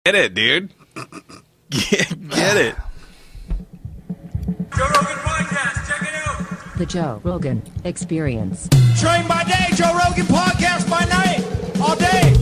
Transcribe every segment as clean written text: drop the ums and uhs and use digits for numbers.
Get it, dude. Get it. Joe Rogan Podcast, check it out. The Joe Rogan Experience. Train by day, Joe Rogan Podcast by night, all day.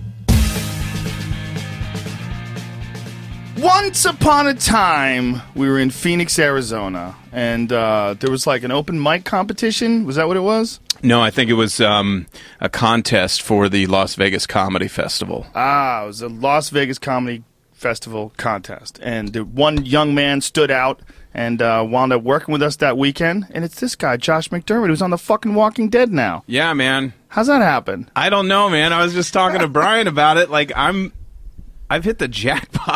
Once upon a time, we were in Phoenix, Arizona, and there was like an open mic competition. Was that what it was? No, I think it was a contest for the Las Vegas Comedy Festival. It was a Las Vegas Comedy Festival contest. And one young man stood out and wound up working with us that weekend. And it's this guy, Josh McDermott, who's on the fucking Walking Dead now. Yeah, man. How's that happen? I don't know, man. I was just talking to Brian about it. Like, I've hit the jackpot.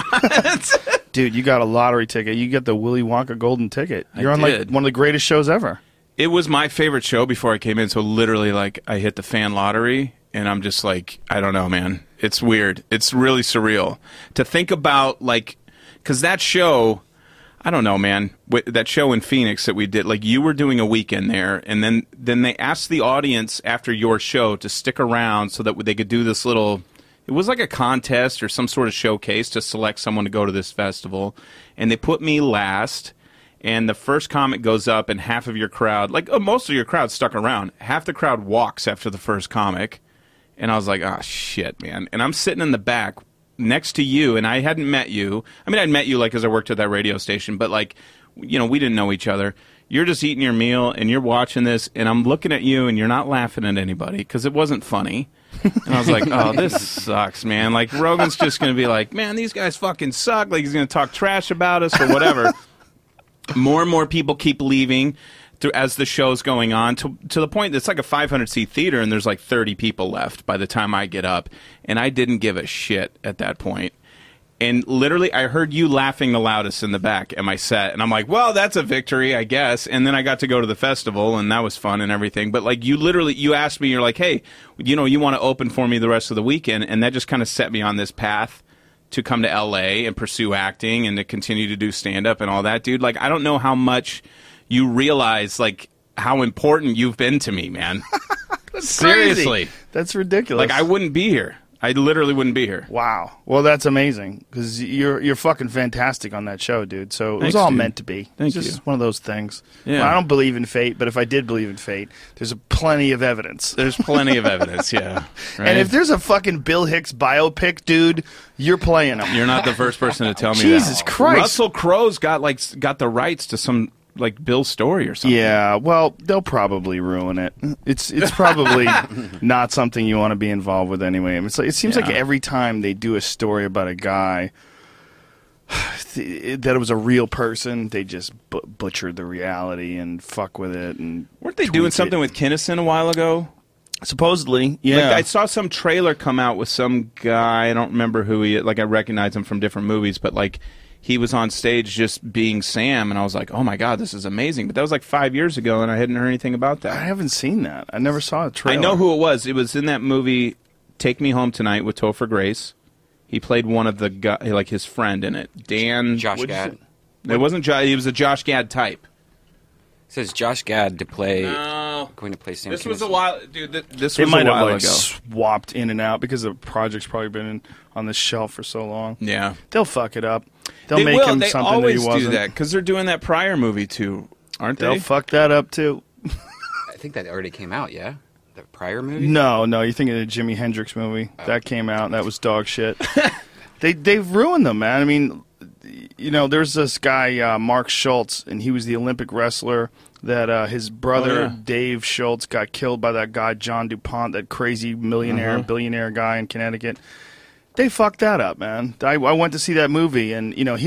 Dude, you got a lottery ticket. You got the Willy Wonka golden ticket. You're on like one of the greatest shows ever. It was my favorite show before I came in, so literally, like, I hit the fan lottery, and I'm just like, I don't know, man. It's weird. It's really surreal. To think about, like, because that show, I don't know, man, that show in Phoenix that we did, like, you were doing a weekend there, and then they asked the audience after your show to stick around so that they could do this little, it was like a contest or some sort of showcase to select someone to go to this festival, and they put me last. And the first comic goes up, and half of your crowd, like most of your crowd stuck around. Half the crowd walks after the first comic. And I was like, oh, shit, man. And I'm sitting in the back next to you, and I hadn't met you. I mean, I'd met you, like, because I worked at that radio station. But, like, you know, we didn't know each other. You're just eating your meal, and you're watching this, and I'm looking at you, and you're not laughing at anybody because it wasn't funny. And I was like, oh, this sucks, man. Like, Rogan's just going to be like, man, these guys fucking suck. Like, he's going to talk trash about us or whatever. More and more people keep leaving as the show's going on to the point that it's like a 500-seat theater and there's like 30 people left by the time I get up. And I didn't give a shit at that point. And literally, I heard you laughing the loudest in the back at my set. And I'm like, well, that's a victory, I guess. And then I got to go to the festival, and that was fun and everything. But, like, you asked me, you're like, hey, you know, you want to open for me the rest of the weekend? And that just kind of set me on this path to come to L.A. and pursue acting and to continue to do stand-up and all that, dude. Like, I don't know how much you realize, like, how important you've been to me, man. That's Seriously. crazy. That's ridiculous. Like, I wouldn't be here. I literally wouldn't be here. Wow. Well, that's amazing, because you're fucking fantastic on that show, dude. So it was all meant to be. Thank it's you. just one of those things. Yeah. Well, I don't believe in fate, but if I did believe in fate, there's plenty of evidence. There's plenty of evidence, yeah. Right? And if there's a fucking Bill Hicks biopic, dude, you're playing him. You're not the first person to tell me Jesus that. Christ. Russell Crowe's got the rights to some, like, Bill's story or something. Yeah, well, they'll probably ruin it. It's probably not something you want to be involved with anyway. I mean, it seems like every time they do a story about a guy that it was a real person, they just butchered the reality and fuck with it. And weren't they doing something with Kinnison a while ago? Supposedly, yeah. Like, I saw some trailer come out with some guy. I don't remember who he is. Like, I recognize him from different movies, but, like, he was on stage just being Sam, and I was like, oh, my God, this is amazing. But that was like 5 years ago, and I hadn't heard anything about that. I haven't seen that. I never saw a trailer. I know who it was. It was in that movie, Take Me Home Tonight, with Topher Grace. He played one of the guy, like his friend in it. Josh Gad. It wasn't Josh. He was a Josh Gad type. It says Josh Gad to play. No. Going to play Sam. This Kinison. was a while, dude. This They was might a have while like ago. swapped in and out because the project's probably been on the shelf for so long. Yeah, they'll fuck it up. They'll they make will. him They something always that he wasn't. do that because they're doing that Pryor movie too, aren't they? They'll fuck that up too. I think that already came out. Yeah, the Pryor movie. No, you're thinking of the Jimi Hendrix movie. That came out. That was dog shit. They've ruined them, man. I mean, you know, there's this guy Mark Schultz, and he was the Olympic wrestler that his brother Dave Schultz got killed by that guy John DuPont, that crazy billionaire guy in Connecticut. They fucked that up, man. I went to see that movie, and you know,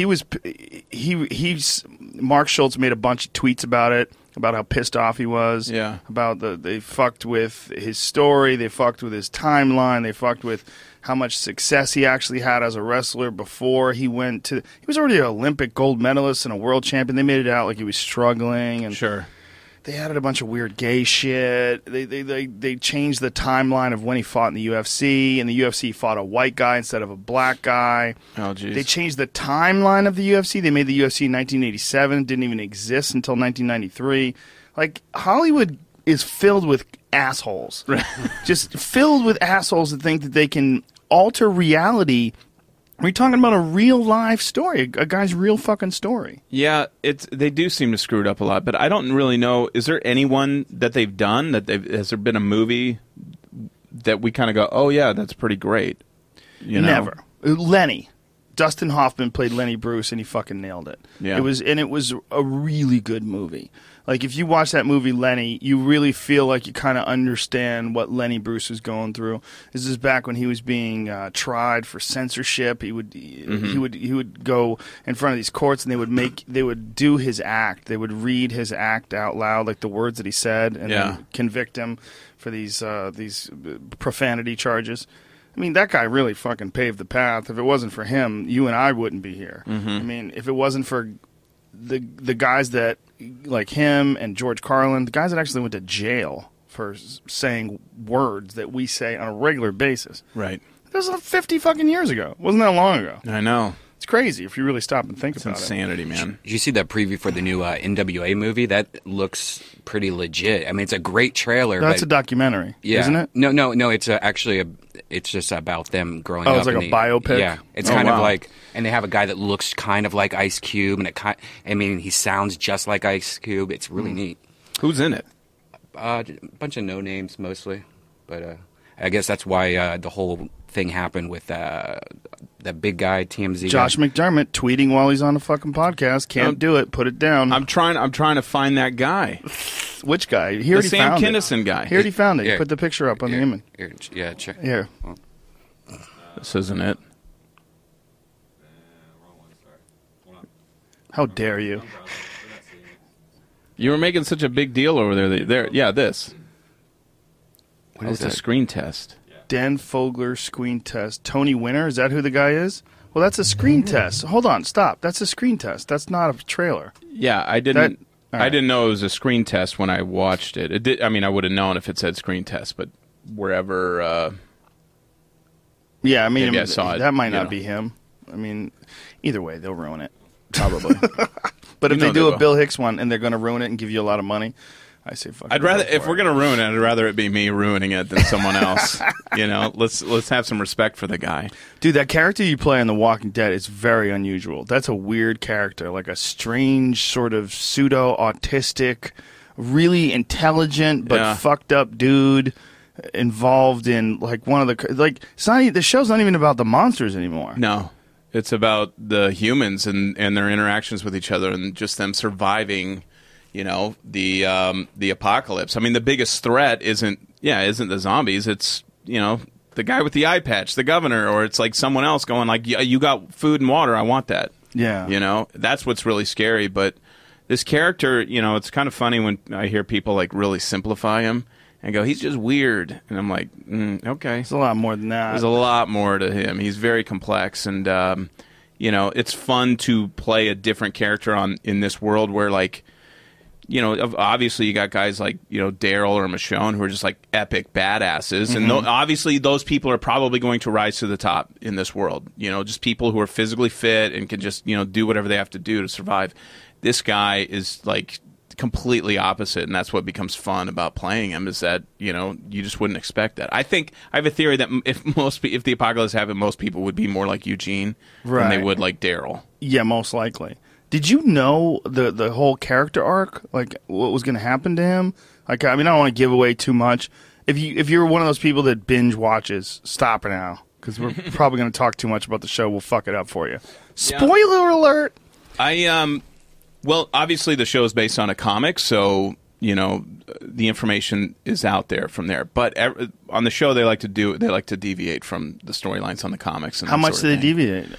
Mark Schultz made a bunch of tweets about it, about how pissed off he was. Yeah. About they fucked with his story, they fucked with his timeline, they fucked with how much success he actually had as a wrestler before he went to. He was already an Olympic gold medalist and a world champion. They made it out like he was struggling, and Sure. they added a bunch of weird gay shit. They changed the timeline of when he fought in the UFC, and the UFC fought a white guy instead of a black guy. Oh, jeez. They changed the timeline of the UFC. They made the UFC in 1987. Didn't even exist until 1993. Like, Hollywood is filled with assholes. Just filled with assholes that think that they can alter reality We're talking about a real life story, a guy's real fucking story. Yeah, they do seem to screw it up a lot, but I don't really know. Is there anyone that they've done has there been a movie that we kind of go, oh yeah, that's pretty great? You know? Never. Lenny. Dustin Hoffman played Lenny Bruce, and he fucking nailed it. Yeah. It was a really good movie. Like, if you watch that movie, Lenny, you really feel like you kind of understand what Lenny Bruce was going through. This is back when he was being tried for censorship. He would go in front of these courts, and they would do his act. They would read his act out loud, like the words that he said, and then convict him for these profanity charges. I mean, that guy really fucking paved the path. If it wasn't for him, you and I wouldn't be here. Mm-hmm. I mean, if it wasn't for the guys that, like him and George Carlin, the guys that actually went to jail for saying words that we say on a regular basis. Right. That was like 50 fucking years ago. It wasn't that long ago. I know. It's crazy if you really stop and think It's about insanity, man. Did you see that preview for the new NWA movie? That looks pretty legit. I mean, it's a great trailer. it. That's but, a documentary, yeah. isn't it? No. It's actually it's just about them growing up. Oh, it's like a biopic? Yeah, it's Oh, kind wow. of like, and they have a guy that looks kind of like Ice Cube, and he sounds just like Ice Cube. It's really neat. Who's in it? A bunch of no names mostly, but I guess that's why the whole thing happened with that big guy TMZ. Josh McDermott tweeting while he's on a fucking podcast. Can't do it. Put it down. I'm trying to find that guy. Which guy? He The already Sam found Kinison guy. He already found it. Yeah. Put the picture up on the image. Yeah, check. Here. This isn't it. How dare you? You were making such a big deal over there. Yeah, this. What is It's a that? screen test. Dan Fogler screen test. Tony Winner, is that who the guy is? Well, that's a screen test. Hold on, stop. That's a screen test. That's not a trailer. Yeah, I didn't. all right. I didn't know it was a screen test when I watched it. It did. I mean, I would have known if it said screen test, but wherever. Yeah, I mean, Maybe I saw it, that might you not know. be him. I mean, either way, they'll ruin it. Probably. But You if know they do they a will. Bill Hicks one and they're going to ruin it and give you a lot of money, I say fuck. I'd rather, if we're gonna ruin it, I'd rather it be me ruining it than someone else. You know, let's have some respect for the guy. Dude, that character you play on The Walking Dead is very unusual. That's a weird character, like a strange sort of pseudo-autistic, really intelligent but Yeah. fucked up dude involved in like one of the like. It's not, the show's not even about the monsters anymore. No, it's about the humans and their interactions with each other and just them surviving. You know, the apocalypse. I mean, the biggest threat isn't the zombies. It's, you know, the guy with the eye patch, the governor, or it's like someone else going like, you got food and water. I want that. Yeah. You know, that's what's really scary. But this character, you know, it's kind of funny when I hear people like really simplify him and go, he's just weird. And I'm like, okay. It's a lot more than that. There's a lot more to him. He's very complex. And, you know, it's fun to play a different character in this world where like, you know, obviously you got guys like, you know, Daryl or Michonne who are just like epic badasses. And obviously those people are probably going to rise to the top in this world. You know, just people who are physically fit and can just, you know, do whatever they have to do to survive. This guy is like completely opposite. And that's what becomes fun about playing him is that, you know, you just wouldn't expect that. I think I have a theory that if the apocalypse happened, most people would be more like Eugene than they Right. would like Daryl. Yeah, most likely. Did you know the whole character arc, like what was going to happen to him? Like, I mean, I don't want to give away too much. If you're one of those people that binge watches, stop it now because we're probably going to talk too much about the show. We'll fuck it up for you. Spoiler alert! Well, obviously the show is based on a comic, so you know the information is out there from there. But on the show, they like to deviate from the storylines on the comics. And How that much sort do of they thing. deviate?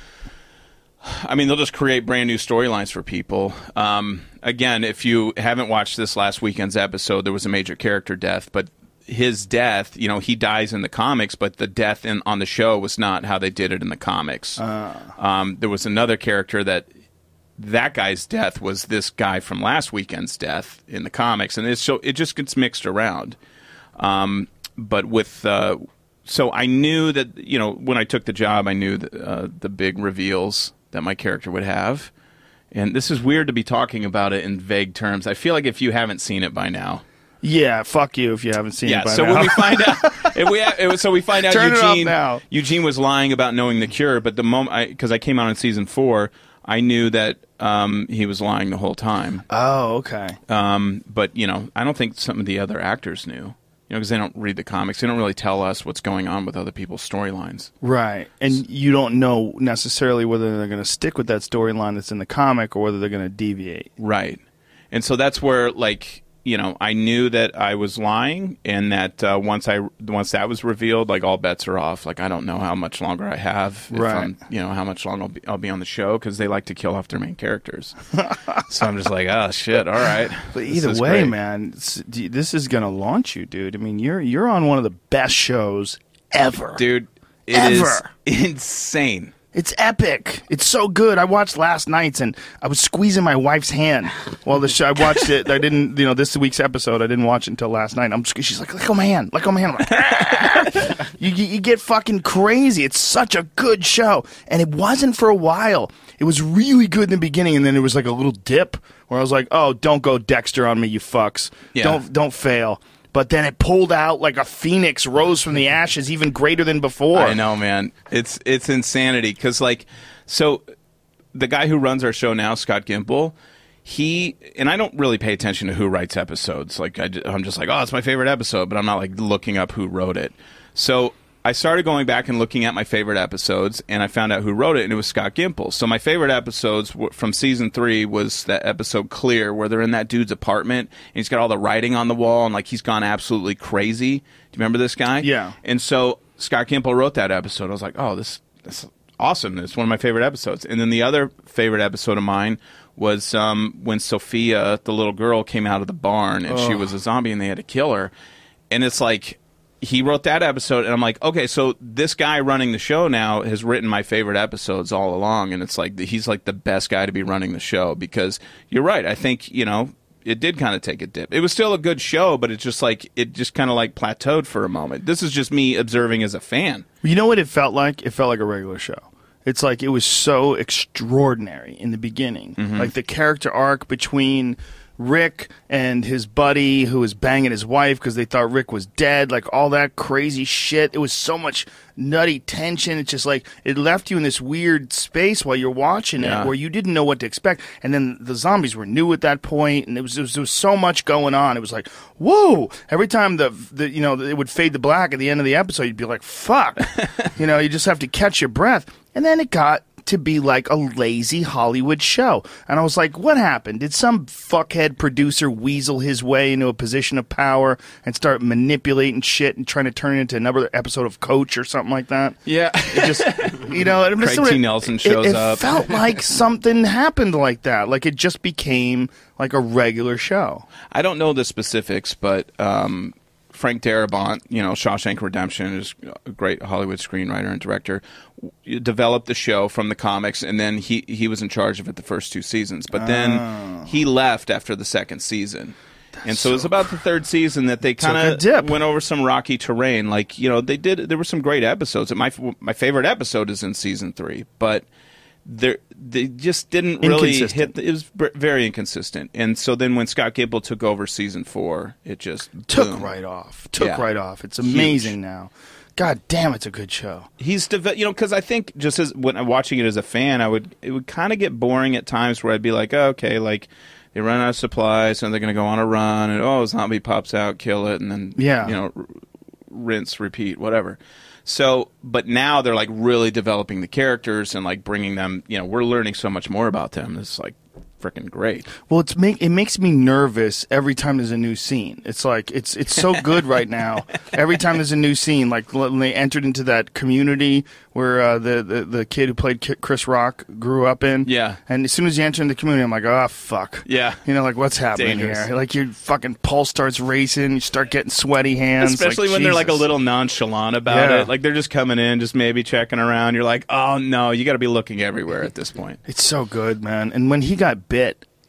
I mean, they'll just create brand new storylines for people. Again, if you haven't watched this last weekend's episode, there was a major character death, but his death, you know, he dies in the comics, but the death on the show was not how they did it in the comics. There was another character that guy's death was this guy from last weekend's death in the comics, and it just gets mixed around. But with so I knew that, you know, when I took the job, I knew the big reveals that my character would have. And this is weird to be talking about it in vague terms. I feel like if you haven't seen it by now, Yeah, fuck you if you haven't seen it by so now. when we find out, we find out Turn it off now. Eugene was lying about knowing the cure, but the moment because I came out in season 4, I knew that he was lying the whole time. Oh, okay. But I don't think some of the other actors knew. Because they don't read the comics. They don't really tell us what's going on with other people's storylines. Right. And you don't know necessarily whether they're going to stick with that storyline that's in the comic or whether they're going to deviate. Right. And so that's where, I knew that I was lying, and that once that was revealed, all bets are off. I don't know how much longer I have. Right. How much longer I'll be on the show, because they like to kill off their main characters. So I'm just like, oh, shit, all right. But either way, man, this is going to launch you, dude. I mean, you're on one of the best shows ever. Dude, it is insane. It's epic. It's so good. I watched last night's, and I was squeezing my wife's hand while the show. I watched it. I didn't, this week's episode, I didn't watch it until last night. She's like, let go my hand. Let go my hand. I'm like, ah! You get fucking crazy. It's such a good show. And it wasn't for a while. It was really good in the beginning, and then it was like a little dip where I was like, oh, don't go Dexter on me, you fucks. Yeah. Don't fail. But then it pulled out like a phoenix rose from the ashes, even greater than before. I know, man. It's insanity. Because, so the guy who runs our show now, Scott Gimple, and I don't really pay attention to who writes episodes. I'm just like, oh, it's my favorite episode, but I'm not, looking up who wrote it. So I started going back and looking at my favorite episodes, and I found out who wrote it, and it was Scott Gimple. So my favorite episodes from season 3 was that episode Clear, where they're in that dude's apartment, and he's got all the writing on the wall, and he's gone absolutely crazy. Do you remember this guy? Yeah. And so Scott Gimple wrote that episode. I was like, oh, this awesome. It's one of my favorite episodes. And then the other favorite episode of mine was when Sophia, the little girl, came out of the barn, and she was a zombie, and they had to kill her. And it's he wrote that episode, and I'm like, okay, so this guy running the show now has written my favorite episodes all along, and it's he's the best guy to be running the show, because you're right. I think, it did kind of take a dip. It was still a good show, but it's just it just kind of plateaued for a moment. This is just me observing as a fan. You know what it felt like? It felt like a regular show. It's it was so extraordinary in the beginning. Mm-hmm. The character arc between Rick and his buddy who was banging his wife because they thought Rick was dead, all that crazy shit. It was so much nutty tension. It's just it left you in this weird space while you're watching it where you didn't know what to expect. And then the zombies were new at that point, and there was so much going on. It was whoa! Every time it would fade to black at the end of the episode, you'd be like, fuck. You just have to catch your breath. And then it got to be a lazy Hollywood show. And I was like, what happened? Did some fuckhead producer weasel his way into a position of power and start manipulating shit and trying to turn it into another episode of Coach or something like that? Yeah. It just, Craig T. Nelson shows up. It felt like something happened like that. It just became a regular show. I don't know the specifics, but Frank Darabont, Shawshank Redemption, is a great Hollywood screenwriter and director, developed the show from the comics, and then he was in charge of it the first 2 seasons. But then he left after the second season. And so it was about the third season that they kind of went over some rocky terrain. There were some great episodes. My favorite episode is in season 3, but they just didn't really hit. It was very inconsistent. And so then when Scott Gimple took over season 4, it just took right off. It's amazing now. God damn, it's a good show. He's because I think just as when I'm watching it as a fan, it would kind of get boring at times where I'd be like, oh, okay, they run out of supplies and they're going to go on a run, and a zombie pops out, kill it, and then rinse, repeat, whatever. So, but now they're really developing the characters and bringing them. We're learning so much more about them. It's freaking great. Well, it makes me nervous every time there's a new scene. It's it's so good right now. Every time there's a new scene, when they entered into that community where the kid who played Chris Rock grew up in. Yeah. And as soon as you enter in the community, I'm like, oh fuck. Yeah. What's happening Dangerous. here? Your fucking pulse starts racing. You start getting sweaty hands. Especially when Jesus. they're a little nonchalant about it. They're just coming in, just maybe checking around. You're like, oh no, you got to be looking everywhere at this point. It's so good, man. And when he got bit,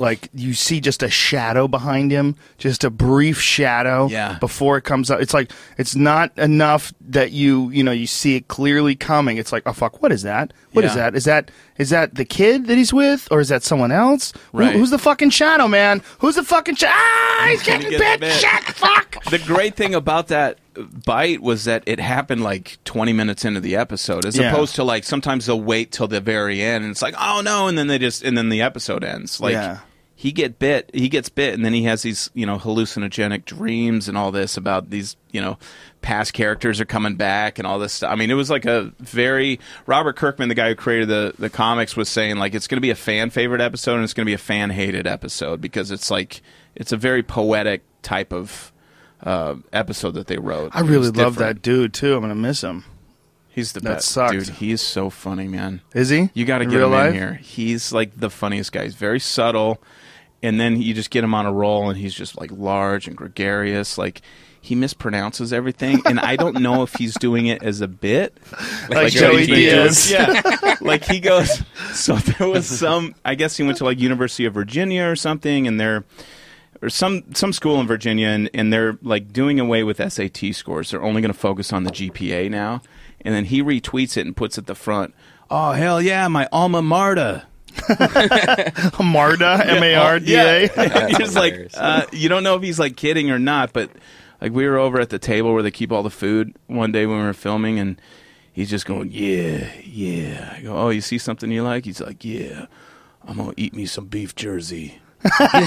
like you see just a shadow behind him, just a brief shadow before it comes out. It's like it's not enough that you see it clearly coming. It's like, oh fuck, what is that? What is that? Is that the kid that he's with, or is that someone else? Right. Who's the fucking shadow, man? Who's the fucking shadow? Ah, he's getting bit. Shit, fuck. The great thing about that bite was that it happened like 20 minutes into the episode, as opposed to like sometimes they'll wait till the very end and it's like, oh no, and then the episode ends. Like he gets bit, and then he has these hallucinogenic dreams and all this about these past characters are coming back and all this stuff. I mean, it was like a very Robert Kirkman, the guy who created the comics, was saying like it's going to be a fan favorite episode and it's going to be a fan hated episode because it's like it's a very poetic type of episode that they wrote. I really love that dude too. I'm gonna miss him. He's the That best, sucked. dude. He's so funny, man. Is he? You got to In get real him life? in here. He's like the funniest guy. He's very subtle, and then you just get him on a roll, and he's just like large and gregarious. Like he mispronounces everything, and I don't know if he's doing it as a bit, Like Joey Diaz. Yeah, like he goes. So there was some. I guess he went to like University of Virginia or something, and they're. Or some school in Virginia, and they're like doing away with SAT scores. They're only going to focus on the GPA now. And then he retweets it and puts at the front, "Oh hell yeah, my alma mater." Marda, M-A-R-D-A. Yeah. You're just like, you don't know if he's like kidding or not, but like we were over at the table where they keep all the food one day when we were filming, and he's just going, yeah. I go, "Oh, you see something you like?" He's like, "Yeah, I'm gonna eat me some beef jerky." And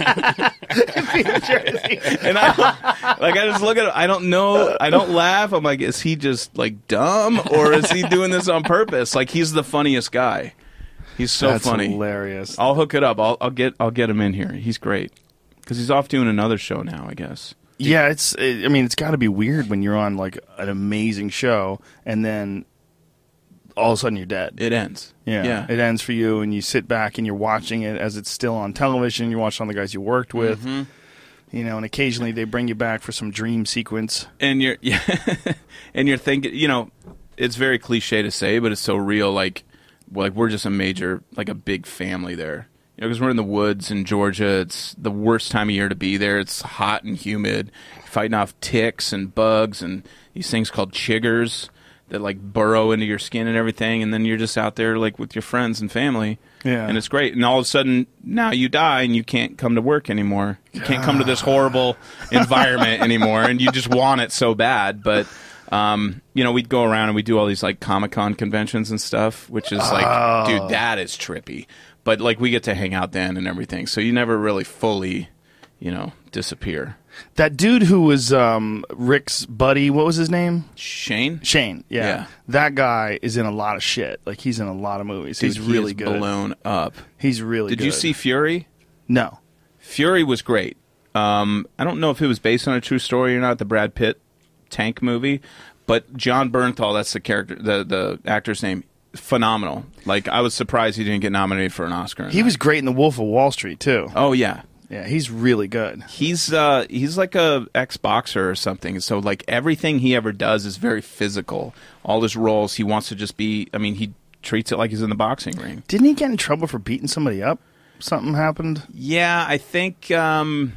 I just look at him. I don't know. I don't laugh. I'm like, is he just like dumb, or is he doing this on purpose? Like he's the funniest guy. He's so That's funny. hilarious. I'll hook it up. I'll get him in here. He's great because he's off doing another show now, I guess. Yeah, it's got to be weird when you're on like an amazing show and then all of a sudden you're dead. It ends. Yeah. It ends for you, and you sit back and you're watching it as it's still on television. You're watching on the guys you worked with, and occasionally they bring you back for some dream sequence. And you're and you're thinking, it's very cliche to say, but it's so real. Like we're just a big family there. Because we're in the woods in Georgia. It's the worst time of year to be there. It's hot and humid, fighting off ticks and bugs and these things called chiggers that like burrow into your skin and everything, and then you're just out there like with your friends and family, and it's great. And all of a sudden, now you die and you can't come to work anymore. You can't come to this horrible environment anymore, and you just want it so bad. But we'd go around and we do all these like Comic-Con conventions and stuff, which is like, dude, that is trippy. But like we get to hang out then and everything, so you never really fully, disappear. That dude who was Rick's buddy, what was his name? Shane, yeah. That guy is in a lot of shit. Like, he's in a lot of movies. Dude, he's really good. Blown up. He's really good. Did you see Fury? No. Fury was great. I don't know if it was based on a true story or not, the Brad Pitt tank movie, but John Bernthal, that's the character, the actor's name, phenomenal. Like, I was surprised he didn't get nominated for an Oscar. He was great in The Wolf of Wall Street, too. Oh, yeah. Yeah, he's really good. He's like a ex-boxer or something. So like everything he ever does is very physical. All his roles, he wants to just be. I mean, he treats it like he's in the boxing ring. Didn't he get in trouble for beating somebody up? Something happened. Yeah, I think. Well,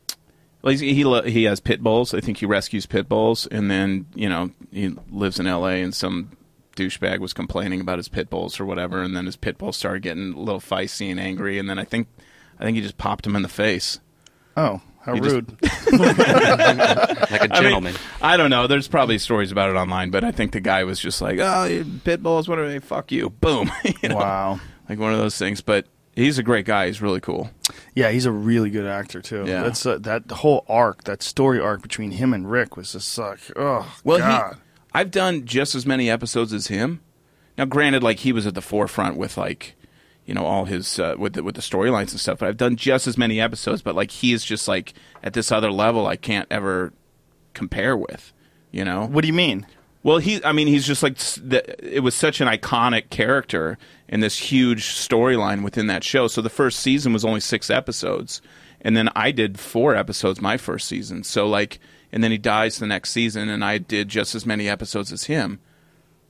he has pit bulls. I think he rescues pit bulls, and then he lives in L.A. and some douchebag was complaining about his pit bulls or whatever, and then his pit bulls started getting a little feisty and angry, and then I think he just popped him in the face. Oh, how rude. Like a gentleman. I don't know. There's probably stories about it online, but I think the guy was just like, "Oh, pit bulls, what are they? Fuck you." Boom. Wow. Like one of those things. But he's a great guy. He's really cool. Yeah, he's a really good actor, too. Yeah. That's that whole arc, that story arc between him and Rick was just like, oh, Well, God. I've done just as many episodes as him. Now, granted, like he was at the forefront with like, all his with the storylines and stuff. But I've done just as many episodes. But like he is just like at this other level I can't ever compare with. What do you mean? Well, he's just like it was such an iconic character in this huge storyline within that show. So the first season was only 6 episodes, and then I did 4 episodes my first season. So like, and then he dies the next season, and I did just as many episodes as him.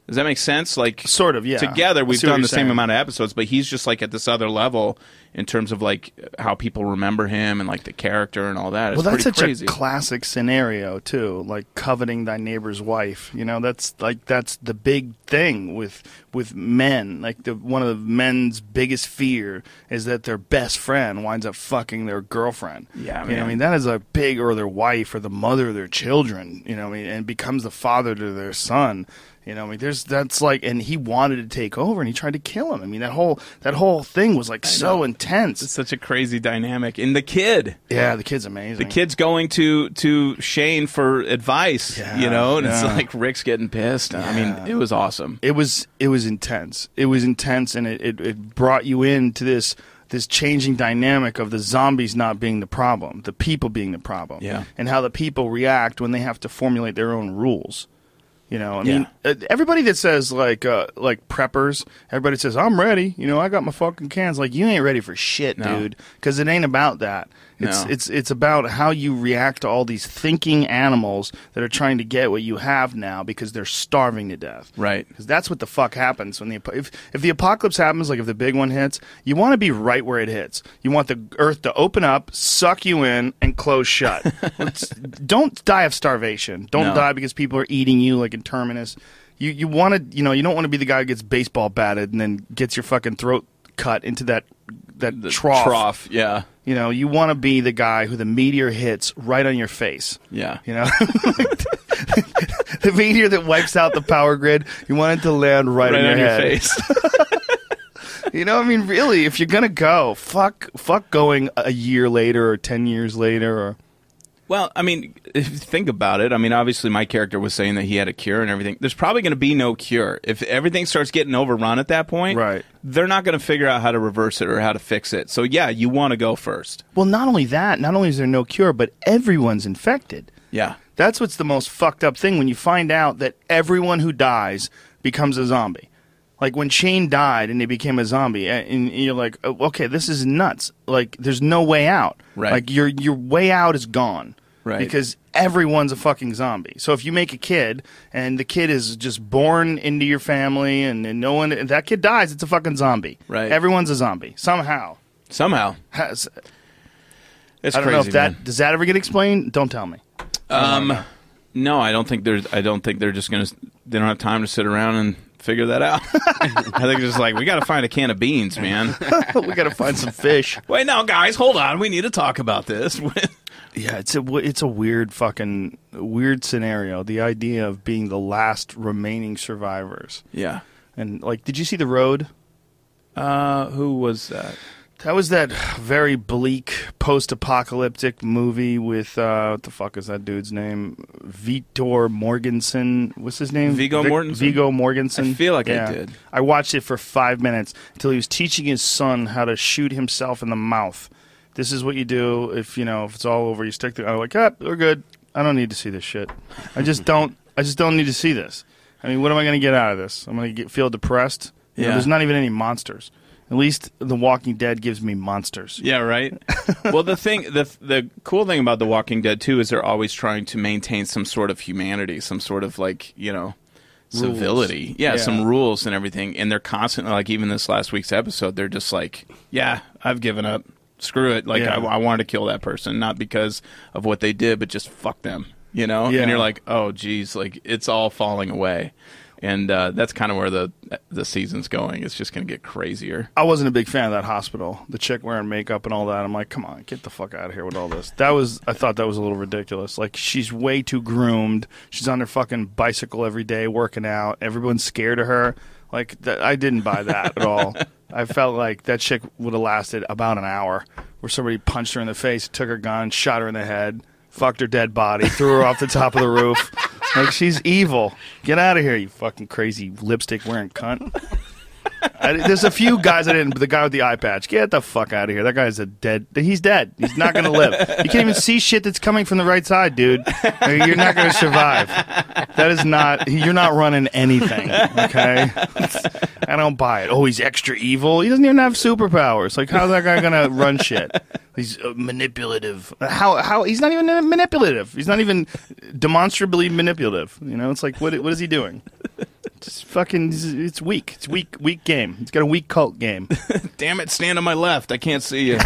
Does that make sense? Like, Sort of, yeah. Together, I we've see what done you're the same saying. amount of episodes, but he's just like at this other level in terms of like how people remember him and like the character and all that. It's Well, that's pretty such crazy. a classic scenario too, like coveting thy neighbor's wife. You know, that's the big thing with men. Like one of the men's biggest fear is that their best friend winds up fucking their girlfriend. Yeah, You know, man. I mean, that is a big, or their wife or the mother of their children. You know, what I mean, and becomes the father to their son. You know, I mean, that's like, and he wanted to take over, and he tried to kill him. I mean, that whole thing was like so intense. It's such a crazy dynamic. And the kid. Yeah, the kid's amazing. The kid's going to Shane for advice, Yeah, you know, and it's yeah. like Rick's getting pissed. I mean, it was awesome. It was intense. It was intense, and it brought you into this changing dynamic of the zombies not being the problem, the people being the problem, Yeah. and how the people react when they have to formulate their own rules. You know, I Yeah. mean, everybody that says like preppers, everybody says I'm ready. You know, I got my fucking cans. Like, you ain't ready for shit, No. dude. Because it ain't about that. No. It's about how you react to all these thinking animals that are trying to get what you have now because they're starving to death. Right. Because that's what the fuck happens when if the apocalypse happens, like if the big one hits, you want to be right where it hits. You want the earth to open up, suck you in, and close shut. Don't die of starvation. Don't No. die because people are eating you like in Terminus. You want to, you don't want to be the guy who gets baseball batted and then gets your fucking throat cut into that The trough. yeah. You know, you want to be the guy who the meteor hits right on your face. Yeah. You know, the meteor that wipes out the power grid. You want it to land right on your head. face. You know, I mean, really, if you're gonna go, fuck going a year later or 10 years later, or Well, I mean, if you think about it, I mean, obviously my character was saying that he had a cure and everything. There's probably going to be no cure. If everything starts getting overrun at that point, Right. they're not going to figure out how to reverse it or how to fix it. So, yeah, you want to go first. well, not only that, not only is there no cure, but everyone's infected. Yeah. That's what's the most fucked up thing when you find out that everyone who dies becomes a zombie. Like when Shane died and he became a zombie, and you're like, oh, okay, this is nuts. Like, there's no way out. Right. Like your way out is gone. Right. Because everyone's a fucking zombie. So if you make a kid and the kid is just born into your family and no one, and that kid dies, it's a fucking zombie. Right. Everyone's a zombie somehow. Somehow. Has, It's I don't crazy, know if that man. does that ever get explained. Don't tell me. No, I don't think they're just going to, they don't have time to sit around and figure that out. I think it's just like, we got to find a can of beans, man. We got to find some fish. Wait, no, guys, hold on. We need to talk about this. Yeah, it's a weird fucking weird scenario. The idea of being the last remaining survivors. Yeah. And like, did you see The Road? Who was that? That was that very bleak post-apocalyptic movie with what the fuck is that dude's name? Vitor Mortensen. What's his name? Viggo Mortensen? Viggo Mortensen. I feel like I Yeah. did. I watched it for 5 minutes until he was teaching his son how to shoot himself in the mouth. This is what you do if it's all over. You stick the. I'm like, we're good. I don't need to see this shit. I just don't need to see this. I mean, what am I going to get out of this? I'm going to feel depressed. Yeah. There's not even any monsters. At least The Walking Dead gives me monsters. Yeah, right. Well, the cool thing about The Walking Dead too is they're always trying to maintain some sort of humanity, some sort of like civility. Yeah, Yeah. some rules and everything. And they're constantly like, even this last week's episode, they're just like, yeah, I've given up. Screw it. Like Yeah. I wanted to kill that person, not because of what they did, but just fuck them. You know. Yeah. And you're like, oh, geez, like it's all falling away. And that's kind of where the season's going. It's just going to get crazier. I wasn't a big fan of that hospital. The chick wearing makeup and all that. I'm like, come on, get the fuck out of here with all this. I thought that was a little ridiculous. Like, she's way too groomed. She's on her fucking bicycle every day working out. Everyone's scared of her. Like, I didn't buy that at all. I felt like that chick would have lasted about an hour, where somebody punched her in the face, took her gun, shot her in the head, fucked her dead body, threw her off the top of the roof. Like, she's evil. Get out of here, you fucking crazy lipstick wearing cunt. There's a few guys I didn't. The guy with the eye patch. Get the fuck out of here. That guy's dead. He's dead. He's not going to live. You can't even see shit that's coming from the right side, dude. You're not going to survive. That is not. You're not running anything. Okay. I don't buy it. Oh, he's extra evil. He doesn't even have superpowers. Like, how's that guy going to run shit? He's manipulative. How? He's not even manipulative. He's not even demonstrably manipulative. You know, it's like, what is he doing? Just fucking, it's weak. It's weak game. It's got a weak cult game. Damn it, stand on my left. I can't see you.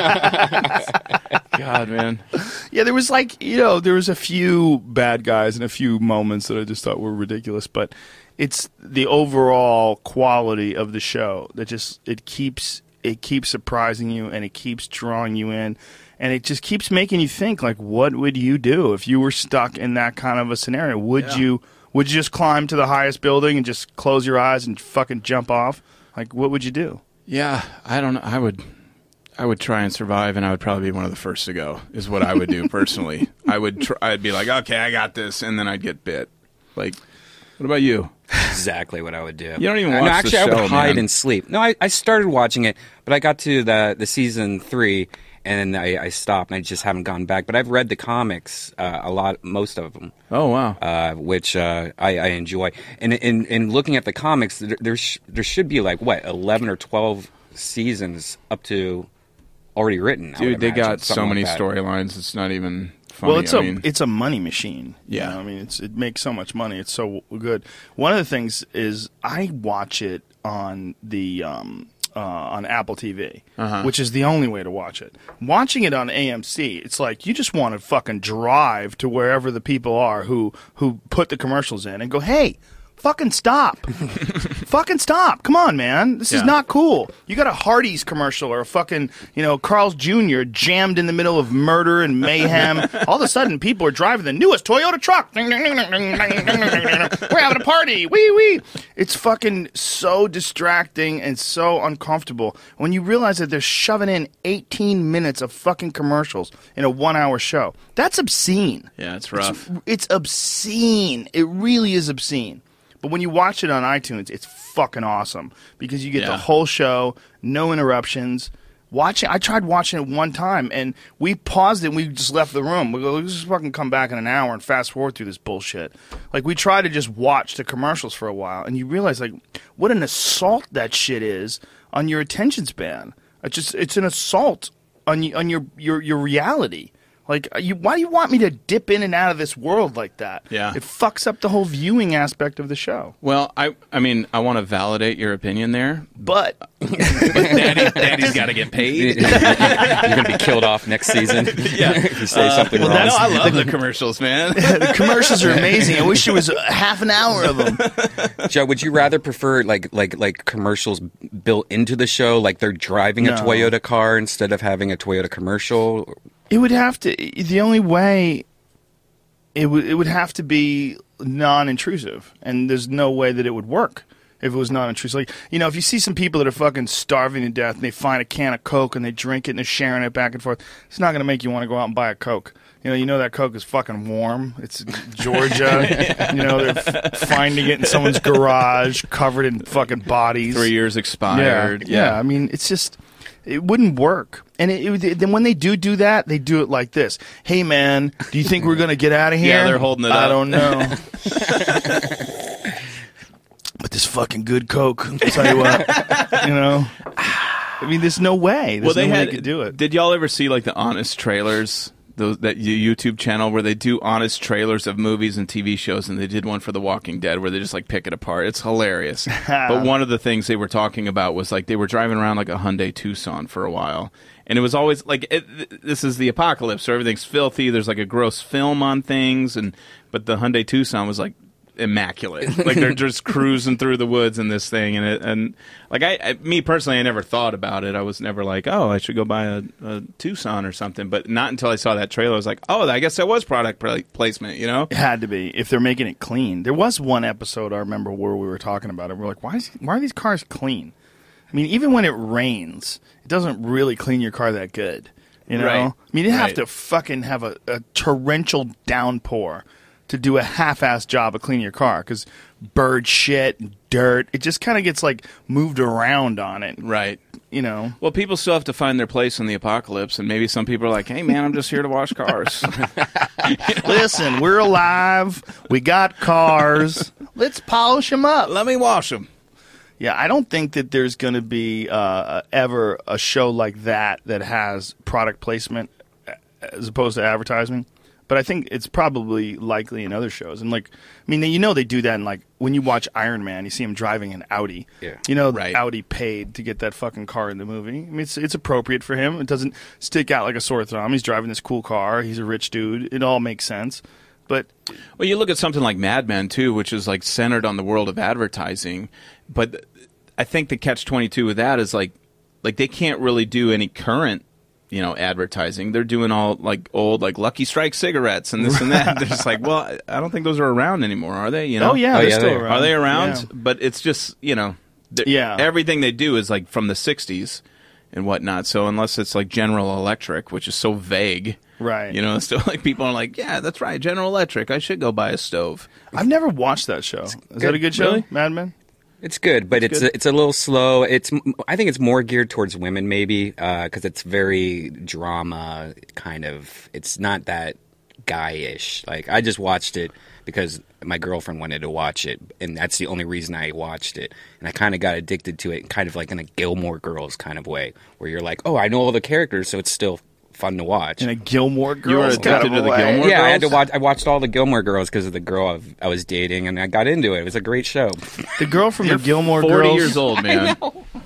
God, man. Yeah, there was there was a few bad guys and a few moments that I just thought were ridiculous, but it's the overall quality of the show that just it keeps surprising you and it keeps drawing you in, and it just keeps making you think, like, what would you do if you were stuck in that kind of a scenario? Would you just climb to the highest building and just close your eyes and fucking jump off? Like, what would you do? Yeah, I don't know. I would try and survive, and I would probably be one of the first to go, is what I would do personally. I'd be like, okay, I got this, and then I'd get bit. Like, what about you? Exactly what I would do. You don't even watch no, actually, the show, I would hide man. and sleep. No, I started watching it, but I got to the season 3, and I stopped, and I just haven't gone back. But I've read the comics most of them. Oh, wow. Which I enjoy. And in looking at the comics, there should be 11 or 12 seasons up to already written. Dude, they got something so like many that. storylines. It's not even funny. Well, it's a money machine. Yeah. You know? I mean, it makes so much money. It's so good. One of the things is I watch it on the on Apple TV, which is the only way to watch it. Watching it on AMC, it's like you just want to fucking drive to wherever the people are who put the commercials in and go, hey, fucking stop. Fucking stop. Come on, man. This is not cool. You got a Hardee's commercial or a fucking, Carl's Jr. jammed in the middle of murder and mayhem. All of a sudden, people are driving the newest Toyota truck. Ding, ding, ding, ding, ding, ding, ding, ding. We're having a party. Wee, wee. It's fucking so distracting and so uncomfortable when you realize that they're shoving in 18 minutes of fucking commercials in a 1-hour show. That's obscene. Yeah, it's rough. It's obscene. It really is obscene. But when you watch it on iTunes, it's fucking awesome because you get the whole show, no interruptions. I tried watching it one time, and we paused it, and we just left the room. We go, let's just fucking come back in an hour and fast forward through this bullshit. Like, we tried to just watch the commercials for a while, and you realize, like, what an assault that shit is on your attention span. It's an assault on your reality. Like, why do you want me to dip in and out of this world like that? Yeah. It fucks up the whole viewing aspect of the show. Well, I mean, I want to validate your opinion there. But Daddy's got to get paid. You're going to be killed off next season if you say something wrong. No, I love the commercials, man. the commercials are amazing. I wish it was half an hour of them. Joe, would you rather prefer like commercials built into the show, like they're driving a No. Toyota car instead of having a Toyota commercial? It would have to. The only way it would have to be non-intrusive, and there's no way that it would work if it was non-intrusive. Like, if you see some people that are fucking starving to death and they find a can of Coke and they drink it and they're sharing it back and forth, it's not going to make you want to go out and buy a Coke. You know that Coke is fucking warm. It's Georgia. They're finding it in someone's garage, covered in fucking bodies. 3 years expired. Yeah. I mean, it's just. It wouldn't work. And then when they do that, they do it like this. Hey, man, do you think we're going to get out of here? Yeah, they're holding it up. I don't know. But this fucking good Coke, I'll tell you what. I mean, there's no way. There's no way they could do it. Did y'all ever see, like, the Honest trailers? That YouTube channel where they do honest trailers of movies and TV shows, and they did one for The Walking Dead where they just like pick it apart. It's hilarious. But one of the things they were talking about was like they were driving around like a Hyundai Tucson for a while, and it was always like this is the apocalypse, so everything's filthy. There's like a gross film on things, but the Hyundai Tucson was like immaculate. Like they're just cruising through the woods in this thing, and me personally, I never thought about it. I was never like, oh, I should go buy a Tucson or something. But not until I saw that trailer, I was like, oh, I guess that was product placement. It had to be if they're making it clean. There was one episode I remember where we were talking about it. We're like, why are these cars clean? I mean, even when it rains, it doesn't really clean your car that good. Right. I mean, you have to fucking have a torrential downpour to do a half-assed job of cleaning your car because bird shit and dirt, it just kind of gets like moved around on it. Right. Well, people still have to find their place in the apocalypse, and maybe some people are like, hey, man, I'm just here to wash cars. Listen, we're alive. We got cars. Let's polish them up. Let me wash them. Yeah, I don't think that there's going to be ever a show like that has product placement as opposed to advertising. But I think it's probably likely in other shows. And like, I mean, you know, they do that in like when you watch Iron Man, you see him driving an Audi. Yeah. You know, Right. Audi paid to get that fucking car in the movie. I mean, it's appropriate for him. It doesn't stick out like a sore thumb. He's driving this cool car. He's a rich dude. It all makes sense. But Well, you look at something like Mad Men too, which is like centered on the world of advertising. But I think the catch-22 with that is like they can't really do any current, you know, advertising. They're doing all like old, like Lucky Strike cigarettes and this and that. They're just like, well, I don't think those are around anymore, are they? You know? oh yeah, Oh, they're yeah, still they are. around. Are they around? Yeah. But it's just, you know, Yeah. everything they do is like from the 60s and whatnot. So unless it's like General Electric, which is so vague, Right. you know, it's still like people are like, yeah, that's right, General Electric. I should go buy a stove. I've never watched that show. Is that a good show, Really? Mad Men? It's good, but it's good. it's a little slow. I think it's more geared towards women, maybe, because it's very drama kind of. It's not that guy-ish. Like I just watched it because my girlfriend wanted to watch it, and that's the only reason I watched it. And I kind of got addicted to it, kind of like in a Gilmore Girls kind of way, where you're like, oh, I know all the characters, so it's still fun to watch. In a Gilmore Girls You were kind addicted of to the way. Gilmore Yeah, I had to Girls? watch. I watched all the Gilmore Girls because of the girl I was dating, and I got into it. It was a great show. The girl from the Gilmore 40 Girls. years old, man.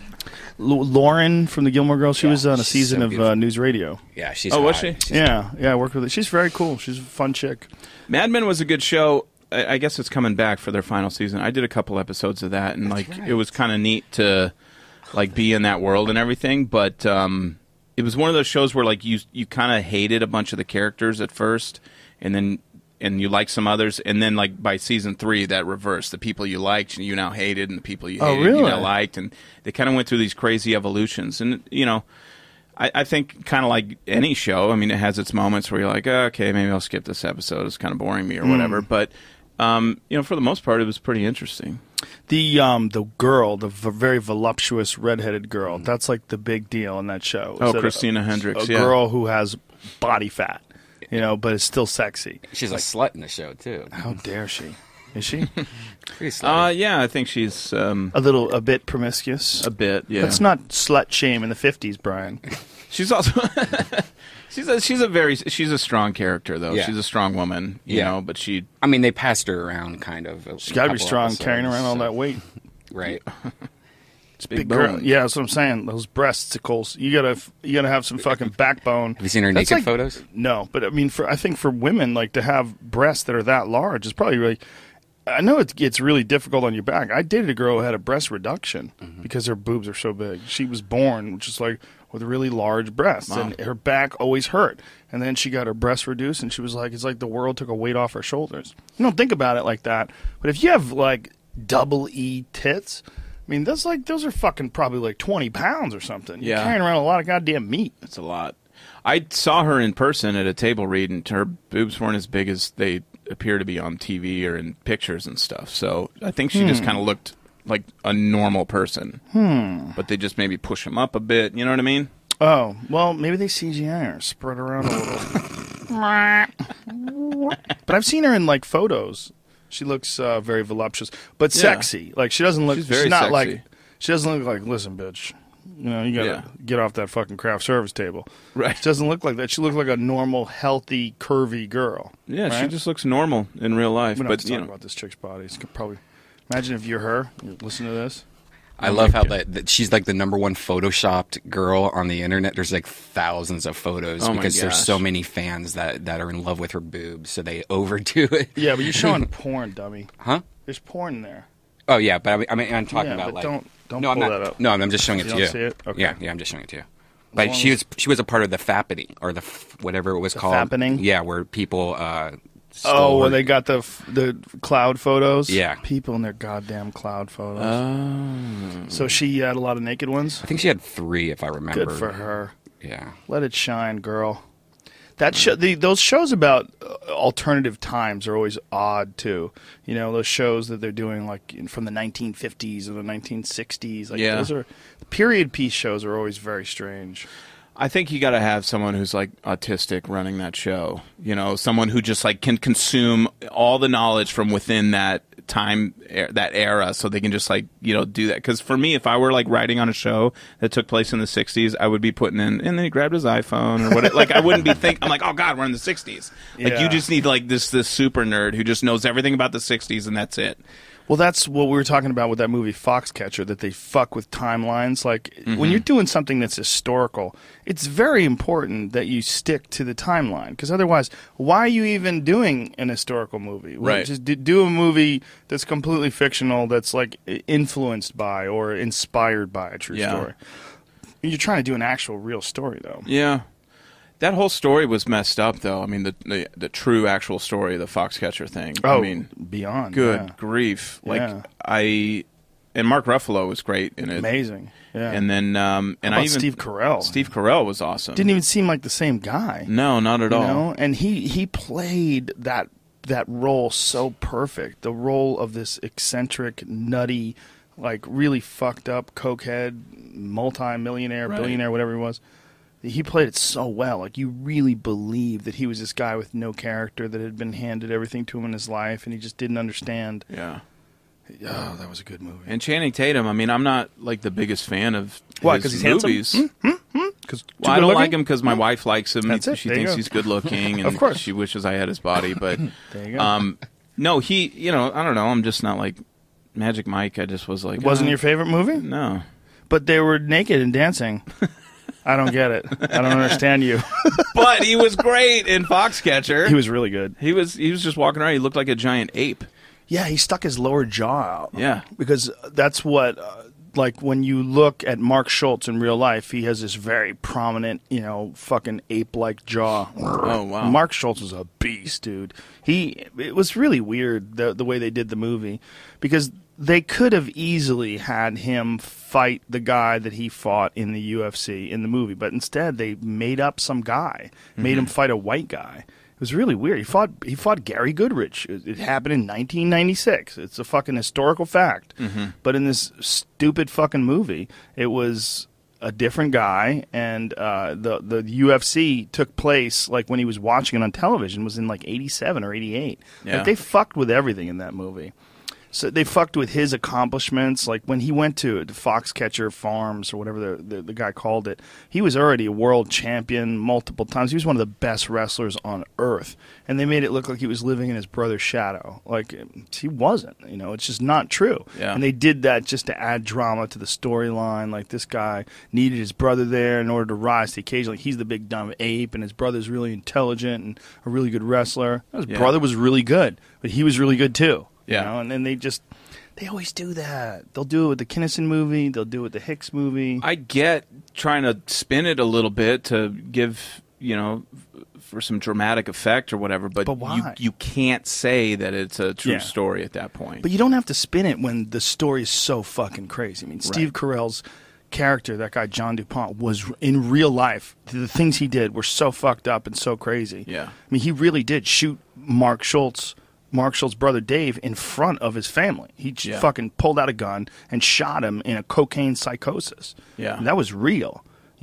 Lauren from the Gilmore Girls. She Yeah, was on a she's season so of beautiful. News Radio. Yeah, she's. Oh, was hot. she? She's- Yeah, I worked with her. She's very cool. She's a fun chick. Mad Men was a good show. I guess it's coming back for their final season. I did a couple episodes of that, and like right. it was kind of neat to like be in that world and everything. But it was one of those shows where like you kind of hated a bunch of the characters at first, and you liked some others, and then like by season 3 that reversed. The people you liked you now hated, and the people you Oh, hated really? you now liked, and they kind of went through these crazy evolutions. And you know, I think kind of like any show. I mean, it has its moments where you're like, oh, okay, maybe I'll skip this episode. It's kind of boring me or whatever. But you know, for the most part, it was pretty interesting. The girl, the very voluptuous redheaded girl. That's like the big deal in that show. Oh, Is that Christina Hendricks, a yeah. girl who has body fat, you know, but is still sexy. She's a slut in the show too. How dare she? Is she Pretty slutty. Yeah, I think she's a bit promiscuous? a bit. Yeah, Let's not slut shame in the 50s, Brian. She's also she's a strong character though. Yeah. She's a strong woman, you Yeah. know. But she I mean, they passed her around kind of. She's got to be strong carrying around all that weight. Right. it's big Girl, bone. yeah, that's what I'm saying. Those breasticles, you gotta have some fucking backbone. Have you seen her That's naked like- photos? No, but I mean, I think for women, like to have breasts that are that large is probably really. I know it's really difficult on your back. I dated a girl who had a breast reduction because her boobs are so big. She was born just like with really large breasts, Wow. and her back always hurt. And then she got her breasts reduced, and she was like, "It's like the world took a weight off her shoulders." You don't think about it like that, but if you have like double E tits. I mean, those are fucking probably like 20 pounds or something. You're Yeah. carrying around a lot of goddamn meat. It's a lot. I saw her in person at a table read, and her boobs weren't as big as they appear to be on TV or in pictures and stuff. So I think she just kind of looked like a normal person. But they just maybe push them up a bit. You know what I mean? Oh, well, maybe they CGI her, spread around a little. But I've seen her in like photos. She looks very voluptuous, but Yeah. sexy. Like she doesn't look. She's very not sexy. like. She doesn't look like. Listen, bitch. You know, you gotta Yeah. get off that fucking craft service table. Right. She doesn't look like that. She looks like a normal, healthy, curvy girl. Yeah, she right? just looks normal in real life. We don't But have to you talk know, about this chick's body. It's probably imagine if you're her. You listen to this. I love how that she's like the number one photoshopped girl on the internet. There's like thousands of photos Oh my because there's gosh. so many fans that are in love with her boobs, so they overdo it. Yeah, but you're showing porn, dummy. Huh? There's porn there. Oh yeah, but I'm talking Yeah, about but like don't no, I'm pull not, that up. No, I'm just showing it You to don't you. see it? Okay. Yeah, I'm just showing it to you. Like long she as- was a part of the Fappity or whatever it was called. Fappening? Yeah, where people. Oh, stole when her- they got the cloud photos? Yeah. People in their goddamn cloud photos. Oh. So she had a lot of naked ones? I think she had 3, if I remember. Good for her. Yeah. Let it shine, girl. That those shows about alternative times are always odd, too. You know, those shows that they're doing like from the 1950s or the 1960s. Like, Yeah. those are period piece shows are always very strange. I think you got to have someone who's like autistic running that show. You know, someone who just like can consume all the knowledge from within that time that era, so they can just like do that. Because for me, if I were like writing on a show that took place in the '60s, I would be putting in, and then he grabbed his iPhone or what. Like I wouldn't be thinking. I'm like, oh God, we're in the '60s. Like Yeah. you just need like this super nerd who just knows everything about the '60s, and that's it. Well, that's what we were talking about with that movie Foxcatcher, that they fuck with timelines. Like, when you're doing something that's historical, it's very important that you stick to the timeline. Because otherwise, why are you even doing an historical movie? Right. Just do a movie that's completely fictional, that's, like, influenced by or inspired by a true story. You're trying to do an actual real story, though. Yeah. That whole story was messed up, though. I mean, the true actual story of the Foxcatcher thing. Oh, I mean, beyond. good yeah. grief! Like Yeah. and Mark Ruffalo was great in it. Amazing. Yeah. And then and How I about even Steve Carell. Steve Carell was awesome. Didn't even seem like the same guy. No, not at You all. know? And he played that role so perfect. The role of this eccentric, nutty, like really fucked up cokehead, multi-millionaire, Right. billionaire, whatever he was. He played it so well. Like, you really believed that he was this guy with no character that had been handed everything to him in his life, and he just didn't understand. Yeah. Oh, that was a good movie. And Channing Tatum. I mean, I'm not like the biggest fan of Why, his 'cause he's handsome? movies. Because Well, I don't like him because my wife likes him. That's it. She There you thinks go. he's good looking, and Of course. she wishes I had his body. But There you go. no, he. I don't know. I'm just not like Magic Mike. I just was like, It wasn't your favorite movie? No. But they were naked and dancing. I don't get it. I don't understand you. But he was great in Foxcatcher. He was really good. He was just walking around. He looked like a giant ape. Yeah, he stuck his lower jaw out. Yeah. Because that's what, like, when you look at Mark Schultz in real life, he has this very prominent, fucking ape-like jaw. Oh, wow. Mark Schultz was a beast, dude. It was really weird, the way they did the movie, because they could have easily had him fight the guy that he fought in the UFC in the movie, but instead they made up some guy, made him fight a white guy. It was really weird. He fought Gary Goodrich. It happened in 1996. It's a fucking historical fact. But in this stupid fucking movie, it was a different guy, and the UFC took place like when he was watching it on television was in like 87 or 88. Yeah. Like, they fucked with everything in that movie. So they fucked with his accomplishments. Like, when he went to the Foxcatcher Farms or whatever the guy called it, he was already a world champion multiple times. He was one of the best wrestlers on earth. And they made it look like he was living in his brother's shadow. Like, he wasn't. It's just not true. Yeah. And they did that just to add drama to the storyline. Like, this guy needed his brother there in order to rise to the occasion. Like, he's the big dumb ape, and his brother's really intelligent and a really good wrestler. His brother was really good, but he was really good too. Yeah. And then they always do that. They'll do it with the Kinnison movie. They'll do it with the Hicks movie. I get trying to spin it a little bit to give, for some dramatic effect or whatever, but why? You can't say that it's a true Yeah. story at that point. But you don't have to spin it when the story is so fucking crazy. I mean, Steve Carell's character, that guy John DuPont, was in real life. The things he did were so fucked up and so crazy. Yeah. I mean, he really did shoot Mark Schultz's brother Dave in front of his family. He fucking pulled out a gun and shot him in a cocaine psychosis. Yeah. And that was real,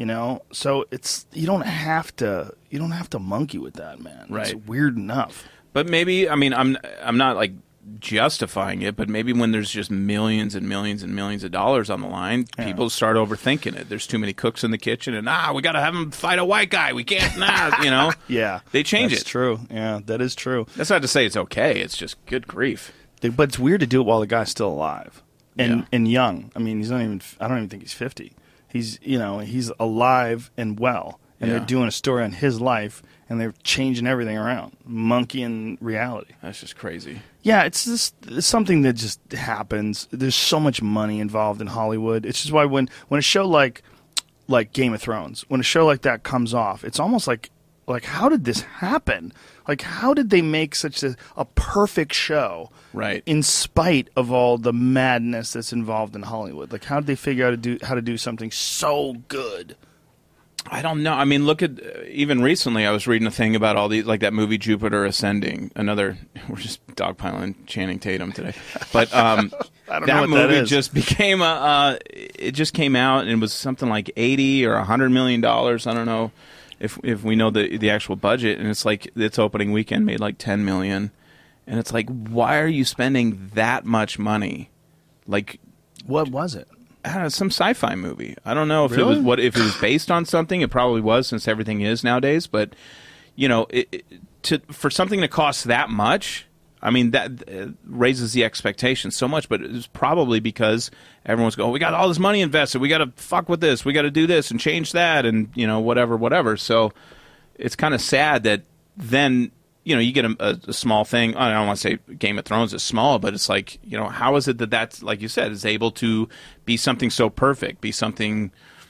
So you don't have to monkey with that, man. Right. It's weird enough. But maybe, I mean, I'm not like justifying it, but maybe when there's just millions and millions and millions of dollars on the line, people start overthinking it. There's too many cooks in the kitchen, and we got to have him fight a white guy. We can't, Yeah. They change That's it. true. Yeah, that is true. That's not to say it's okay. It's just good grief. But it's weird to do it while the guy's still alive and Yeah. and young. I mean, I don't even think he's 50. He's he's alive and well, and Yeah. they're doing a story on his life, and they're changing everything around, monkeying reality. That's just crazy. Yeah, it's something that just happens. There's so much money involved in Hollywood. It's just why when a show like Game of Thrones, when a show like that comes off, it's almost like how did this happen? Like, how did they make such a perfect show, Right. in spite of all the madness that's involved in Hollywood? Like, how did they figure out how to do something so good? I don't know. I mean, look at even recently. I was reading a thing about all these, like that movie Jupiter Ascending. We're just dogpiling Channing Tatum today, but I don't know that what movie that is. just became it just came out and it was something like $80 or $100 million. I don't know if we know the actual budget, and it's like its opening weekend made like $10 million, And it's like, why are you spending that much money? Like, What was it? I don't know, some sci-fi movie. I don't know if Really? if it was based on something. It probably was, since everything is nowadays. But you know, for something to cost that much, I mean, that raises the expectations so much. But it's probably because everyone's going, we got all this money invested. We got to fuck with this. We got to do this and change that, and you know, whatever. So it's kind of sad that then, you know, you get a small thing. I don't want to say Game of Thrones is small, but it's like, you know, how is it that that's, like you said, is able to be something so perfect, be something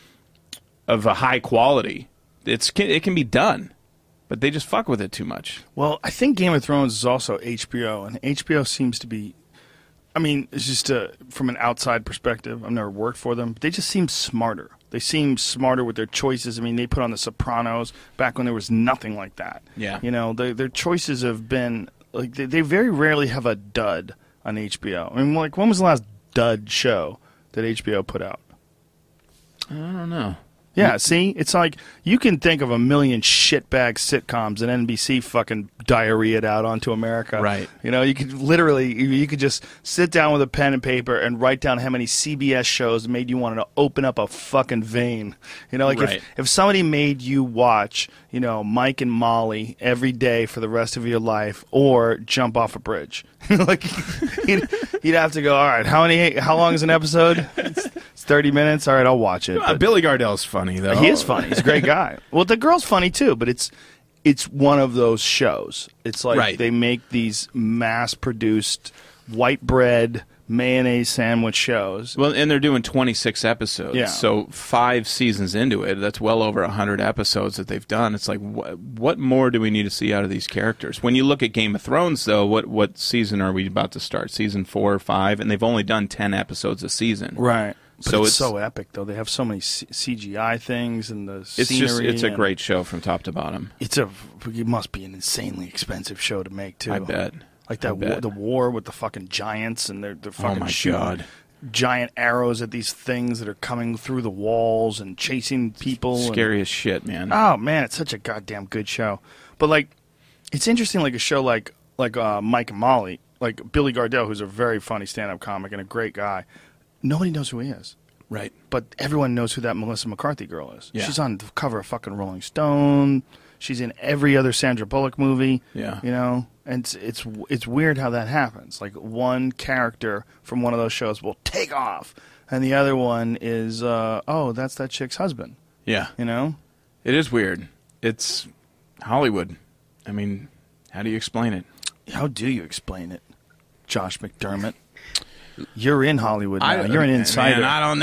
of a high quality? It can be done, but they just fuck with it too much. Well, I think Game of Thrones is also HBO, and HBO seems to be, I mean, it's just from an outside perspective. I've never worked for them, but they just seem smarter. They seem smarter with their choices. I mean, they put on The Sopranos back when there was nothing like that. Yeah. You know, their choices have been, like, they very rarely have a dud on HBO. I mean, like, when was the last dud show that HBO put out? I don't know. Yeah, see? It's like, you can think of a million shitbag sitcoms that NBC fucking diarrheaed out onto America. Right. You know, you could literally, you could just sit down with a pen and paper and write down how many CBS shows made you want to open up a fucking vein. You know, like Right. if somebody made you watch, you know, Mike and Molly every day for the rest of your life, or jump off a bridge. Like, you'd have to go, all right, how long is an episode? It's 30 minutes? All right, I'll watch it. But Billy Gardell's funny though. he is funny. He's a great guy. Well, the girl's funny too, but it's one of those shows. It's like Right. they make these mass-produced white bread mayonnaise sandwich shows. Well, and they're doing 26 episodes. Yeah. So 5 seasons into it, that's well over 100 episodes that they've done. It's like, what more do we need to see out of these characters? When you look at Game of Thrones, though, what season are we about to start? Season 4 or 5? And they've only done 10 episodes a season. Right. But So it's it's- so epic, though. They have so many CGI things and the It's scenery. it's a and great show from top to bottom. It must be an insanely expensive show to make, too. I bet. Like I that bet. the war with the fucking giants, and they're fucking my shooting God. giant arrows at these things that are coming through the walls and chasing people. Scary as shit, man. Oh man, it's such a goddamn good show. But like, it's interesting, like a show like Mike and Molly, like Billy Gardell, who's a very funny stand-up comic and a great guy. Nobody knows who he is, Right. but everyone knows who that Melissa McCarthy girl is. Yeah. She's on the cover of fucking Rolling Stone. She's in every other Sandra Bullock movie. Yeah. You know, and it's weird how that happens. Like, one character from one of those shows will take off, and the other one is, oh, that's that chick's husband. Yeah. You know? It is weird. It's Hollywood. I mean, how do you explain it? How do you explain it, Josh McDermott? You're in Hollywood now. You're an insider. Man,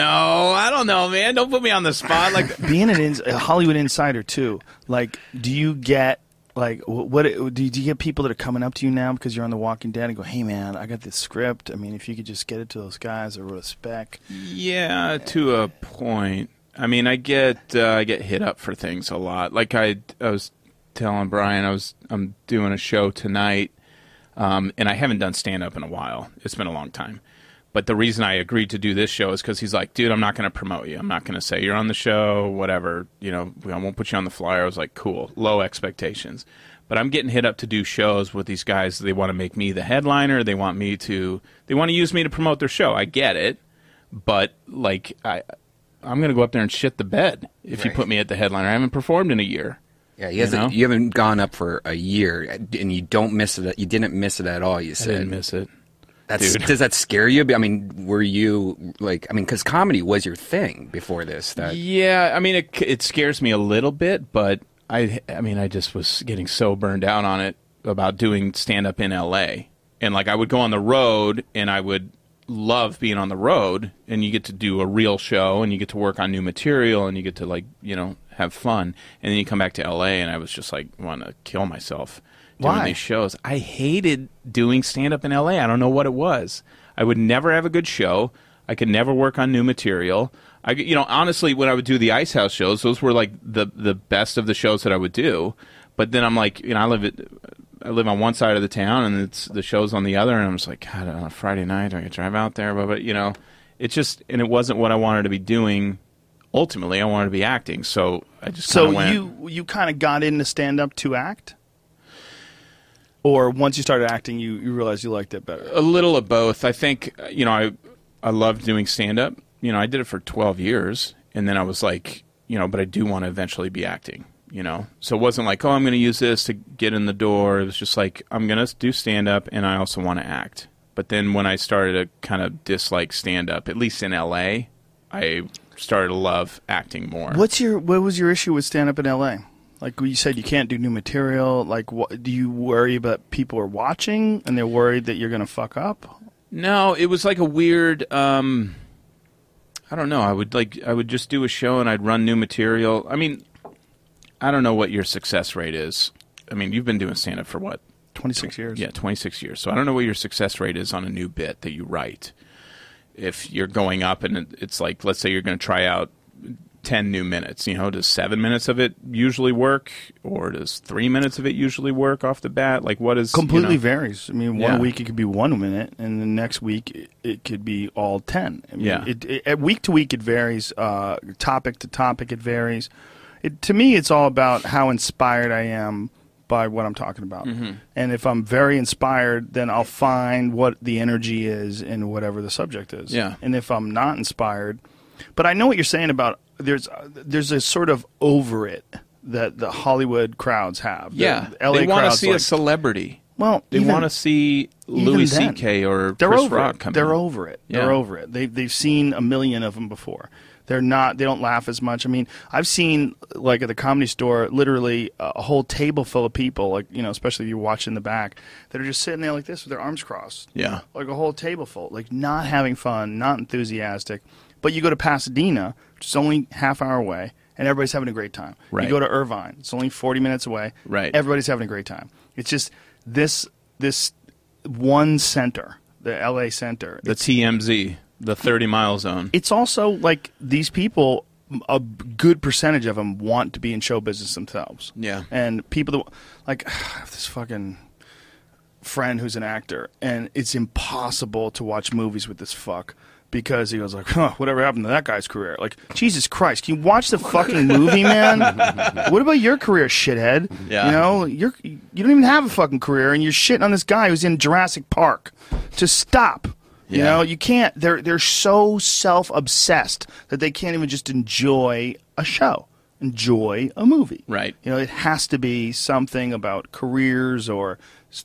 I don't know, man. Don't put me on the spot. Like, Being a Hollywood insider too. Like, do you get what do you get people that are coming up to you now because you're on The Walking Dead and go, hey man, I got this script. I mean, if you could just get it to those guys, I wrote a spec. yeah, to a point. I mean, I get hit up for things a lot. Like I was telling Brian, I'm doing a show tonight, and I haven't done stand up in a while. It's been a long time. But the reason I agreed to do this show is because he's like, dude, I'm not going to promote you. I'm not going to say you're on the show, whatever. You know, I won't put you on the flyer. I was like, cool, low expectations. But I'm getting hit up to do shows with these guys. They want to make me the headliner. They want to use me to promote their show. I get it. But, like, I'm going to go up there and shit the bed if you put me at the headliner. I haven't performed in a year. Yeah, You know? you haven't gone up for a year, and you don't miss it. You didn't miss it at all. You I said didn't miss it. Dude. Does that scare you? I mean, were you because comedy was your thing before this? Yeah, I mean, it scares me a little bit, but I mean, I just was getting so burned out on it about doing stand-up in L.A. And, like, I would go on the road, and I would love being on the road, and you get to do a real show, and you get to work on new material, and you get to, like, you know, have fun. And then you come back to L.A., and I was just, like, want to kill myself doing Why? these shows. I hated doing stand-up in L.A. I don't know what it was. I would never have a good show. I could never work on new material. Honestly, when I would do the Ice House shows, those were like the best of the shows that I would do. But then I'm like, you know, I live on one side of the town, and it's the show's on the other, and I'm just like, God, on a Friday night, I could drive out there, but you know, it wasn't what I wanted to be doing. Ultimately, I wanted to be acting, so I just So went. you kind of got into stand up to act? Or once you started acting, you realized you liked it better? A little of both. I think, I loved doing stand-up. I did it for 12 years, and then I was like, but I do want to eventually be acting, So it wasn't like, I'm going to use this to get in the door. It was just like, I'm going to do stand-up, and I also want to act. But then when I started to kind of dislike stand-up, at least in L.A., I started to love acting more. What was your issue with stand-up in L.A.? Like you said, you can't do new material. Like, do you worry about people are watching and they're worried that you're going to fuck up? No, it was like a weird. I don't know. I would just do a show and I'd run new material. I mean, I don't know what your success rate is. I mean, you've been doing stand-up for what? 26 years. Yeah, 26 years. So I don't know what your success rate is on a new bit that you write. If you're going up and it's like, let's say you're going to try out 10 new minutes, does 7 minutes of it usually work, or does 3 minutes of it usually work off the bat? Like, what is completely varies. I mean, one week it could be 1 minute, and the next week it could be all 10. I mean, at week to week it varies. Topic to topic it varies. To me, it's all about how inspired I am by what I'm talking about. Mm-hmm. And if I'm very inspired, then I'll find what the energy is in whatever the subject is. Yeah. And if I'm not inspired, but I know what you're saying about there's a sort of over it that the Hollywood crowds have. Yeah. The LA they want to crowds, see a celebrity. Well, they want to see Louis C.K. or Chris Rock come in. They're over it. Yeah. They're over it. They've seen a million of them before. They don't laugh as much. I mean, I've seen, like, at the Comedy Store, literally a whole table full of people, like, especially if you watch in the back, that are just sitting there like this with their arms crossed. Yeah. Like a whole table full. Like, not having fun, not enthusiastic. But you go to Pasadena, which is only half hour away, and everybody's having a great time. Right. You go to Irvine, it's only 40 minutes away. Right. Everybody's having a great time. It's just this one center, the LA center. The TMZ, the 30-mile zone. It's also like these people, a good percentage of them want to be in show business themselves. Yeah. And people that, like, I have this fucking friend who's an actor, and it's impossible to watch movies with this fuck. Because he goes like, whatever happened to that guy's career? Like, Jesus Christ, can you watch the fucking movie, man? What about your career, shithead? Yeah. You don't even have a fucking career, and you're shitting on this guy who's in Jurassic Park. Just stop. Yeah. You can't. They're so self-obsessed that they can't even just enjoy a show, enjoy a movie. Right. It has to be something about careers or,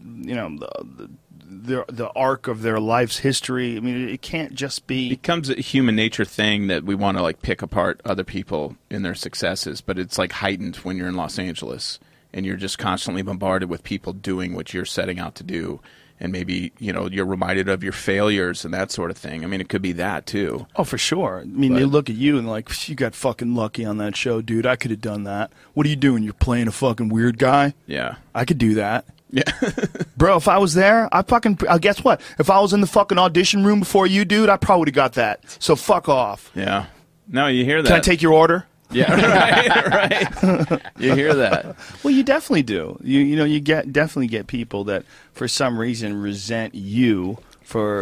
the arc of their life's history. I mean, it can't just be. It becomes a human nature thing that we want to, like, pick apart other people in their successes, but it's like heightened when you're in Los Angeles and you're just constantly bombarded with people doing what you're setting out to do, and maybe you're reminded of your failures and that sort of thing. I mean, it could be that too. Oh, for sure. I mean, they look at you and like, you got fucking lucky on that show, dude. I could have done that. What are you doing? You're playing a fucking weird guy? Yeah. I could do that. Yeah. Bro, if I was there, guess what? If I was in the fucking audition room before you, dude, I probably would have got that. So fuck off. Yeah. No, you hear that. Can I take your order? Yeah, right. You hear that. Well, you definitely do. You definitely get people that for some reason resent you for,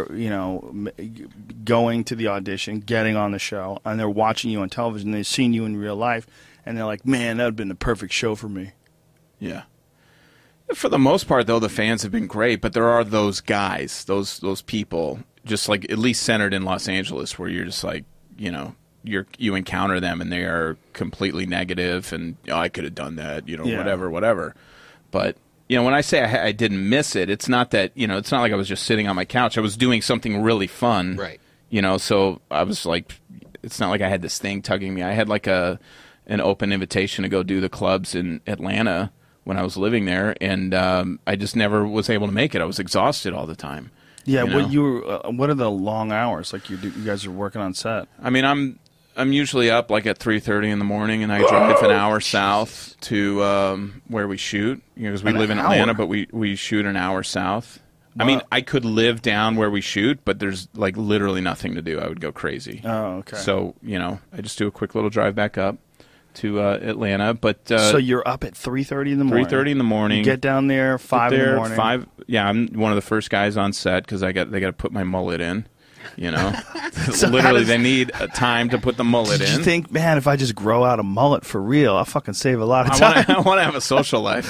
going to the audition, getting on the show, and they're watching you on television, they've seen you in real life, and they're like, man, that would have been the perfect show for me. Yeah. For the most part, though, the fans have been great, but there are those guys, those people, just like at least centered in Los Angeles, where you're just like, you encounter them and they are completely negative and I could have done that, whatever. But when I say I didn't miss it, it's not that it's not like I was just sitting on my couch. I was doing something really fun, Right? So I was like, it's not like I had this thing tugging me. I had like an open invitation to go do the clubs in Atlanta when I was living there, and I just never was able to make it. I was exhausted all the time. Yeah, what are the long hours like you guys are working on set? I mean, I'm usually up like at 3:30 in the morning, and I drive an hour south to where we shoot. Because we live in Atlanta, but we shoot an hour south. Wow. I mean, I could live down where we shoot, but there's like literally nothing to do. I would go crazy. Oh, okay. So I just do a quick little drive back up to Atlanta. But so you're up at 3:30 in the morning. 3:30 in the morning. You get down there 5 in the morning. 5. Yeah, I'm one of the first guys on set because they got to put my mullet in. You know, So how literally, does- they need a time to put the mullet Did in. you think, man, if I just grow out a mullet for real, I'll fucking save a lot of time? I want to have a social life,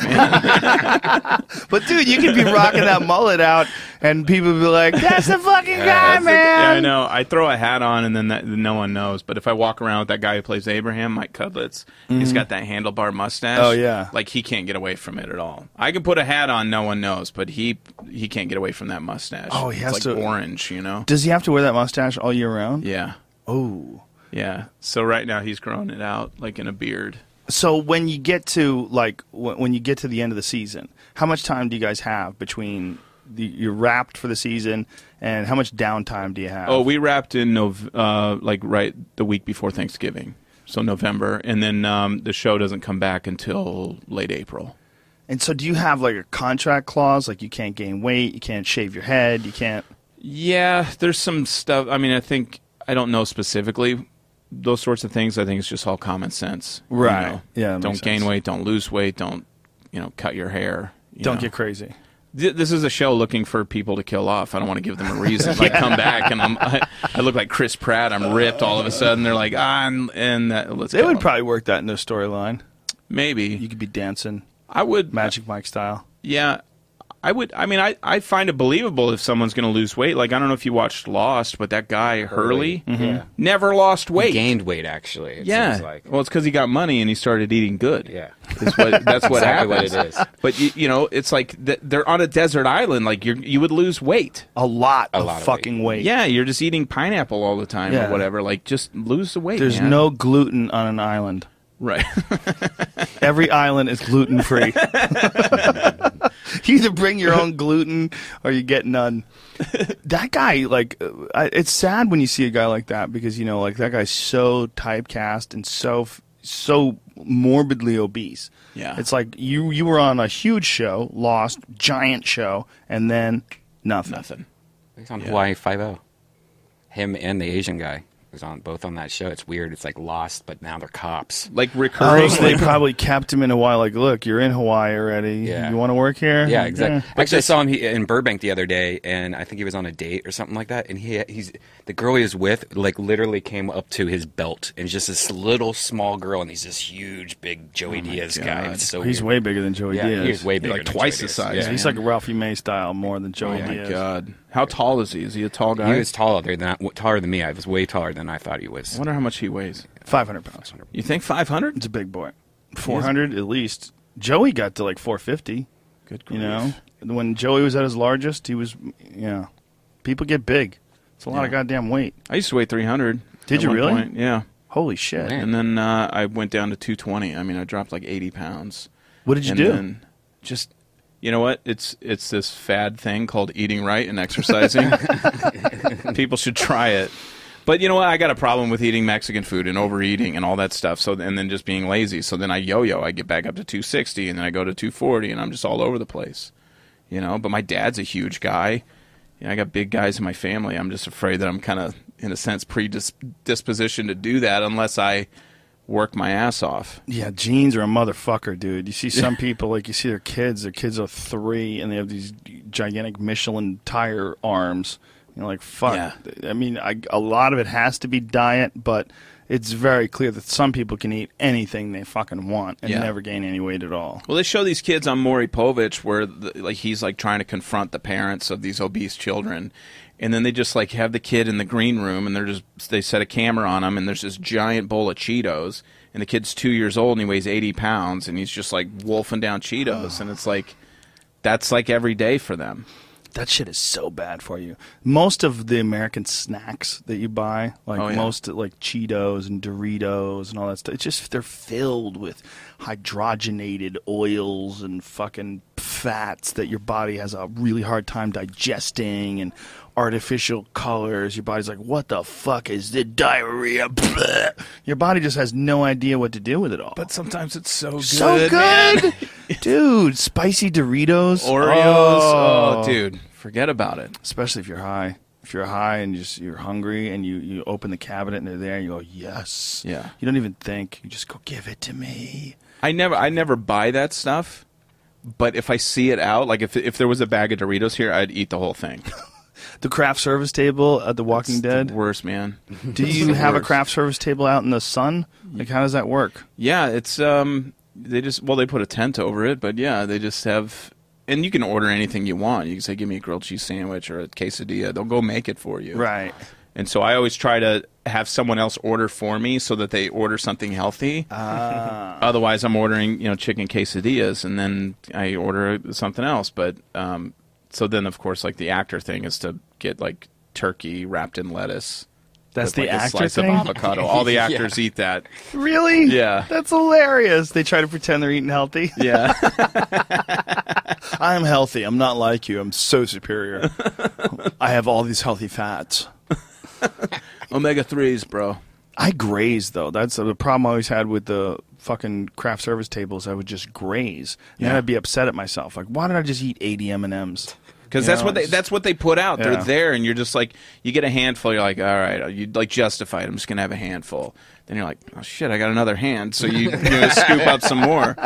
man. But dude, you could be rocking that mullet out, and people be like, "That's the fucking guy, man." Yeah, I know. I throw a hat on, and then no one knows. But if I walk around with that guy who plays Abraham, Mike Cudlitz, he's got that handlebar mustache. Oh, yeah. like he can't get away from it at all. I can put a hat on, no one knows, but he can't get away from that mustache. Oh, he has it's like to- orange, you know. Does he have to wear that mustache all year round? Yeah, Oh. yeah. So right now he's growing it out like in a beard. So when you get to when you get to the end of the season, how much time do you guys have between you're wrapped for the season, and how much downtime do you have? Oh, we wrapped in like right the week before Thanksgiving, so November, and then the show doesn't come back until late April. And so do you have like a contract clause, like you can't gain weight, you can't shave your head, you can't? Yeah, there's some stuff. I mean, I don't know specifically those sorts of things. I think it's just all common sense. you Right. know. Yeah, that Don't makes gain sense. weight. Don't lose weight. Don't cut your hair. you Don't know. get crazy. This is a show looking for people to kill off. I don't want to give them a reason. I come back and I look like Chris Pratt. I'm ripped all of a sudden. They're like, let's. They kill would him. probably work that in their storyline. Maybe You could be dancing I would. Magic Mike style. Yeah, I would. I mean, I find it believable if someone's going to lose weight. Like, I don't know if you watched Lost, but that guy Hurley Yeah. never lost weight. Gained weight, actually. It Yeah. seems like. Well, it's because he got money and he started eating good. Yeah. That's what Exactly happens. what it is. But you know, it's like they're on a desert island. Like you would lose weight. A lot A of lot of fucking weight. Yeah, you're just eating pineapple all the time Yeah. or whatever. Like, just lose the weight. There's man. no gluten on an island. right. Every island is gluten free. You either bring your own gluten or you get none. That guy, it's sad when you see a guy like that because like that guy's so typecast and so morbidly obese. Yeah. It's like you were on a huge show, Lost, giant show, and then nothing. Nothing. He's on Hawaii Five-0. Him and the Asian guy was both on that show. It's weird. It's like Lost, but now they're cops. Like Oh, recurring. so they probably kept him in Hawaii. Like, look, you're in Hawaii already. Yeah. You want to work here? Yeah, exactly. Yeah. Actually, I saw him in Burbank the other day, and I think he was on a date or something like that. And he's the girl he was with, like literally came up to his belt, and just this little small girl, and he's this huge, big Joey Diaz guy. God. It's so He's weird. way bigger than Joey Yeah, Diaz. he's way bigger, like than twice Joey the Diaz. size. Yeah. He's like a Ralphie May style more than Joey Oh my Diaz. god! How tall is he? Is he a tall guy? He was taller than me. I was way taller than I thought he was. I wonder how much he weighs. 500 pounds. You think 500? It's a big boy. 400 at least. Joey got to like 450. Good grief. You know, when Joey was at his largest, he was. Yeah, people get big. It's a lot of Yeah. goddamn weight. I used to weigh 300. Did at you one really? point. Yeah. Holy shit! Man. And then I went down to 220. I mean, I dropped like 80 pounds. What did you And do? then just, you know what? It's this fad thing called eating right and exercising. People should try it. But you know what? I got a problem with eating Mexican food and overeating and all that stuff. So and then just being lazy. So then I yo-yo. I get back up to 260 and then I go to 240 and I'm just all over the place. You know. But my dad's a huge guy. You know, I got big guys in my family. I'm just afraid that I'm kind of, in a sense, predispositioned to do that unless I work my ass off. Yeah, genes are a motherfucker, dude. You see some people, like you see their kids are 3 and they have these gigantic Michelin tire arms. You're like, fuck. Yeah. I mean, a lot of it has to be diet, but it's very clear that some people can eat anything they fucking want and Yeah. never gain any weight at all. Well, they show these kids on Maury Povich where he's like trying to confront the parents of these obese children, and then they just like have the kid in the green room and they set a camera on him and there's this giant bowl of Cheetos and the kid's 2 years old and he weighs 80 pounds and he's just like wolfing down Cheetos and it's like that's like every day for them. That shit is so bad for you. Most of the American snacks that you buy, like Oh, yeah. most like Cheetos and Doritos and all that stuff, it's just they're filled with hydrogenated oils and fucking fats that your body has a really hard time digesting and artificial colors. Your body's like, what the fuck is the diarrhea? Blech. Your body just has no idea what to do with it all. But sometimes it's so good. so man. good, dude. Spicy Doritos, Oreos. Oh, dude, forget about it. especially if you're high. If you're high and you're hungry and you open the cabinet and they're there and you go, yes. Yeah. You don't even think. You just go, give it to me. I never buy that stuff, but if I see it out, like if there was a bag of Doritos here, I'd eat the whole thing. The craft service table at The Walking It's Dead. the worst, man. Do you have a craft service table out in the sun? Like, how does that work? Yeah, it's they put a tent over it, but yeah, they just have, and you can order anything you want. You can say, give me a grilled cheese sandwich or a quesadilla. They'll go make it for you. Right. And so I always try to have someone else order for me so that they order something healthy. Otherwise, I'm ordering, chicken quesadillas, and then I order something else. But so then, of course, like the actor thing is to get like turkey wrapped in lettuce. That's with, the like, actor a slice thing? of avocado. All the actors eat that. Really? Yeah. That's hilarious. They try to pretend they're eating healthy. Yeah. I'm healthy. I'm not like you. I'm so superior. I have all these healthy fats. Omega-3s, bro. I graze, though. That's the problem I always had with the fucking craft service tables. I would just graze. And then I'd be upset at myself. Like, why did I just eat 80 M&Ms? Because that's what they put out. Yeah. They're there, and you're just like, you get a handful. You're like, all right, you like justify it. I'm just gonna have a handful. Then you're like, oh shit, I got another hand. So you scoop up some more.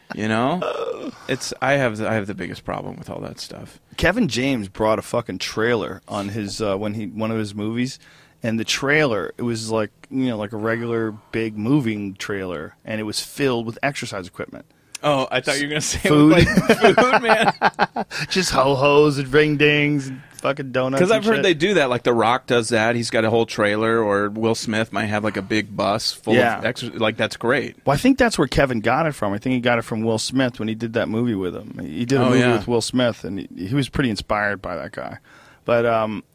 I have the biggest problem with all that stuff. Kevin James brought a fucking trailer on his one of his movies, and the trailer, it was like like a regular big moving trailer, and it was filled with exercise equipment. Oh, I thought you were gonna say Food. food, man. Just ho-hos and ring dings and fucking donuts. Because I've heard shit. they do that. Like The Rock does that. He's got a whole trailer, or Will Smith might have like a big bus full of like that's great. Well, I think that's where Kevin got it from. I think he got it from Will Smith when he did that movie with him. He did a movie with Will Smith, and he was pretty inspired by that guy. But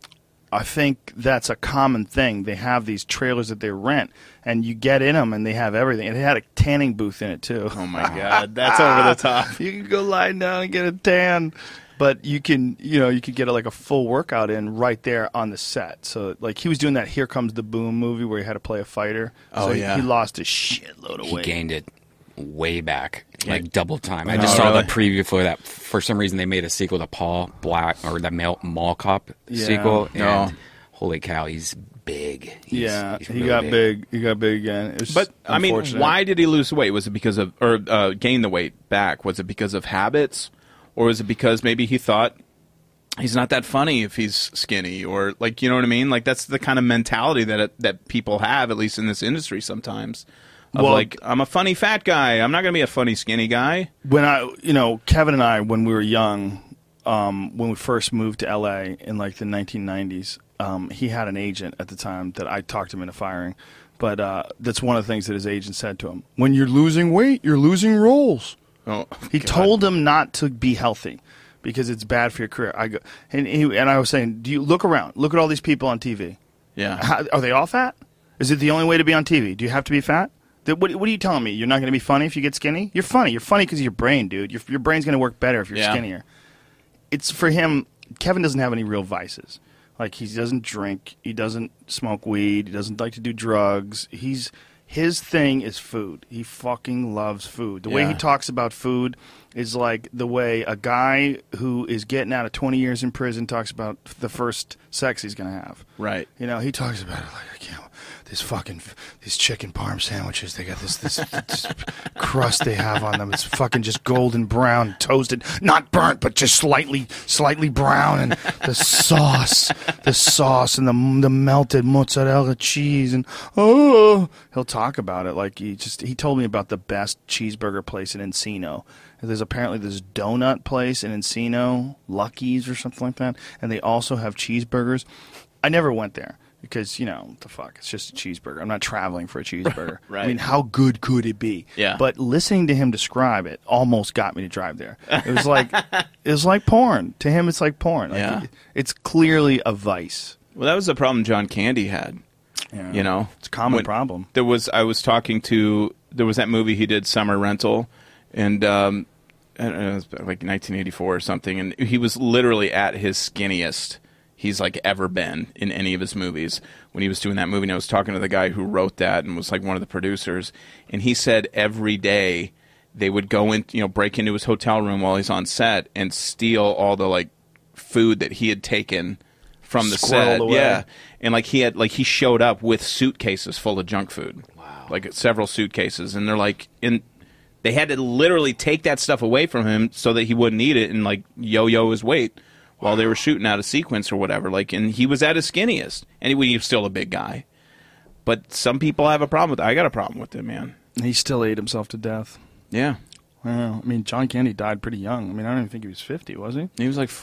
I think that's a common thing. They have these trailers that they rent, and you get in them, and they have everything. And it had a tanning booth in it, too. Oh, my God. That's over the top. You can go lie down and get a tan. But you can, you could get like a full workout in right there on the set. So, like, he was doing that Here Comes the Boom movie where he had to play a fighter. Oh, so yeah. He lost a shitload of He weight. gained it way back, Yeah. like double time. I Oh, just saw really? the preview for that. For some reason, they made a sequel to Paul Black, or the Mall Cop sequel. No. And holy cow, he's big. He's He really got big. He got big again. It was But I mean, unfortunate. why did he lose weight? Was it because of, or gain the weight back? Was it because of habits, or was it because maybe he thought he's not that funny if he's skinny, or like, you know what I mean? Like, that's the kind of mentality that people have, at least in this industry sometimes. Of Well- like, I'm a funny fat guy. I'm not going to be a funny skinny guy. When Kevin and I, when we were young, when we first moved to LA in like the 1990s, he had an agent at the time that I talked him into firing. But that's one of the things that his agent said to him. When you're losing weight, you're losing roles. Oh, He God. told him not to be healthy because it's bad for your career. And I was saying, do you look around? Look at all these people on TV. Yeah. Are they all fat? Is it the only way to be on TV? Do you have to be fat? What are you telling me? You're not going to be funny if you get skinny? You're funny. You're funny because of your brain, dude. Your brain's going to work better if you're Yeah. skinnier. It's for him. Kevin doesn't have any real vices. Like, he doesn't drink. He doesn't smoke weed. He doesn't like to do drugs. His thing is food. He fucking loves food. The way he Yeah. talks about food is like the way a guy who is getting out of 20 years in prison talks about the first sex he's going to have. Right. He talks about it like, I can't. These chicken parm sandwiches. They got this crust they have on them. It's fucking just golden brown, toasted, not burnt, but just slightly brown. And the sauce, and the melted mozzarella cheese, and he'll talk about it like he told me about the best cheeseburger place in Encino. There's apparently this donut place in Encino, Lucky's or something like that, and they also have cheeseburgers. I never went there. Because, what the fuck, it's just a cheeseburger. I'm not traveling for a cheeseburger. Right. I mean, how good could it be? Yeah. But listening to him describe it almost got me to drive there. It was like porn. To him, it's like porn. Like, Yeah. it's clearly a vice. Well, that was the problem John Candy had. Yeah. It's a common problem. There was that movie he did, Summer Rental, and I don't know, it was like 1984 or something, and he was literally at his skinniest he's like ever been in any of his movies when he was doing that movie. And I was talking to the guy who wrote that and was like one of the producers, and he said every day they would go in, break into his hotel room while he's on set and steal all the like food that he had taken from the set. Away. Yeah. And he showed up with suitcases full of junk food. Wow. Like several suitcases, and they're like they had to literally take that stuff away from him so that he wouldn't eat it and like yo-yo his weight while they were shooting out a sequence or whatever. Like, and he was at his skinniest, and he was still a big guy. But some people have a problem with it. I got a problem with it, man. He still ate himself to death. Yeah. Well, I mean, John Candy died pretty young. I mean, I don't even think he was 50, was he? He was like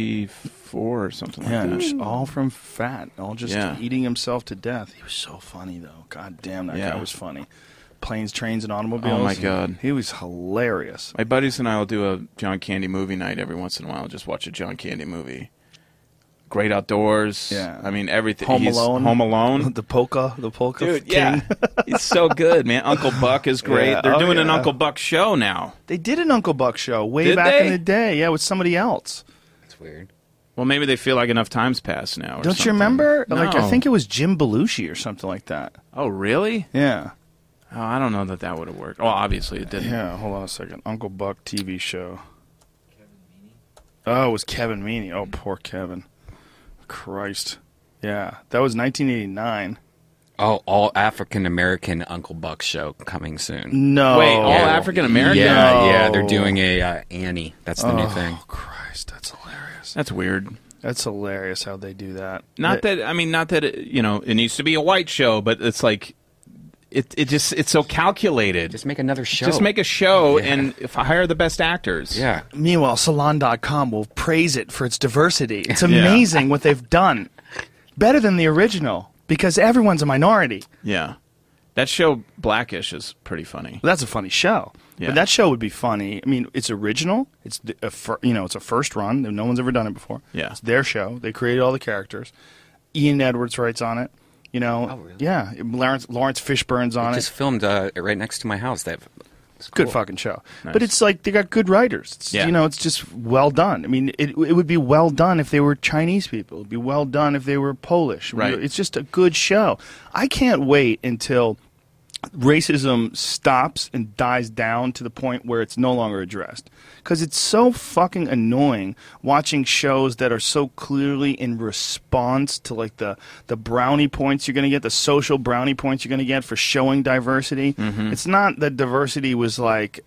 44 or something like that. Just all from fat, all just Yeah. eating himself to death. He was so funny, though. God damn, that Yeah. guy was funny. Planes, Trains, and Automobiles. Oh, my God. He was hilarious. My buddies and I will do a John Candy movie night every once in a while. Just watch a John Candy movie. Great Outdoors. Yeah. I mean, everything. Home He's Alone. Home Alone. The polka Dude, king. yeah. He's so good, man. Uncle Buck is great. Yeah. They're Oh, doing an yeah. Uncle Buck show now. They did an Uncle Buck show way Did back they? in the day. Yeah, with somebody else. That's weird. Well, maybe they feel like enough time's passed now. Or Don't something. you remember? Like, I No. think it was Jim Belushi or something like that. Oh, really? Yeah. Oh, I don't know that would have worked. Oh, obviously it didn't. Yeah, hold on a second. Uncle Buck TV show. Oh, it was Kevin Meaney. Oh, poor Kevin. Christ. Yeah, that was 1989. Oh, all African American Uncle Buck show coming soon. No. Wait, all African American? Yeah, they're doing a Annie. That's the new thing. Oh, Christ, that's hilarious. That's weird. That's hilarious how they do that. Not that it, it needs to be a white show, but it's like it's so calculated. Just make another show. Just make a show Yeah. and hire the best actors. Yeah. Meanwhile, Salon.com will praise it for its diversity. It's amazing what they've done. Better than the original, because everyone's a minority. Yeah. That show Blackish is pretty funny. Well, that's a funny show. Yeah. But that show would be funny. I mean, it's original. It's it's a first run. No one's ever done it before. Yeah. It's their show. They created all the characters. Ian Edwards writes on it. Oh, really? Yeah. Lawrence Fishburne's on Just filmed right next to my house. It's Good cool. fucking show. Nice. But it's like they got good writers. It's, Yeah. it's just well done. I mean, it would be well done if they were Chinese people. It would be well done if they were Polish. Right. It's just a good show. I can't wait until racism stops and dies down to the point where it's no longer addressed. Because it's so fucking annoying watching shows that are so clearly in response to like the brownie points you're going to get, the social brownie points you're going to get for showing diversity. It's not that diversity was like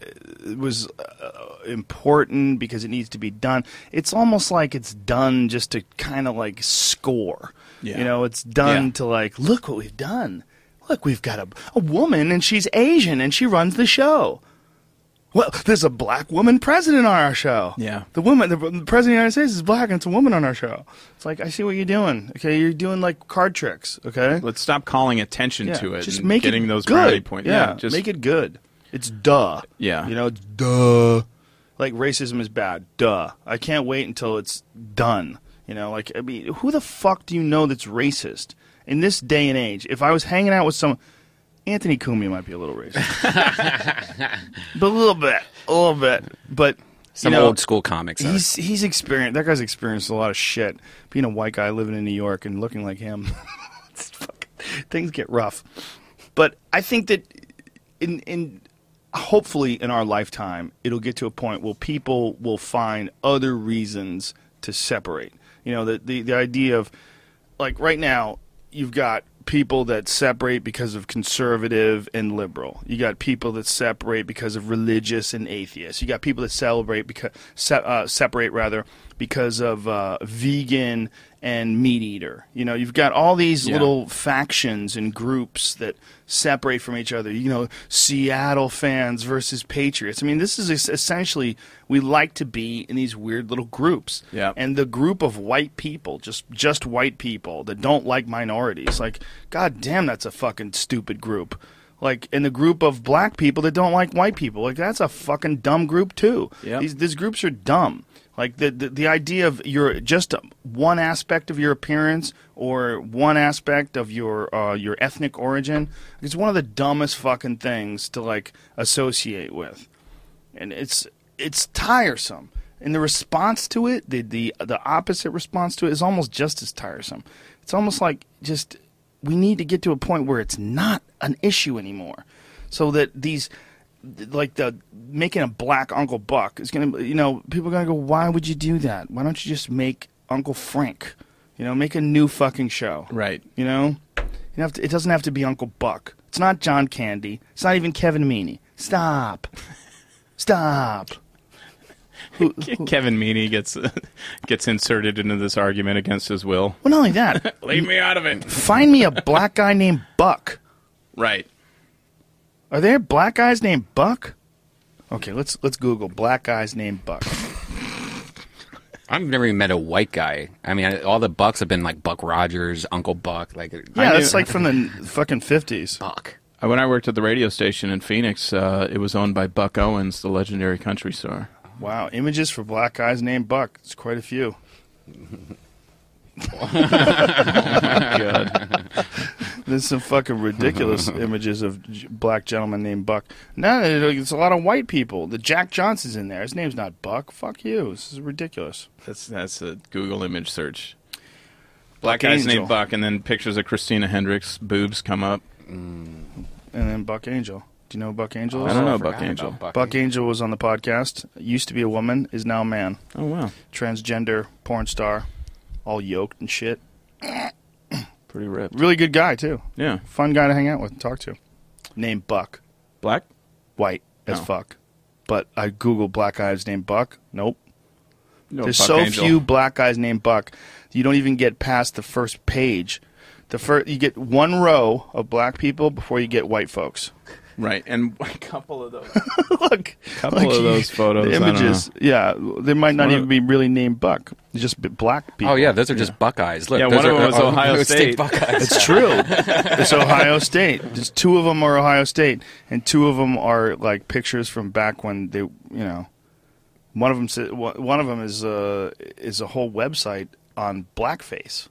important because it needs to be done. It's almost like it's done just to kind of like score. Yeah. It's done Yeah. to like, look what we've done. Look, we've got a woman and she's Asian and she runs the show. Well, there's a black woman president on our show. Yeah. The president of the United States is black and it's a woman on our show. It's like, I see what you're doing. Okay, you're doing like card tricks. Okay, Let's stop calling attention yeah. to it. Just and make getting it those good. brownie points. Yeah, just make it good. It's duh. Yeah. It's duh. Like racism is bad. Duh. I can't wait until it's done. Like, I mean, who the fuck do you know that's racist in this day and age? If I was hanging out with someone, Anthony Cumia might be a little racist, but a little bit. But Some old school comics. he's experienced. That guy's experienced a lot of shit. Being a white guy living in New York and looking like him, things get rough. But I think that in hopefully in our lifetime, it'll get to a point where people will find other reasons to separate. The idea of, like, right now, you've got people that separate because of conservative and liberal. You got people that separate because of religious and atheist. You got people that separate because of vegan and meat eater. You've got all these little factions and groups that separate from each other. Seattle fans versus Patriots. I mean, this is essentially, we like to be in these weird little groups. Yeah. And the group of white people, just white people that don't like minorities, like, god damn, that's a fucking stupid group. Like, in the group of black people that don't like white people, like, that's a fucking dumb group too. Yep. These groups are dumb. Like, the idea of your just one aspect of your appearance or one aspect of your ethnic origin, it's one of the dumbest fucking things to like associate with, and it's tiresome. And the response to it, the opposite response to it, is almost just as tiresome. It's almost like just we need to get to a point where it's not an issue anymore, so that these. Like making a black Uncle Buck is gonna, people are gonna go, why would you do that? Why don't you just make Uncle Frank? Make a new fucking show. Right. It doesn't have to be Uncle Buck. It's not John Candy. It's not even Kevin Meaney. Stop. Kevin Meaney gets inserted into this argument against his will. Well, not only that. Leave me out of it. Find me a black guy named Buck. Right. Are there black guys named Buck? Okay, let's Google black guys named Buck. I've never even met a white guy. I mean, all the Bucks have been like Buck Rogers, Uncle Buck. Like, Yeah, that's like from the fucking 50s. Buck. When I worked at the radio station in Phoenix, it was owned by Buck Owens, the legendary country star. Wow, images for black guys named Buck. It's quite a few. God. There's some fucking ridiculous images of black gentleman named Buck. No, it's a lot of white people. The Jack Johnson's in there. His name's not Buck. Fuck you. This is ridiculous. That's a Google image search. Black Buck guys Angel. named Buck, and then pictures of Christina Hendricks' boobs come up. And then Buck Angel. Do you know who Buck Angel is? I don't know I forgot Buck Angel. about Buck Angel was on the podcast. Used to be a woman, is now a man. Oh, wow. Transgender porn star. All yoked and shit. Pretty ripped. Really good guy, too. Yeah. Fun guy to hang out with and talk to. Named Buck. Black? White as Oh. fuck. But I Googled black guys named Buck. Nope. No, There's Buck so Angel. few black guys named Buck. You don't even get past the first page. You get one row of black people before you get white folks. Right, and a couple of those. Look, Couple of those photos, the I don't images. Yeah, they might not One of- even be really named Buck. They're just black people. Oh yeah, those are just Buckeyes. Look, Yeah, those one of are them was Ohio State. Buckeyes. It's true. It's Ohio State. Just two of them are Ohio State, and two of them are like pictures from back when they, one of them is a whole website on blackface.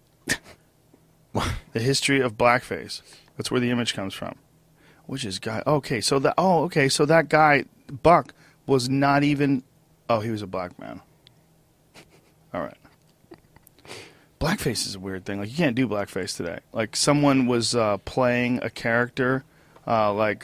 The history of blackface. That's where the image comes from. Which is guy? Okay, so that guy Buck was not even. Oh, he was a black man. All right. Blackface is a weird thing. Like, you can't do blackface today. Like, someone was playing a character, at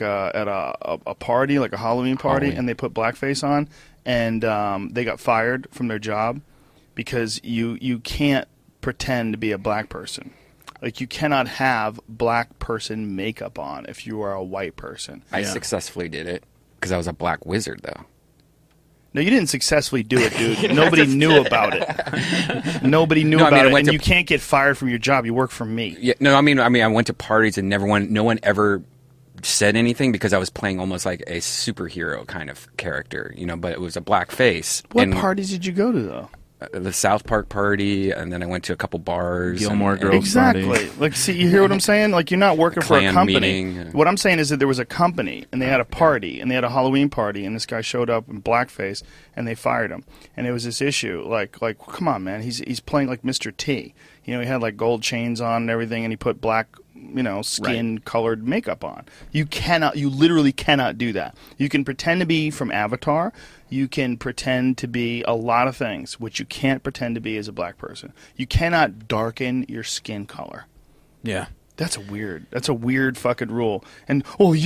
a party, like a Halloween party, Halloween. and they put blackface on, and they got fired from their job because you can't pretend to be a black person. Like, you cannot have black person makeup on if you are a white person. I Yeah. successfully did it because I was a black wizard, though. No, you didn't successfully do it, dude. Nobody knew about it. Nobody knew No, I mean, about I it, went and to- you can't get fired from your job. You work for me. Yeah, no, I mean, I went to parties and no one ever said anything because I was playing almost like a superhero kind of character, but it was a black face. What and, parties did you go to, though? The South Park party, and then I went to a couple bars. Gilmore and- Girls. Exactly. party. Like, see, you hear what I'm saying? Like, you're not working for a Klan company. meeting. What I'm saying is that there was a company, and they had a party, and they had a Halloween party, and this guy showed up in blackface, and they fired him. And it was this issue, like, come on, man, he's playing like Mr. T. He had like gold chains on and everything, and he put black, skin-colored makeup on. You literally cannot do that. You can pretend to be from Avatar. You can pretend to be a lot of things, which you can't pretend to be as a black person. You cannot darken your skin color. Yeah. That's a weird fucking rule. And when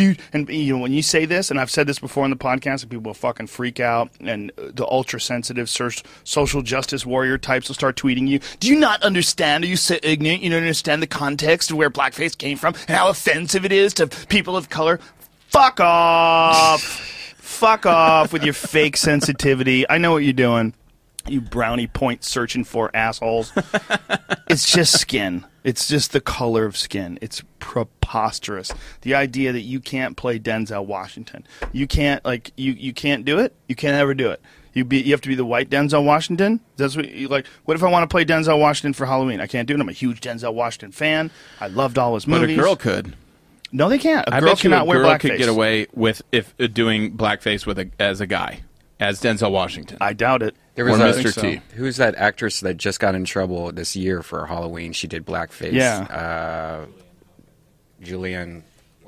you say this, and I've said this before on the podcast, and people will fucking freak out, and the ultra sensitive social justice warrior types will start tweeting you. Do you not understand? Are you so ignorant? You don't understand the context of where blackface came from and how offensive it is to people of color? Fuck off. Fuck off with your fake sensitivity. I know what you're doing. You brownie point searching for assholes. It's just skin. It's just the color of skin. It's preposterous. The idea that you can't play Denzel Washington. You can't you can't do it. You can't ever do it. You have to be the white Denzel Washington. That's what you like. What if I want to play Denzel Washington for Halloween? I can't do it. I'm a huge Denzel Washington fan. I loved all his But movies. a girl could. No, they can't. A I girl bet you cannot a wear girl blackface. could get away with doing blackface as a guy, as Denzel Washington. I doubt it. There Or was Mr. so. T. Who's that actress that just got in trouble this year for Halloween? She did blackface. Yeah. Julianne.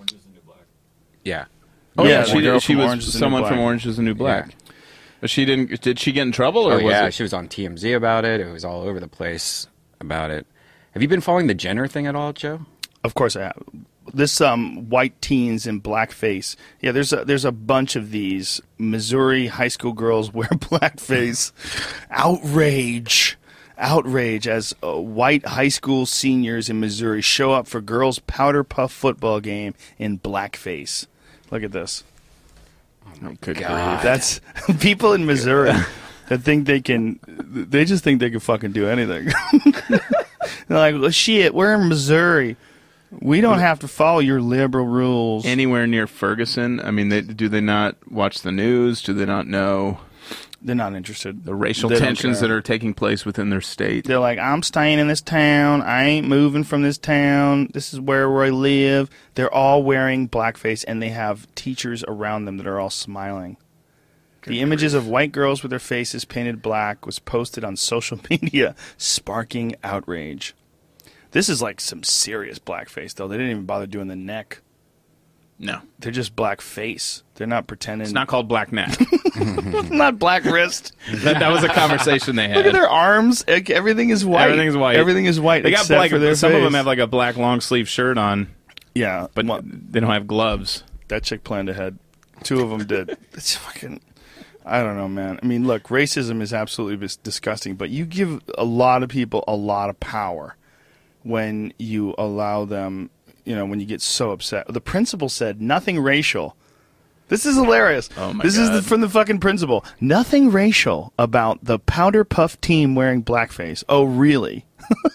Yeah. Oh Yeah, yeah, the girl she from was Orange is the New someone from Black. Orange is the New Black. Yeah. But she didn't. Did she get in trouble, or Oh, was yeah. it? She was on TMZ about it. It was all over the place about it. Have you been following the Jenner thing at all, Joe? Of course I have. This white teens in blackface. Yeah, there's a bunch of these. Missouri high school girls wear blackface. Outrage as white high school seniors in Missouri show up for girls' powder puff football game in blackface. Look at this. Good God. grief. That's people in Missouri that think they can. They just think they can fucking do anything. They're like, well, shit, we're in Missouri. We don't have to follow your liberal rules. Anywhere near Ferguson? I mean, do they not watch the news? Do they not know They're not interested. the racial They don't tensions care. that are taking place within their state? They're like, I'm staying in this town. I ain't moving from this town. This is where I live. They're all wearing blackface, and they have teachers around them that are all smiling. The images of white girls with their faces painted black was posted on social media, sparking outrage. This is like some serious blackface, though. They didn't even bother doing the neck. No. They're just blackface. They're not pretending. It's not called Black Neck. not black wrist. that was a conversation they Look at had. their arms. Like, everything is white. Everything's white. Everything is white. They got except black. for their Some of them face. have like a black long sleeve shirt on, Yeah, but well, they don't have gloves. that chick planned ahead. 2 of them did. It's fucking. I don't know, man. I mean, look, racism is absolutely disgusting, but you give a lot of people a lot of power when you allow them. You know, when you get so upset. The principal said nothing racial. This is hilarious. Oh, my this God. is from the fucking principal. Nothing racial about the Powder Puff team wearing blackface. Oh, really?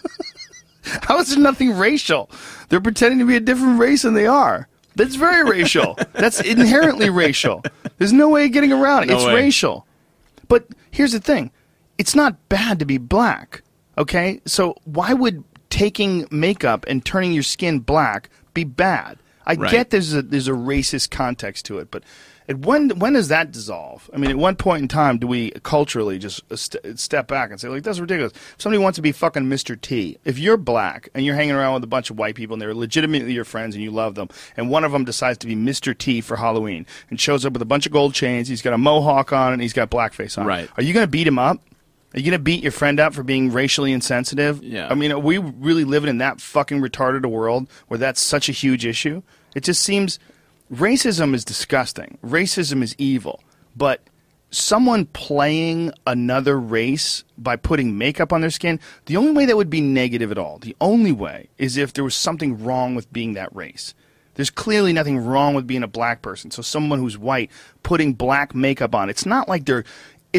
How is there nothing racial? They're pretending to be a different race than they are. That's very racial. That's inherently racial. There's no way of getting around it. No It's way. racial. But here's the thing. It's not bad to be black, okay? So why would taking makeup and turning your skin black be bad? I Right. get there's a racist context to it, but when does that dissolve? I mean, at one point in time, do we culturally just step back and say, like, that's ridiculous? If somebody wants to be fucking Mr. T, if you're black and you're hanging around with a bunch of white people and they're legitimately your friends and you love them, and one of them decides to be Mr. T for Halloween and shows up with a bunch of gold chains, he's got a mohawk on and he's got blackface on. Right. Are you going to beat him up? Are you going to beat your friend up for being racially insensitive? Yeah. I mean, are we really living in that fucking retarded a world where that's such a huge issue? It just seems racism is disgusting. Racism is evil. But someone playing another race by putting makeup on their skin, the only way that would be negative at all, the only way, is if there was something wrong with being that race. There's clearly nothing wrong with being a black person. So someone who's white putting black makeup on, it's not like they're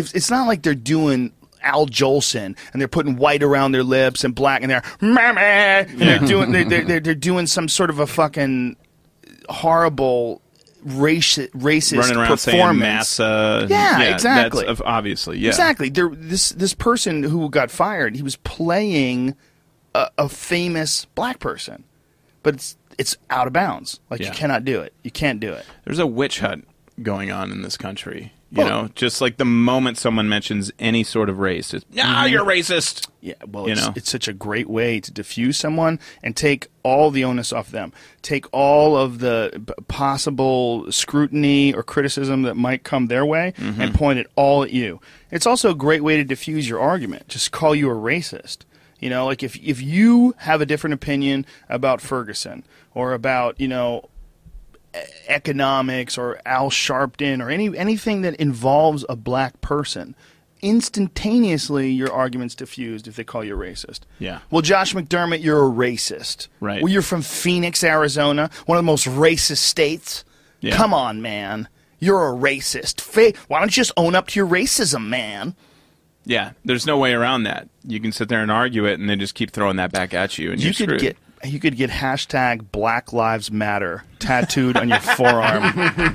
doing Al Jolson and they're putting white around their lips and black and they're "Mamma," and they're doing some sort of a fucking horrible racist Running around saying performance. massa. Yeah, exactly. That's obviously, yeah. Exactly. This person who got fired, he was playing a famous black person, but it's out of bounds. Like, Yeah. you cannot do it. You can't do it. There's a witch hunt going on in this country. You Well- know, just like the moment someone mentions any sort of race, it's, you're racist. Yeah, well, You know? it's such a great way to diffuse someone and take all the onus off them. Take all of the possible scrutiny or criticism that might come their way and point it all at you. It's also a great way to diffuse your argument. Just call you a racist. You know, like if you have a different opinion about Ferguson or about, you know, economics or Al Sharpton or anything that involves a black person, instantaneously your argument's diffused if they call you a racist. Yeah. Well, Josh McDermott, you're a racist. Right. Well, you're from Phoenix, Arizona, one of the most racist states. Yeah. Come on, man. You're a racist. Why don't you just own up to your racism, man? Yeah, there's no way around that. You can sit there and argue it, and they just keep throwing that back at you, and you're screwed. You could get hashtag Black Lives Matter tattooed on your forearm.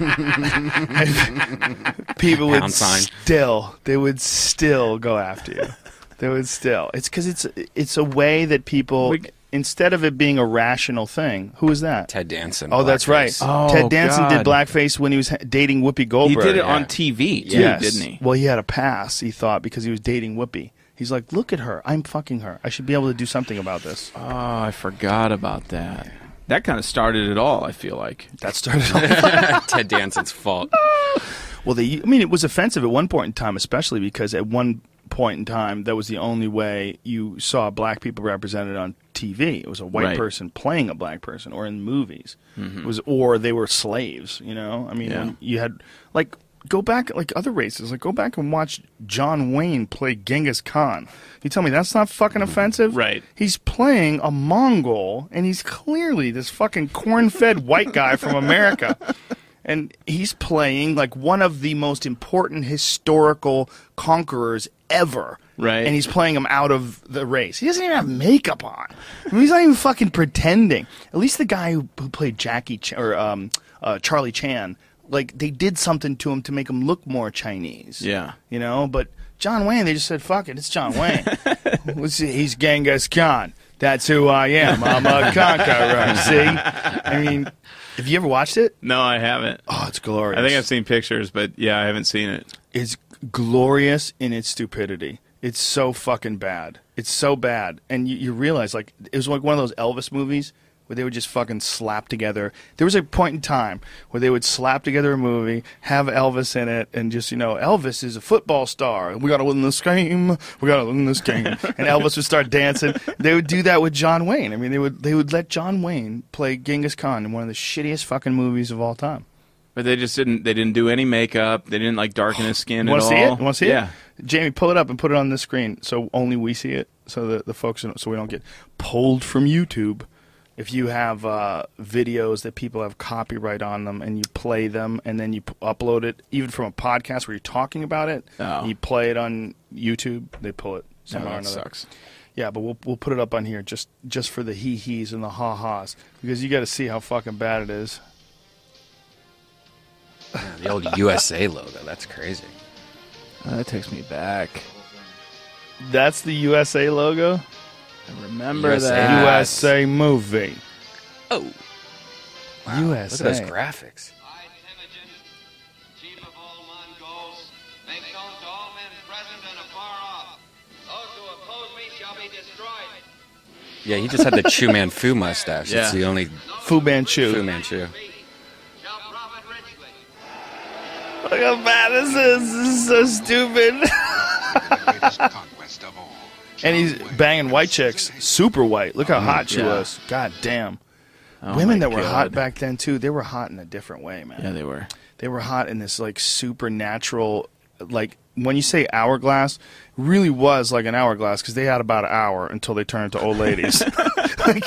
People would Pound sign. they would still go after you. They would still. It's because it's a way that people, instead of it being a rational thing. Who is that? Ted Danson. Oh, that's right. blackface. Oh, Ted Danson did God. blackface when he was dating Whoopi He Goldberg. did it on yeah. TV, too, Yes. didn't he? Well, he had a pass, he thought, because he was dating Whoopi. He's like, look at her. I'm fucking her. I should be able to do something about this. Oh, I forgot about that. That kind of started it all, I feel like. That started off. Ted Danson's fault. Well, it was offensive at one point in time, especially because at one point in time, that was the only way you saw black people represented on TV. It was a white Right. person playing a black person, or in movies. It was, or they were slaves. You know, I mean, Yeah. when you had like. Go back, like other races, like go back and watch John Wayne play Genghis Khan. You tell me that's not fucking offensive? Right. He's playing a Mongol, and he's clearly this fucking corn-fed white guy from America. and he's playing like one of the most important historical conquerors ever. Right. And he's playing him out of the race. He doesn't even have makeup on. I mean, he's not even fucking pretending. At least the guy who played Charlie Chan, like, they did something to him to make him look more Chinese. Yeah. You know, but John Wayne, they just said, fuck it, it's John Wayne. He's Genghis Khan. That's who I am. I'm a conqueror. See? I mean, have you ever watched it? No, I haven't. Oh, it's glorious. I think I've seen pictures, but yeah, I haven't seen it. It's glorious in its stupidity. It's so fucking bad. It's so bad. And you realize, like, it was like one of those Elvis movies where they would just fucking slap together. There was a point in time where they would slap together a movie, have Elvis in it, and just, Elvis is a football star. We got to win this game. We got to win this game. And Elvis would start dancing. They would do that with John Wayne. I mean, they would let John Wayne play Genghis Khan in one of the shittiest fucking movies of all time. But they just didn't. They didn't do any makeup. They didn't like darken his skin You at all. want to see it? You want to see Yeah. it? Jamie, pull it up and put it on the screen so only we see it, so that the folks, so we don't get pulled from YouTube. If you have videos that people have copyright on them and you play them and then you upload it, even from a podcast where you're talking about it, Oh. you play it on YouTube, they pull it No, somehow or that another. sucks. Yeah, but we'll put it up on here just for the hee-hees and the ha-has, because you got to see how fucking bad it is. The old USA logo. That's crazy. That takes me back. That's the USA logo? I remember USA. that. USA movie. Oh, USA. look at those graphics. I, Temujin, chief of all Mongols, make known to all men present and afar off. Those who oppose me shall be destroyed. Yeah, he just had the Chu Man Fu mustache. Yeah. It's the only Fu Manchu. Fu Manchu. Shall profit richly. Look how bad this is. This is so stupid. greatest conquest of all. And he's banging white chicks. Super white. Look how hot she yeah. was. God damn. Oh Women my that were God. hot back then, too, they were hot in a different way, man. Yeah, they were. They were hot in this, like, supernatural, like, when you say hourglass, really was like an hourglass because they had about an hour until they turned into old ladies. Like,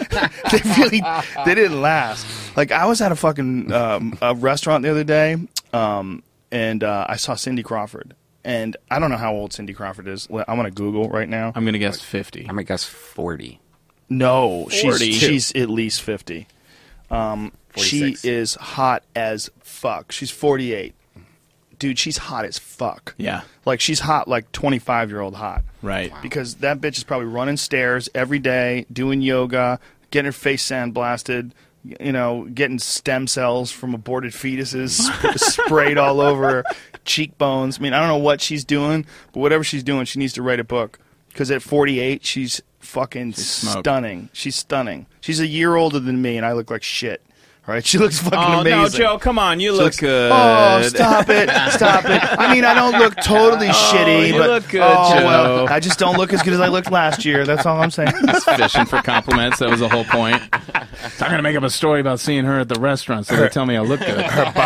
they didn't last. Like, I was at a fucking a restaurant the other day, and I saw Cindy Crawford. And I don't know how old Cindy Crawford is. I'm going to Google right now. I'm gonna guess 50. I'm gonna guess 40. No, 40. she's at least 50. She 46. is hot as fuck. She's 48. Dude, she's hot as fuck. Yeah. Like, she's hot like 25-year-old hot. Right. Because that bitch is probably running stairs every day, doing yoga, getting her face sandblasted, getting stem cells from aborted fetuses sprayed all over her cheekbones. I mean, I don't know what she's doing, but whatever she's doing, she needs to write a book. Because at 48, she's fucking smoke. stunning. She's stunning. She's a year older than me, and I look like shit. All right, she looks fucking Oh amazing. no, Joe! Come on, you She look looks- good. Oh, stop it! Stop it! I mean, I don't look totally shitty, you but look good, well, Joe. I just don't look as good as I looked last year. That's all I'm saying. Fishing for compliments. That was the whole point. So I'm gonna make up a story about seeing her at the restaurant, so they tell me I look good.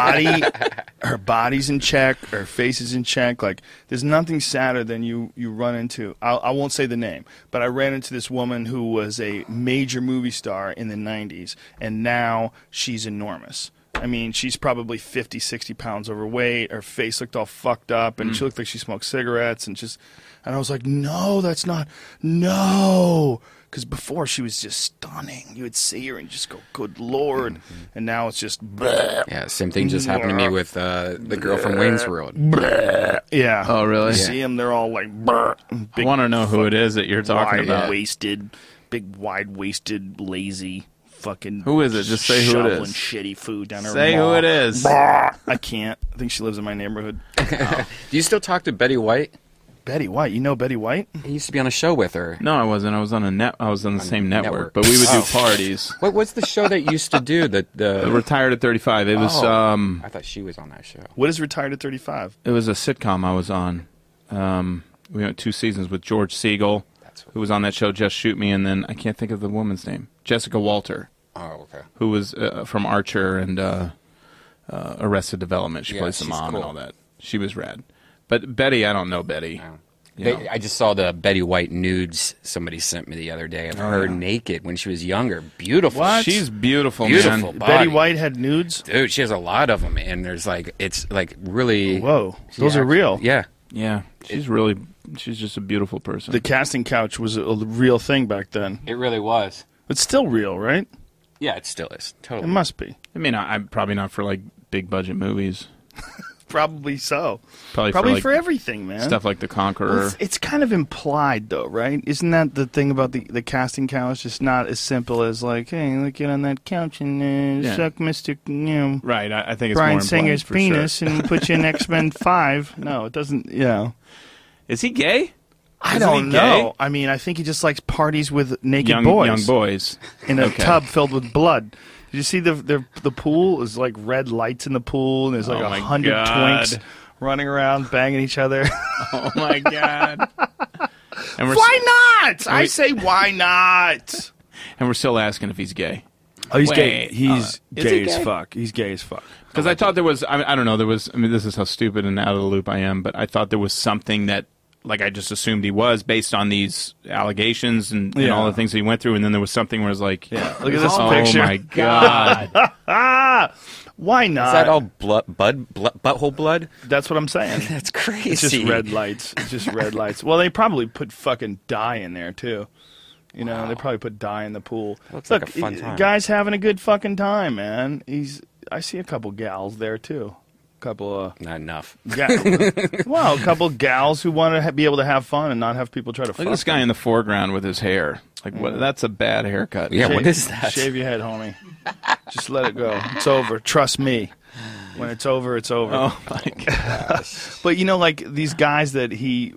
Her body's in check. Her face is in check. Like, there's nothing sadder than you run into. I won't say the name, but I ran into this woman who was a major movie star in the 90s, and now she's enormous. I mean, she's probably 50, 60 pounds overweight. Her face looked all fucked up, and she looked like she smoked cigarettes, and I was like, no, that's not, no. Because before she was just stunning. You would see her and just go, good Lord. And now it's just, bleh, Yeah, same thing just happened to me with the girl from Wayne's World. bleh. Yeah. Oh, really? You see them, they're all like, bleh, I big, want to know who it is that you're talking about. wide-waisted, big, wide-waisted, lazy, fucking. Who is it? Just say who it shoveling is. shitty food down her Say who maw. it is. Bleh. I can't. I think she lives in my neighborhood. Do you still talk to Betty White? Betty White. You know Betty White? I used to be on a show with her. No, I wasn't. I was on I was on the same network, network. but we would do Oh. parties. What was the show that you used to do? The Retired at 35. It was I thought she was on that show. What is Retired at 35? it was a sitcom I was on. We went 2 seasons with George Siegel, who was on that show Just Shoot Me, and then I can't think of the woman's name, Jessica Walter, Oh, okay. who was from Archer and Arrested Development. She Yeah, plays the she's mom cool. and all that. She was rad. But Betty, I don't know Betty. No. You know? I just saw the Betty White nudes somebody sent me the other day of her naked when she was younger. Beautiful. What? She's beautiful, Beautiful man. body. Betty White had nudes. Dude, she has a lot of them, and there's like, it's like really. Whoa, those are real. Yeah. Yeah, she's just a beautiful person. The casting couch was a real thing back then. It really was. It's still real, right? Yeah, it still is. It Totally. must be. I mean, I'm probably not for like big budget movies. Probably so. Probably Probably for, for like, everything, man. stuff like The Conqueror. Well, it's kind of implied, though, right? Isn't that the thing about the casting couch? It's not as simple as like, hey, look, get on that couch and suck Mr. Right, I think it's Brian more implied, Singer's for penis sure. and put you in X-Men 5. No, it doesn't, Is he gay? I Isn't don't he know. gay? I mean, I think he just likes parties with naked Young boys. in a Okay. tub filled with blood. Did you see the pool is like red lights in the pool, and there's like Oh my 100 God. twinks running around banging each other. Oh my god! And we're Why not? I we- say why not? and we're still asking if he's gay. Oh, he's Wait, gay. He's is gay he as gay? fuck. He's gay as fuck. Because I thought there was, I don't know, there was, I mean, this is how stupid and out of the loop I am, but I thought there was something that, like, I just assumed he was based on these allegations and Yeah. all the things that he went through, and then there was something where it was like, Look at this oh picture. my god. Why not? Is that all butthole blood? That's what I'm saying. That's crazy. It's just red lights. It's just red lights. Well, they probably put fucking dye in there too. You know, they probably put dye in the pool. Looks Look, like a fun time. Guy's having a good fucking time, man. I see a couple gals there too. A couple of Not enough. well, a couple gals who want to be able to have fun and not have people try to fuck Look at this guy in the foreground with his hair. Like, what? That's a bad haircut. Yeah, Shave- what is that? Shave your head, homie. Just let it go. It's over. Trust me. When it's over, it's over. Oh my god. But you know, like these guys that he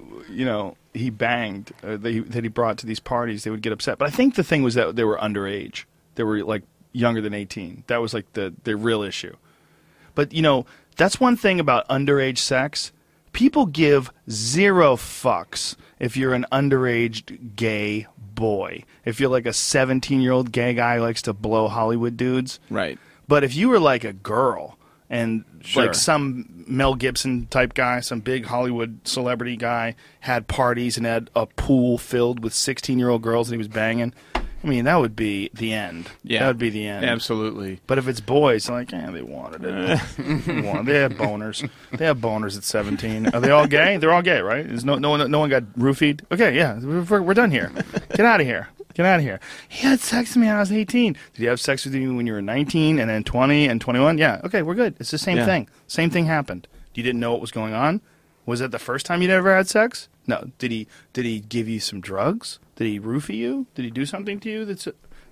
banged, that he brought to these parties, they would get upset. But I think the thing was that they were underage. They were like younger than 18. That was like the real issue. But you know, that's one thing about underage sex. People give zero fucks if you're an underage gay boy. If you're like a 17-year-old gay guy who likes to blow Hollywood dudes. Right. But if you were like a girl and Sure. like some Mel Gibson type guy, some big Hollywood celebrity guy had parties and had a pool filled with 16-year-old girls that he was banging, I mean, that would be the end. Yeah. That would be the end. Absolutely. But if it's boys, like, they wanted it. They had boners. They have boners at 17. Are they all gay? They're all gay, right? Is no one got roofied? Okay, yeah, we're done here. Get out of here. Get out of here. He had sex with me when I was 18. Did he have sex with you when you were 19 and then 20 and 21? Yeah, okay, we're good. It's the same Yeah. thing. Same thing happened. You didn't know what was going on? Was that the first time you'd ever had sex? No. Did he give you some drugs? Did he roofie you? Did he do something to you that's...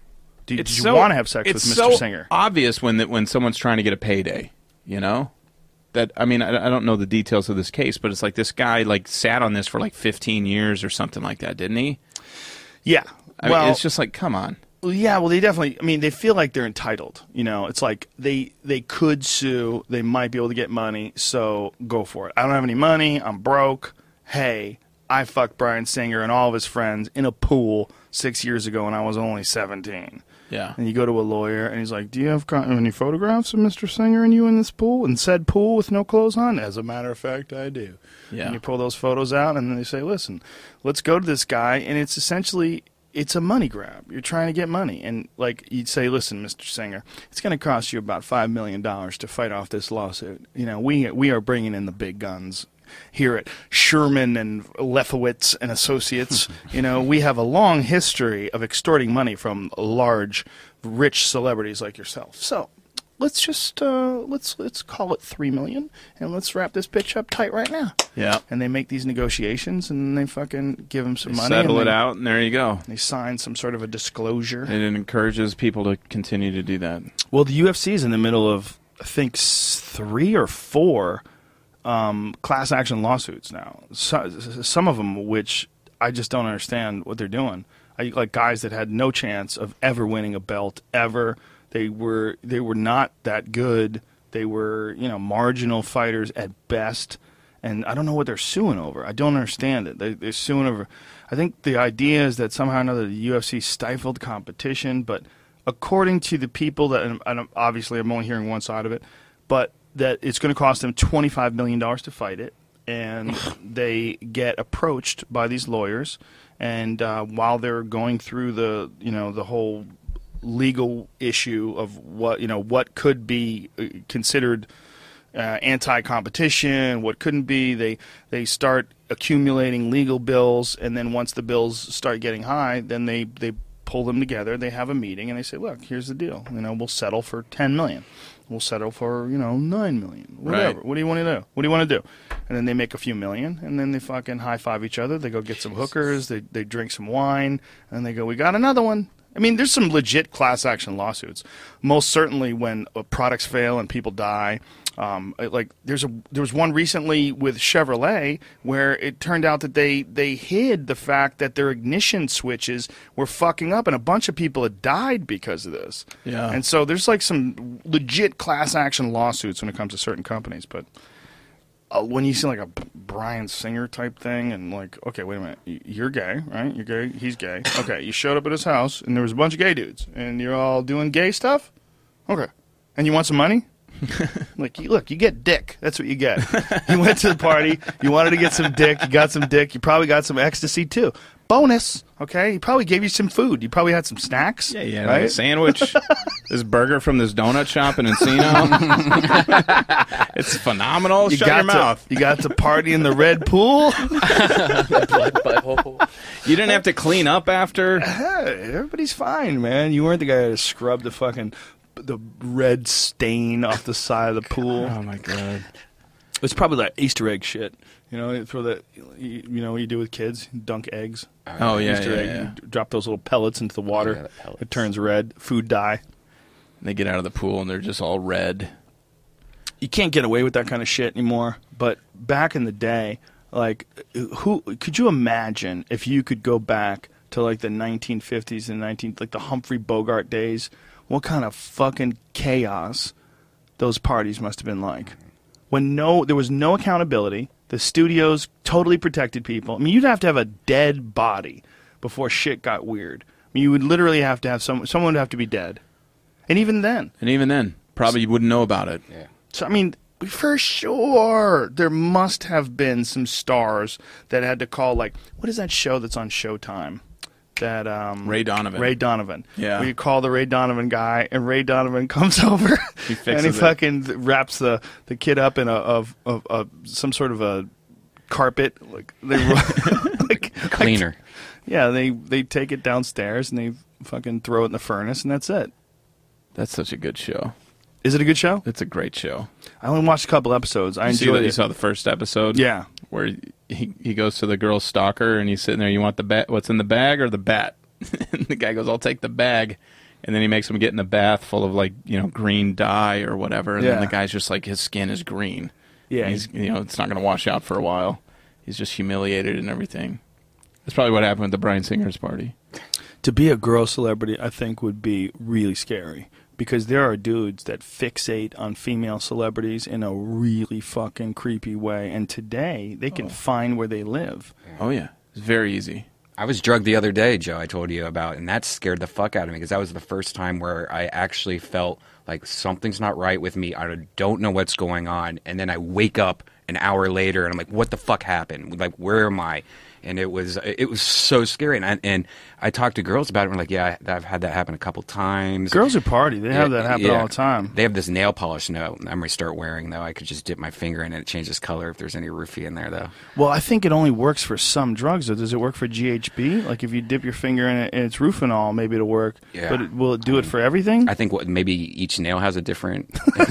Did you want to have sex with it's Mr. so Singer? obvious when someone's trying to get a payday, you know? That, I mean, I don't know the details of this case, but it's like this guy like sat on this for like 15 years or something like that, didn't he? Yeah. I mean, it's just like, come on. Yeah, well, they definitely. I mean, they feel like they're entitled. You know, it's like they could sue. They might be able to get money, so go for it. I don't have any money. I'm broke. Hey, I fucked Brian Singer and all of his friends in a pool 6 years ago when I was only 17. Yeah. And you go to a lawyer, and he's like, "Do you have any photographs of Mr. Singer and you in this pool, in said pool with no clothes on?" As a matter of fact, I do. Yeah. And you pull those photos out, and then they say, "Listen, let's go to this guy," and it's essentially. It's a money grab. You're trying to get money. And, like, you'd say, listen, Mr. Singer, it's going to cost you about $5 million to fight off this lawsuit. You know, we are bringing in the big guns here at Sherman and Lefowitz and Associates. You know, we have a long history of extorting money from large, rich celebrities like yourself. So let's just let's call it $3 million, and let's wrap this bitch up tight right now. Yeah. And they make these negotiations, and they fucking give him some money. Settle and it they- out, and there you go. They sign some sort of a disclosure. And it encourages people to continue to do that. Well, the UFC is in the middle of, I think, 3 or 4 class action lawsuits now. Some of them, which I just don't understand what they're doing. Like guys that had no chance of ever winning a belt ever. They were not that good. They were, marginal fighters at best. And I don't know what they're suing over. I don't understand it. They're suing over. I think the idea is that somehow or another the UFC stifled competition. But according to the people and obviously I'm only hearing one side of it, but that it's going to cost them $25 million to fight it. and they get approached by these lawyers, and while they're going through the whole legal issue of what could be considered anti-competition, what couldn't be, they start accumulating legal bills, and then once the bills start getting high, then they pull them together, they have a meeting, and they say, look, here's the deal, we'll settle for $10 million. We'll settle for, $9 million. Whatever. Right. What do you want to do? What do you want to do? And then they make a few million, and then they fucking high-five each other. They go get some hookers. They drink some wine, and they go, we got another one. I mean, there's some legit class action lawsuits. Most certainly when products fail and people die. Like there was one recently with Chevrolet where it turned out that they hid the fact that their ignition switches were fucking up, and a bunch of people had died because of this. Yeah. And so there's like some legit class action lawsuits when it comes to certain companies, but when you see like a Bryan Singer type thing, and like, okay, wait a minute, you're gay, right? You're gay, he's gay. Okay, you showed up at his house, and there was a bunch of gay dudes, and you're all doing gay stuff? Okay. And you want some money? Like, look, you get dick. That's what you get. You went to the party, you wanted to get some dick, you got some dick, you probably got some ecstasy too. Bonus, okay? He probably gave you some food. You probably had some snacks. Yeah, yeah, right? like a sandwich. This burger from this donut shop in Encino. It's phenomenal. Shut your mouth. You got to party in the red pool. You didn't have to clean up after. Hey, everybody's fine, man. You weren't the guy that scrubbed the red stain off the side of the pool. Oh my god. It's probably that Easter egg shit. You throw that. You know what you do with kids? Dunk eggs. Oh yeah, Easter egg. yeah. You drop those little pellets into the water. Yeah, the pellets. It turns red. Food dye. They get out of the pool and they're just all red. You can't get away with that kind of shit anymore. But back in the day, like, who could you imagine if you could go back to like the 1950s and like the Humphrey Bogart days? What kind of fucking chaos those parties must have been like. When there was no accountability, the studios totally protected people. I mean, you'd have to have a dead body before shit got weird. I mean, you would literally have to have someone would have to be dead. And even then, probably you wouldn't know about it. Yeah. So, I mean, for sure, there must have been some stars that had to call, like, what is that show that's on Showtime? That Ray Donovan. Ray Donovan. Yeah. Where you call the Ray Donovan guy, and Ray Donovan comes over, He fixes and he it. fucking wraps the kid up in some sort of a carpet, like they like Cleaner. yeah, they take it downstairs and they fucking throw it in the furnace, and that's it. That's such a good show. Is it a good show? It's a great show. I only watched a couple episodes. I You enjoyed You it. saw the first episode? Yeah. Where he goes to the girl's stalker and he's sitting there, you want the bat? What's in the bag or the bat? And the guy goes, I'll take the bag. And then he makes him get in a bath full of, like, green dye or whatever. And then Yeah. the guy's just like, his skin is green. Yeah. And he's, it's not going to wash out for a while. He's just humiliated and everything. That's probably what happened at the Bryan Singer's party. To be a girl celebrity, I think, would be really scary. Because there are dudes that fixate on female celebrities in a really fucking creepy way. And today, they can find where they live. Oh, yeah. It's very easy. I was drugged the other day, Joe, I told you about, and that scared the fuck out of me because that was the first time where I actually felt like something's not right with me. I don't know what's going on. And then I wake up an hour later and I'm like, what the fuck happened? Like, where am I? And it was so scary. And I talked to girls about it. And we're like, yeah, I've had that happen a couple times. Girls who party, they have that happen all the time. They have this nail polish now I'm going to start wearing, though. I could just dip my finger in and it changes color if there's any roofie in there, though. Well, I think it only works for some drugs, though. Does it work for GHB? Like, if you dip your finger in it and it's Rufinol, maybe it'll work. Yeah. But will it do it for everything? I think maybe each nail has a different...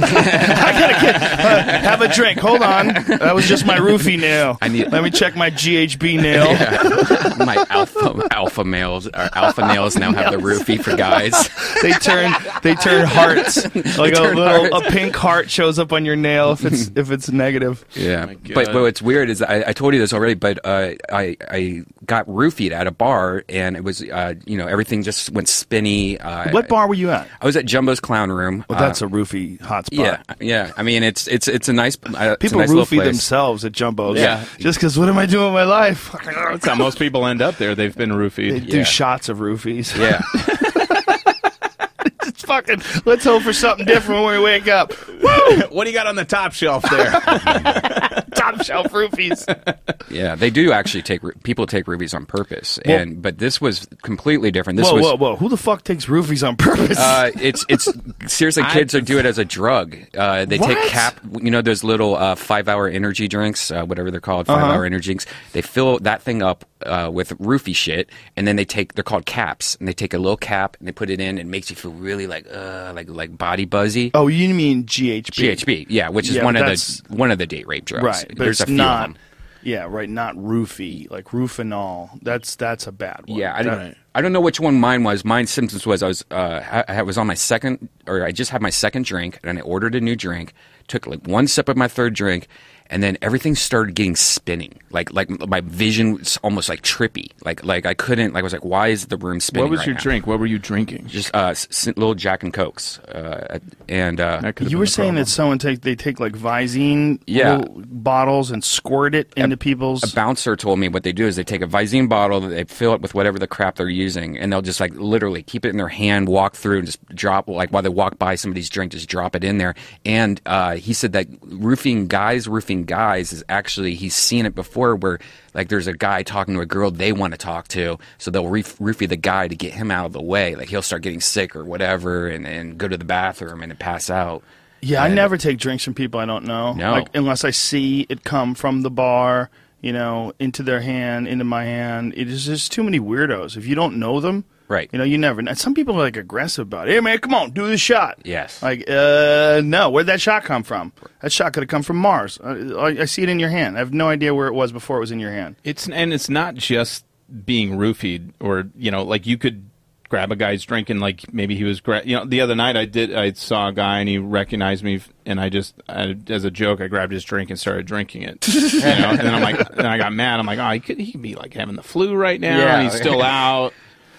Have a drink. Hold on. That was just my roofie nail. Let me check my GHB nail. My alpha males or alpha nails now have the roofie for guys. They turn hearts. Like a pink heart shows up on your nail if it's negative. Yeah, my God. but what's weird is I told you this already, but I got roofied at a bar and it was everything just went spinny. What bar were you at? I was at Jumbo's Clown Room. Well, that's a roofie hotspot. Yeah. I mean, it's a nice People it's a nice little roofie place. themselves at Jumbo's. Yeah. Just because what am I doing with my life? That's how most people end up there. They've been They roofied. do shots of roofies. Yeah. It's fucking, let's hope for something different when we wake up. What do you got on the top shelf there? Top Top-shelf roofies. Yeah, they do actually people take roofies on purpose, but this was completely different. This Whoa! Who the fuck takes roofies on purpose? It's seriously, kids are do it as a drug. They take those little 5-hour energy drinks, whatever they're called, 5-hour energy drinks. They fill that thing up with roofie shit, and then they're called caps, and they take a little cap and they put it in, and it makes you feel really like body buzzy. Oh, you mean GHB? GHB, yeah, which is one of the date rape drugs. Right, but there's it's a few not. of them. Yeah, right. Not roofie, like Rufinol. That's a bad one. Yeah, I don't know which one mine was. Mine's symptoms was I was on my second, or I just had my second drink, and I ordered a new drink. Took like one sip of my third drink, and then everything started getting spinning. Like my vision was almost like trippy. Like I couldn't. Like I was like, why is the room spinning? What was right your now? drink? What were you drinking? Just little Jack and Cokes, and You were saying that they take like Visine little bottles and squirt it into people's. A bouncer told me what they do is they take a Visine bottle, they fill it with whatever the crap they're using, and they'll just like literally keep it in their hand, walk through, and just drop, like while they walk by somebody's drink, just drop it in there. And he said that roofing guys is actually, he's seen it before where like there's a guy talking to a girl they want to talk to, so they'll roofie the guy to get him out of the way. Like he'll start getting sick or whatever, and go to the bathroom and pass out. Yeah, I never take drinks from people I don't know. No. Like, unless I see it come from the bar, into their hand, into my hand. It is just too many weirdos. If you don't know them, right? You never. Some people are like aggressive about it. Hey man, come on, do the shot. Yes. Like, no, where'd that shot come from? That shot could have come from Mars. I see it in your hand. I have no idea where it was before it was in your hand. It's not just being roofied, or like you could grab a guy's drink and like maybe he was the other night I saw a guy and he recognized me, and I as a joke I grabbed his drink and started drinking it. And then I got mad. I'm like, oh, he could be like having the flu right now, and he's still out.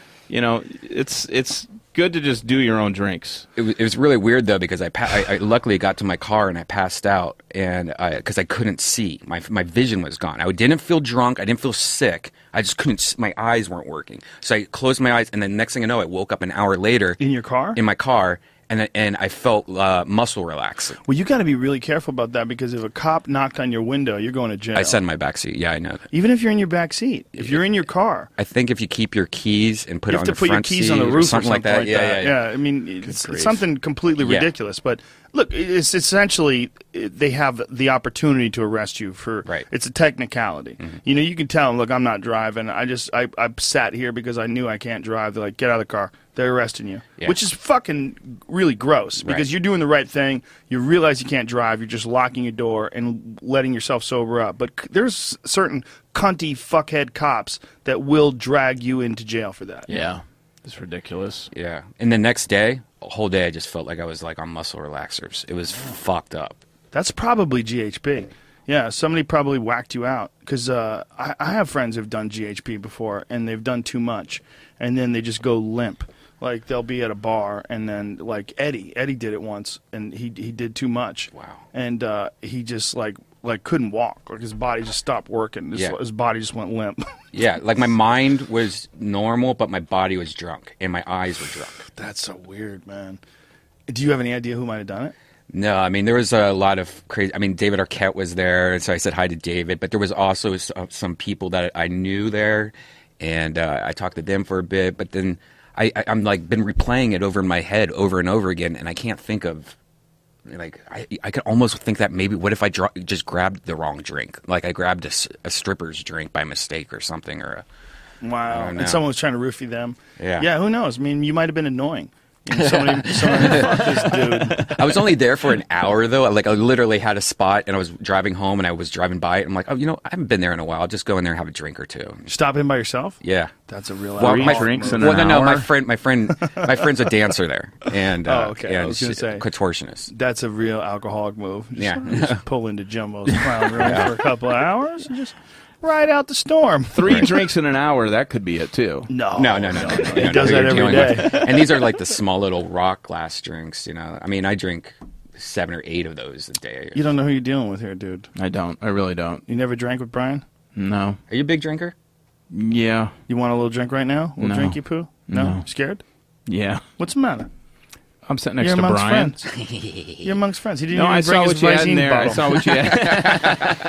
It's good to just do your own drinks. It was really weird though, because I luckily got to my car and I passed out, and because I couldn't see, my vision was gone. I didn't feel drunk, I didn't feel sick, I just couldn't. My eyes weren't working, so I closed my eyes, and then next thing I know, I woke up an hour later in your car, in my car. And I felt muscle relaxing. Well, you got to be really careful about that, because if a cop knocked on your window, you're going to jail. I sat in my backseat. Yeah, I know that. Even if you're in your back seat, if you're in your car, I think if you keep your keys and put you it on have the to put your front keys seat on the roof or something like that. Yeah. I mean, it's something completely ridiculous. But look, it's essentially they have the opportunity to arrest you for. Right. It's a technicality. Mm-hmm. You can tell them, look, I'm not driving. I sat here because I knew I can't drive. They're like, get out of the car. They're arresting you, which is fucking really gross, because you're doing the right thing. You realize you can't drive. You're just locking your door and letting yourself sober up. But there's certain cunty fuckhead cops that will drag you into jail for that. Yeah, it's ridiculous. Yeah, and the next day, the whole day, I just felt like I was like on muscle relaxers. It was fucked up. That's probably GHB. Yeah, somebody probably whacked you out, because I have friends who've done GHB before, and they've done too much, and then they just go limp. Like, they'll be at a bar, and then, like, Eddie did it once, and he did too much. Wow. And he just, like couldn't walk. Like, his body just stopped working. His body just went limp. Yeah, like, my mind was normal, but my body was drunk, and my eyes were drunk. That's so weird, man. Do you have any idea who might have done it? No, I mean, there was a lot of crazy. I mean, David Arquette was there, and so I said hi to David, but there was also some people that I knew there, and I talked to them for a bit, but then I'm like been replaying it over in my head over and over again, and I can't think of, like, I could almost think that maybe, what if I just grabbed the wrong drink? Like, I grabbed a stripper's drink by mistake or something, or wow, and someone was trying to roofie them. Yeah, who knows? I mean, you might have been annoying. Somebody fuck this dude. I was only there for an hour, though. Like, I literally had a spot, and I was driving home, and I was driving by it. I'm like, oh, I haven't been there in a while. I'll just go in there and have a drink or two. Stop in by yourself? Yeah, that's a real. Drinks in an hour? No. My friend's a dancer there, and okay. I was going to say contortionist. That's a real alcoholic move. Just pull into Jumbo's Crown Room for a couple of hours and just ride out the storm. 3 drinks in an hour, that could be it too. No. He does that every day. And these are like the small little rock glass drinks, I mean, I drink 7 or 8 of those a day. You don't know who you're dealing with here, dude. I don't. I really don't. You never drank with Brian? No. Are you a big drinker? Yeah. You want a little drink right now? A little drinky poo? No. Scared? Yeah. What's the matter? I'm sitting next You're to amongst Brian. Friends. You're amongst friends. He didn't No, even I bring saw his what you had in Visine there. bottle. I saw what you had.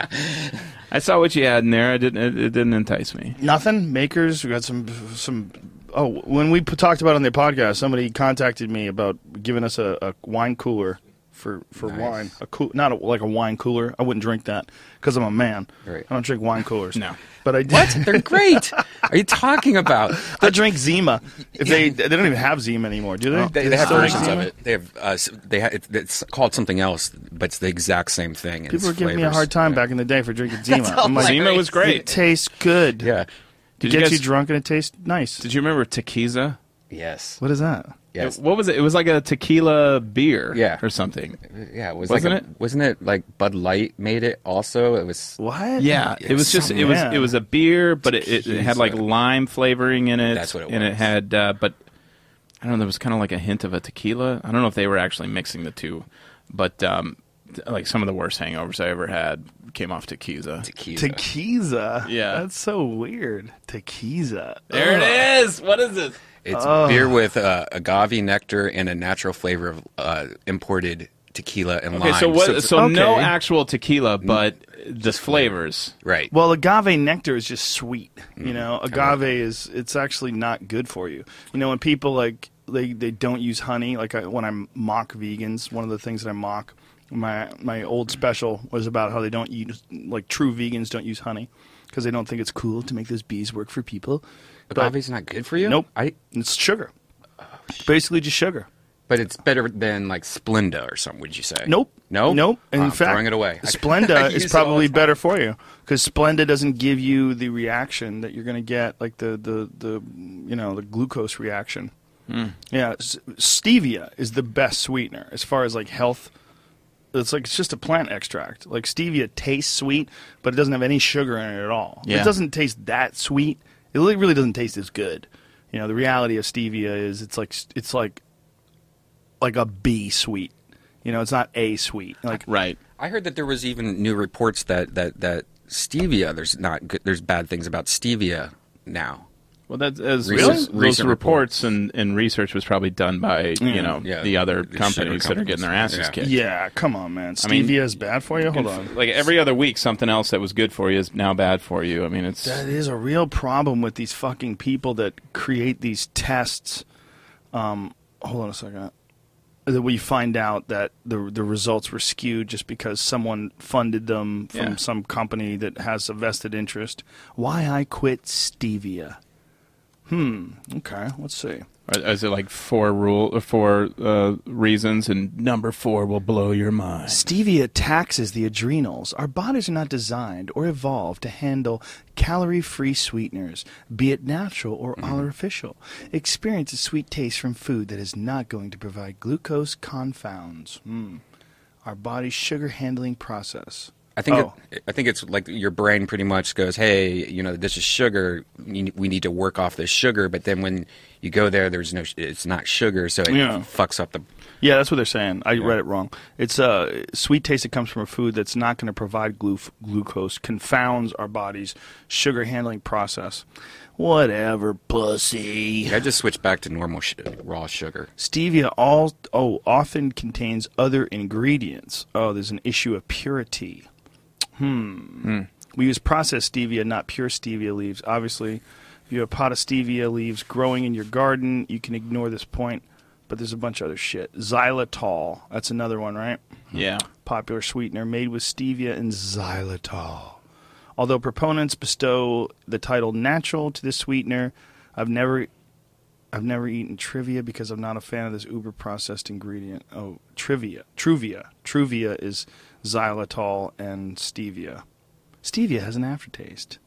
I saw what you had in there. It didn't entice me. Nothing. Makers. We got some. Oh, when we talked about it on the podcast, somebody contacted me about giving us a wine cooler for wine. Not like a wine cooler. I wouldn't drink that because I'm a man. Right. I don't drink wine coolers. No. But I did. What? They're great. Are you talking about? I drink Zima. If they don't even have Zima anymore, do they? They have still make versions of Zima? it. They have. It's called something else, but it's the exact same thing. and People were it's giving me a flavors. hard time Yeah. back in the day for drinking Zima. I'm like, Zima was great. It tastes good. Yeah. It Did you gets guys- you drunk and it tastes nice. Did you remember Tequiza? Yes. What is that? Yes. What was it? It was like a tequila beer, Yeah. or something. Yeah. It was Wasn't like it? Wasn't it like Bud Light made it? Also, it was. What? Yeah, it was just it was man. it was a beer, but it had like lime flavoring in it. That's what it And it was. had, but I don't know. There was kind of like a hint of a tequila. I don't know if they were actually mixing the two, but like some of the worst hangovers I ever had came off Tequiza. Tequiza. Yeah. That's so weird. Tequiza. There it is. What is it? It's beer with agave nectar and a natural flavor of imported tequila and Okay, lime. so what? it's- So no Okay. actual tequila, but the flavors. right. Well, agave nectar is just sweet. You know, agave it's actually not good for you. You know, when people like they don't use honey, like when I mock vegans, one of the things that I mock, my old special was about how they don't use, like true vegans don't use honey because they don't think it's cool to make those bees work for people. Agave's not good for you. Nope. It's sugar. Basically just sugar. But it's better than like Splenda or something. Would you say? Nope. No. Nope. And Oh, in I'm fact, throwing it away. I Splenda use is it all the probably time. better for you because Splenda doesn't give you the reaction that you're going to get, like the the glucose reaction. Yeah, stevia is the best sweetener as far as like health. It's just a plant extract. Like stevia tastes sweet, but it doesn't have any sugar in it at all. Yeah. It doesn't taste that sweet. It really doesn't taste as good. You know, the reality of stevia is it's like a B sweet. You know, it's not A sweet. Like Right. I heard that there was even new reports that stevia. There's bad things about stevia now. Well, that's as Recent- those recent reports and research was probably done by Yeah, the other the companies sugar that are getting their asses companies. kicked. yeah, come on, man. Stevia I mean, is bad for you. Hold on. Like every other week, something else that was good for you is now bad for you. I mean, it's That is a real problem with these fucking people that create these tests. Hold on a second. That we find out that the results were skewed just because someone funded them from Yeah. some company that has a vested interest. Why I quit stevia? Okay, let's see. is it like four reasons, and number 4 will blow your mind. Stevia taxes the adrenals. Our bodies are not designed or evolved to handle calorie-free sweeteners, be it natural or artificial. Experience a sweet taste from food that is not going to provide glucose confounds. Our body's sugar handling process. I think it's like your brain pretty much goes, hey, this is sugar. We need to work off this sugar. But then when you go there, it's not sugar, so it Yeah. fucks up the. Yeah, that's what they're saying. I read it wrong. It's a sweet taste that comes from a food that's not going to provide glucose, confounds our body's sugar handling process. Whatever, pussy. I just switched back to normal raw sugar. Stevia often contains other ingredients. Oh, there's an issue of purity. We use processed stevia, not pure stevia leaves. Obviously, if you have a pot of stevia leaves growing in your garden, you can ignore this point. But there's a bunch of other shit. Xylitol, that's another one, right? Yeah. Popular sweetener made with stevia and xylitol. Although proponents bestow the title natural to this sweetener, I've never eaten Truvia because I'm not a fan of this uber processed ingredient. Oh, Truvia. Truvia is xylitol and stevia. Stevia has an aftertaste.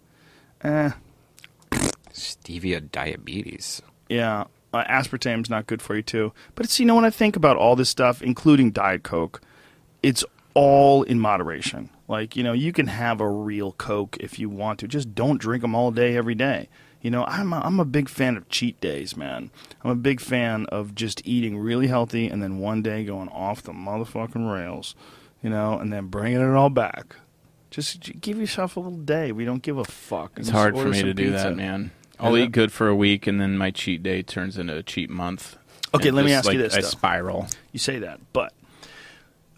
Stevia diabetes. Yeah, aspartame's not good for you too. But it's, when I think about all this stuff, including Diet Coke, it's all in moderation. Like, you can have a real Coke if you want to. Just don't drink them all day, every day. I'm a big fan of cheat days, man. I'm a big fan of just eating really healthy and then one day going off the motherfucking rails, and then bringing it all back. Just give yourself a little day. We don't give a fuck. It's Just hard for order me some to do pizza. that, man. I'll eat good for a week, and then my cheat day turns into a cheat month. Okay, And let me just, ask you this, I though. spiral. You say that, but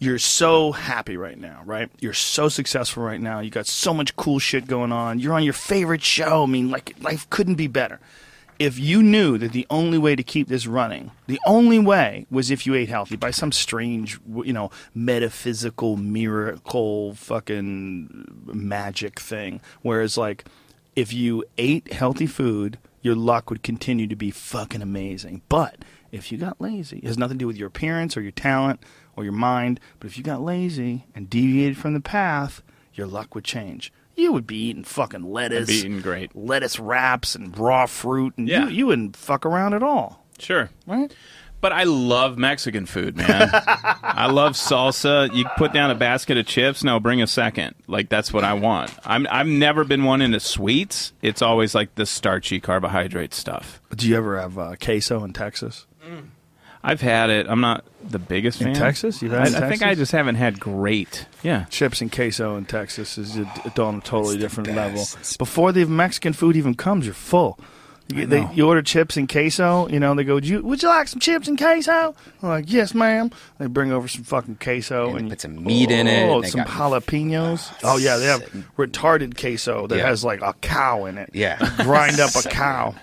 you're so happy right now, right? You're so successful right now. You got so much cool shit going on. You're on your favorite show. I mean, like, life couldn't be better. If you knew that the only way to keep this running, the only way was if you ate healthy by some strange, metaphysical miracle fucking magic thing. Whereas, like, if you ate healthy food, your luck would continue to be fucking amazing. But if you got lazy, it has nothing to do with your appearance or your talent or your mind. But if you got lazy and deviated from the path, your luck would change. You would be eating fucking lettuce. I'd be eating great. Lettuce wraps and raw fruit. And Yeah. you wouldn't fuck around at all. Sure. Right? But I love Mexican food, man. I love salsa. You put down a basket of chips, no, bring a second. Like, that's what I want. I've never been one into sweets. It's always like the starchy carbohydrate stuff. Do you ever have queso in Texas? I've had it. I'm not the biggest fan. In Texas? You've had it in I think I Texas? just haven't had great. Yeah. Chips and queso in Texas is on a totally different level. best. Before the Mexican food even comes, you're full. You order chips and queso, they go, would you like some chips and queso? I'm like, yes, ma'am. They bring over some fucking queso. And they put some meat in it. Oh, They some got- jalapenos. Oh, yeah, they have retarded queso that Yeah. has like a cow in it. Yeah. Grind up a So cow.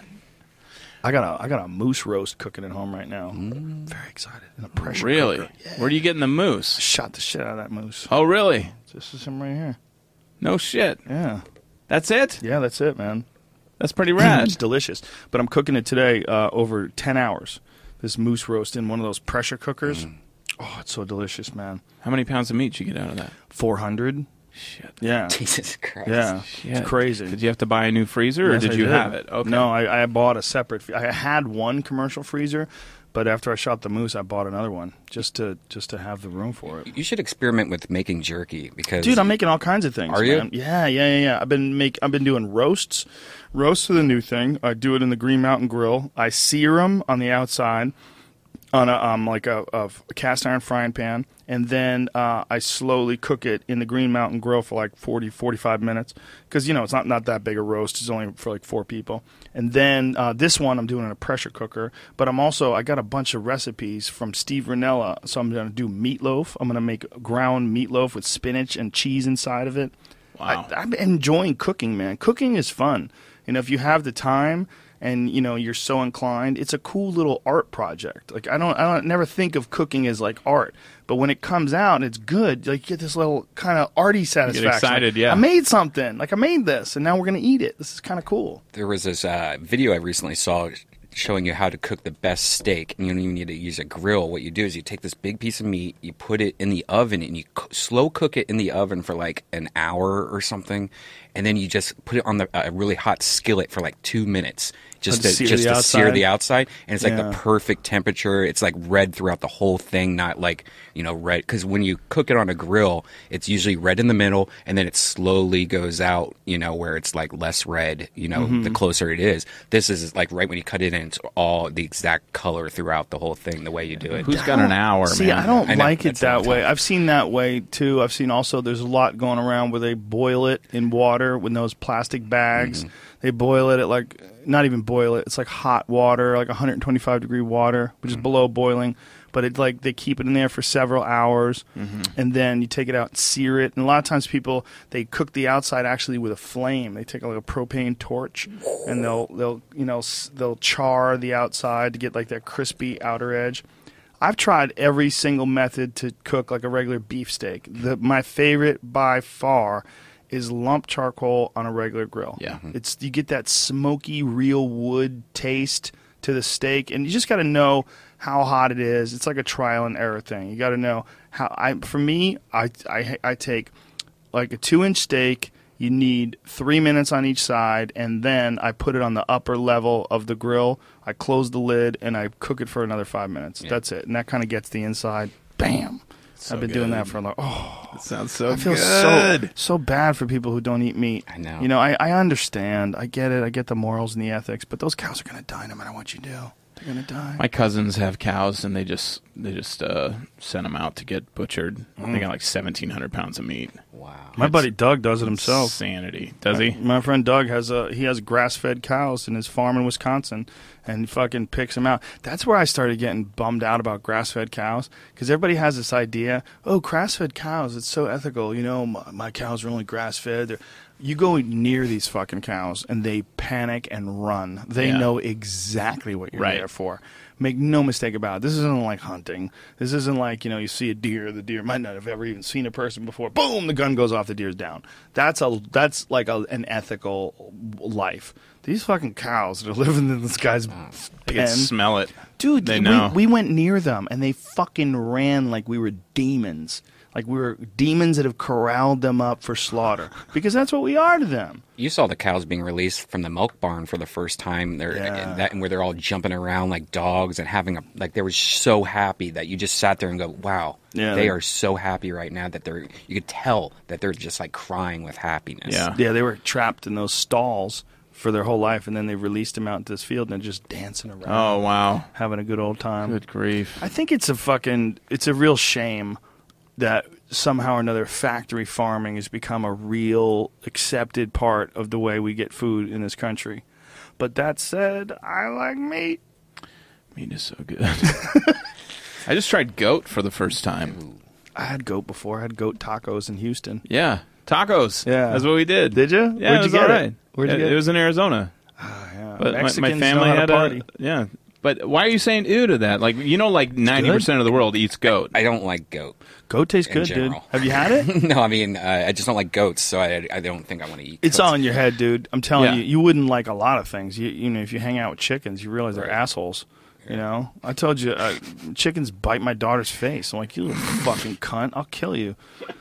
I got a moose roast cooking at home right now. Very excited. In a pressure Really? cooker. Where are you getting the moose? Shot the shit out of that moose. Oh, really? This is him right here. No shit. Yeah. That's it? Yeah, that's it, man. That's pretty rad. It's delicious. But I'm cooking it today over 10 hours. This moose roast in one of those pressure cookers. Oh, it's so delicious, man. How many pounds of meat you get out of that? 400. Shit. Yeah. Jesus Christ. Yeah. Shit. It's crazy. Did you have to buy a new freezer, or Yes, did I you have it? Okay. No, I bought a separate. I had one commercial freezer, but after I shot the moose, I bought another one just to have the room for it. You should experiment with making jerky because Dude, I'm making all kinds of things. Are you? Man. Yeah. I've been doing roasts. Roasts are the new thing. I do it in the Green Mountain Grill. I sear them on the outside on a cast iron frying pan, and then I slowly cook it in the Green Mountain Grill for like 45 minutes because it's not that big a roast. It's only for like 4 people. And then this one I'm doing in a pressure cooker, but I got a bunch of recipes from Steve Ranella, so I'm going to do meatloaf. I'm going to make ground meatloaf with spinach and cheese inside of it. Wow. I'm enjoying cooking, man. Cooking is fun. If you have the time and you're so inclined, it's a cool little art project. Like I don't never think of cooking as like art, but when it comes out and it's good, like you get this little kind of arty satisfaction. excited, Like, yeah. I made something. Like I made this, and now we're gonna eat it. This is kind of cool. there was this video I recently saw showing you how to cook the best steak, and you don't even need to use a grill. What you do is you take this big piece of meat, you put it in the oven, and you slow cook it in the oven for like an hour or something, and then you just put it on a really hot skillet for like 2 minutes. Just And to sear the sear outside? the outside, and it's like Yeah. the perfect temperature. It's like red throughout the whole thing, not like red. Because when you cook it on a grill, it's usually red in the middle, and then it slowly goes out. Where it's like less red. The closer it is. This is like right when you cut it in, it's all the exact color throughout the whole thing. The way you do it. Who's got an hour, See, man? I don't I know, like it that's a long that way. time. I've seen that way too. I've seen also there's a lot going around where they boil it in water with those plastic bags. They boil it at like, not even boil it. It's like hot water, like 125 degree water, which is below boiling. But it's like they keep it in there for several hours, and then you take it out and sear it. And a lot of times people, they cook the outside actually with a flame. They take like a propane torch, and they'll char the outside to get like that crispy outer edge. I've tried every single method to cook like a regular beef steak. My favorite by far is lump charcoal on a regular grill. Yeah. You get that smoky real wood taste to the steak, and you just got to know how hot it is. It's like a trial and error thing. You got to know how. For me, I take like a 2-inch steak. You need 3 minutes on each side, and then I put it on the upper level of the grill. I close the lid, and I cook it for another 5 minutes. That's it, and that kind of gets the inside. Bam. So I've been doing good. that for a long. Oh, It sounds so I feel good. so bad for people who don't eat meat. I know. I understand. I get it. I get the morals and the ethics, but those cows are going to die no matter what you do. They're going to die. My cousins have cows, and they just sent them out to get butchered. They got like 1,700 pounds of meat. Wow. My buddy Doug does it himself. Insanity. Does he? My friend Doug has grass-fed cows in his farm in Wisconsin, and fucking picks them out. That's where I started getting bummed out about grass-fed cows, because everybody has this idea, oh, grass-fed cows, it's so ethical. You know, my cows are only grass-fed. You go near these fucking cows, and they panic and run. They know exactly what you're there for. Make no mistake about it. This isn't like hunting. This isn't like, you see a deer. The deer might not have ever even seen a person before. Boom, the gun goes off, the deer's down. That's like an ethical life. These fucking cows that are living in this guy's pen. I can smell it. Dude, they know. We went near them, and they fucking ran like we were demons. Like we were demons that have corralled them up for slaughter. Because that's what we are to them. You saw the cows being released from the milk barn for the first time. And where they're all jumping around like dogs and they were so happy that you just sat there and go, wow, they are so happy right now that you could tell that they're just like crying with happiness. Yeah, they were trapped in those stalls for their whole life, and then they released them out into this field and they're just dancing around. Oh, wow. Having a good old time. Good grief. I think it's a real shame that somehow or another factory farming has become a real accepted part of the way we get food in this country. But that said, I like meat. Meat is so good. I just tried goat for the first time. I had goat before. I had goat tacos in Houston. Yeah. Tacos. Yeah. That's what we did. Did you? Yeah, Where'd you get it? Where'd you get it? It was in Arizona. Oh, yeah. But Mexicans my family know how had to party. Yeah. But why are you saying ew to that? Like 90% of the world eats goat. I don't like goat. Goat tastes in good, dude. general. Have you had it? No, I mean, I just don't like goats, so I don't think I want to eat It's goats. all in your head, dude. I'm telling you, you wouldn't like a lot of things. If you hang out with chickens, you realize they're assholes. You know? I told you, chickens bite my daughter's face. I'm like, you little fucking cunt. I'll kill you.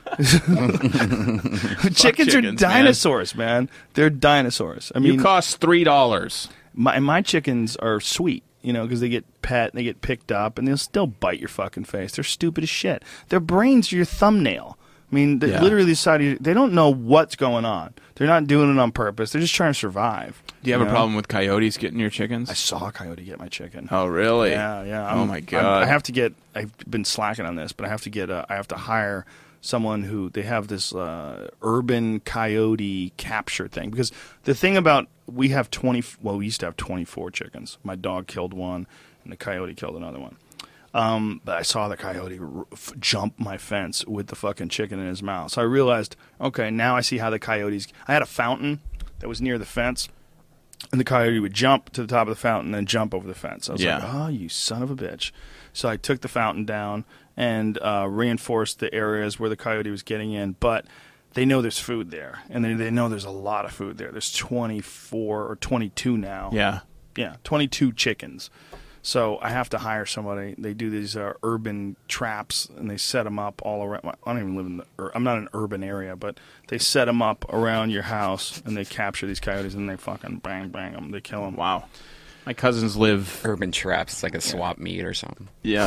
Chickens are dinosaurs, man. They're dinosaurs. I mean, you cost $3. My chickens are sweet, because they get pet, they get picked up, and they'll still bite your fucking face. They're stupid as shit. Their brains are your thumbnail. I mean, they literally decided they don't know what's going on. They're not doing it on purpose. They're just trying to survive. Do you have a problem with coyotes getting your chickens? I saw a coyote get my chicken. Oh, really? Yeah. Oh my God. I've been slacking on this, but I have to hire someone who, they have this urban coyote capture thing. Because the thing about, we used to have 24 chickens. My dog killed one, and the coyote killed another one. But I saw the coyote jump my fence with the fucking chicken in his mouth. So I realized, okay, now I see how the coyotes... I had a fountain that was near the fence, and the coyote would jump to the top of the fountain and then jump over the fence. I was like, oh, you son of a bitch. So I took the fountain down and reinforced the areas where the coyote was getting in. But they know there's food there, and they know there's a lot of food there. There's 24 or 22 now. Yeah, 22 chickens. So I have to hire somebody. They do these urban traps, and they set them up all around. I don't even live in I'm not in an urban area, but they set them up around your house, and they capture these coyotes, and they fucking bang them. They kill them. Wow. My cousins live... Urban traps. It's like a swap meet or something. Yeah.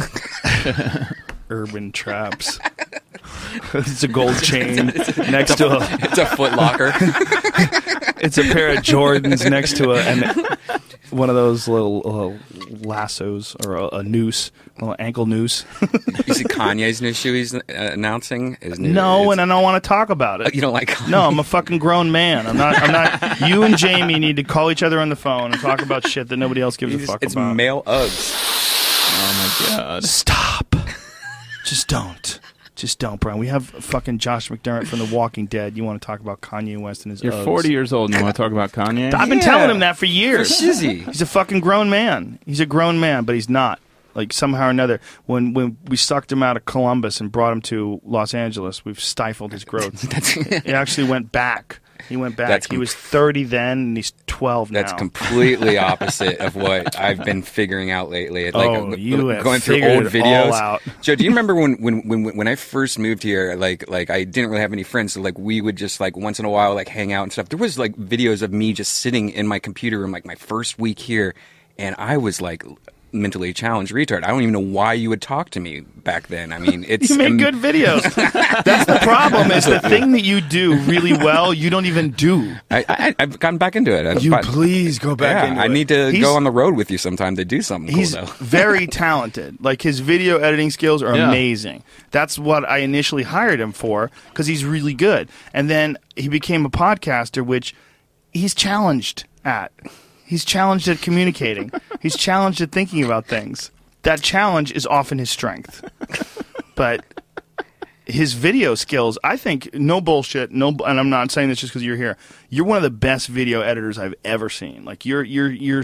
Urban traps. It's a gold chain next to a... It's a Foot Locker. It's a pair of Jordans next to one of those little lassos or a noose, a little ankle noose. You see Kanye's new shoe he's announcing? No, and I don't want to talk about it. You don't like Kanye? No, I'm a fucking grown man. I'm not. You and Jamie need to call each other on the phone and talk about shit that nobody else gives a fuck it's about. It's male Uggs. Oh, my God. Stop. Just don't. Just don't, Brian. We have fucking Josh McDermott from The Walking Dead. You want to talk about Kanye West and his You're Uggs. 40 years old and you want to talk about Kanye? I've been telling him that for years. Shizzy. He's a fucking grown man. He's a grown man, but he's not. Like, somehow or another, when we sucked him out of Columbus and brought him to Los Angeles, we've stifled his growth. He actually went back. He went back. He was 30 then, and he's 12 now. That's completely opposite of what I've been figuring out lately. Like, you have going through figured old videos. All out. Joe, do you remember when I first moved here? Like I didn't really have any friends, so like we would just like once in a while like hang out and stuff. There was like videos of me just sitting in my computer room like my first week here, and I was like mentally challenged retard. I don't even know why you would talk to me back then. I mean, it's you make good videos. That's the problem. Is the thing that you do really well, you don't even do. I've gotten back into it. Please go back into it. I need to go on the road with you sometime to do something cool, He's though. very talented. Like, his video editing skills are amazing. That's what I initially hired him for, because he's really good. And then he became a podcaster, which he's challenged at. He's challenged at communicating. He's challenged at thinking about things. That challenge is often his strength. But his video skills, I think, no bullshit, and I'm not saying this just because you're here. You're one of the best video editors I've ever seen. Like your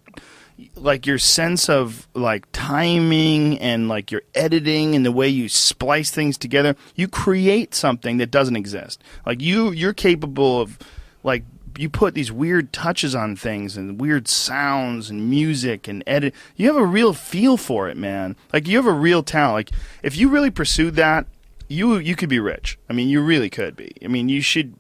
sense of like timing and like your editing and the way you splice things together, you create something that doesn't exist. Like you're capable of like you put these weird touches on things and weird sounds and music and edit. You have a real feel for it, man. Like you have a real talent. Like if you really pursued that, you could be rich. I mean, you really could be. I mean, you should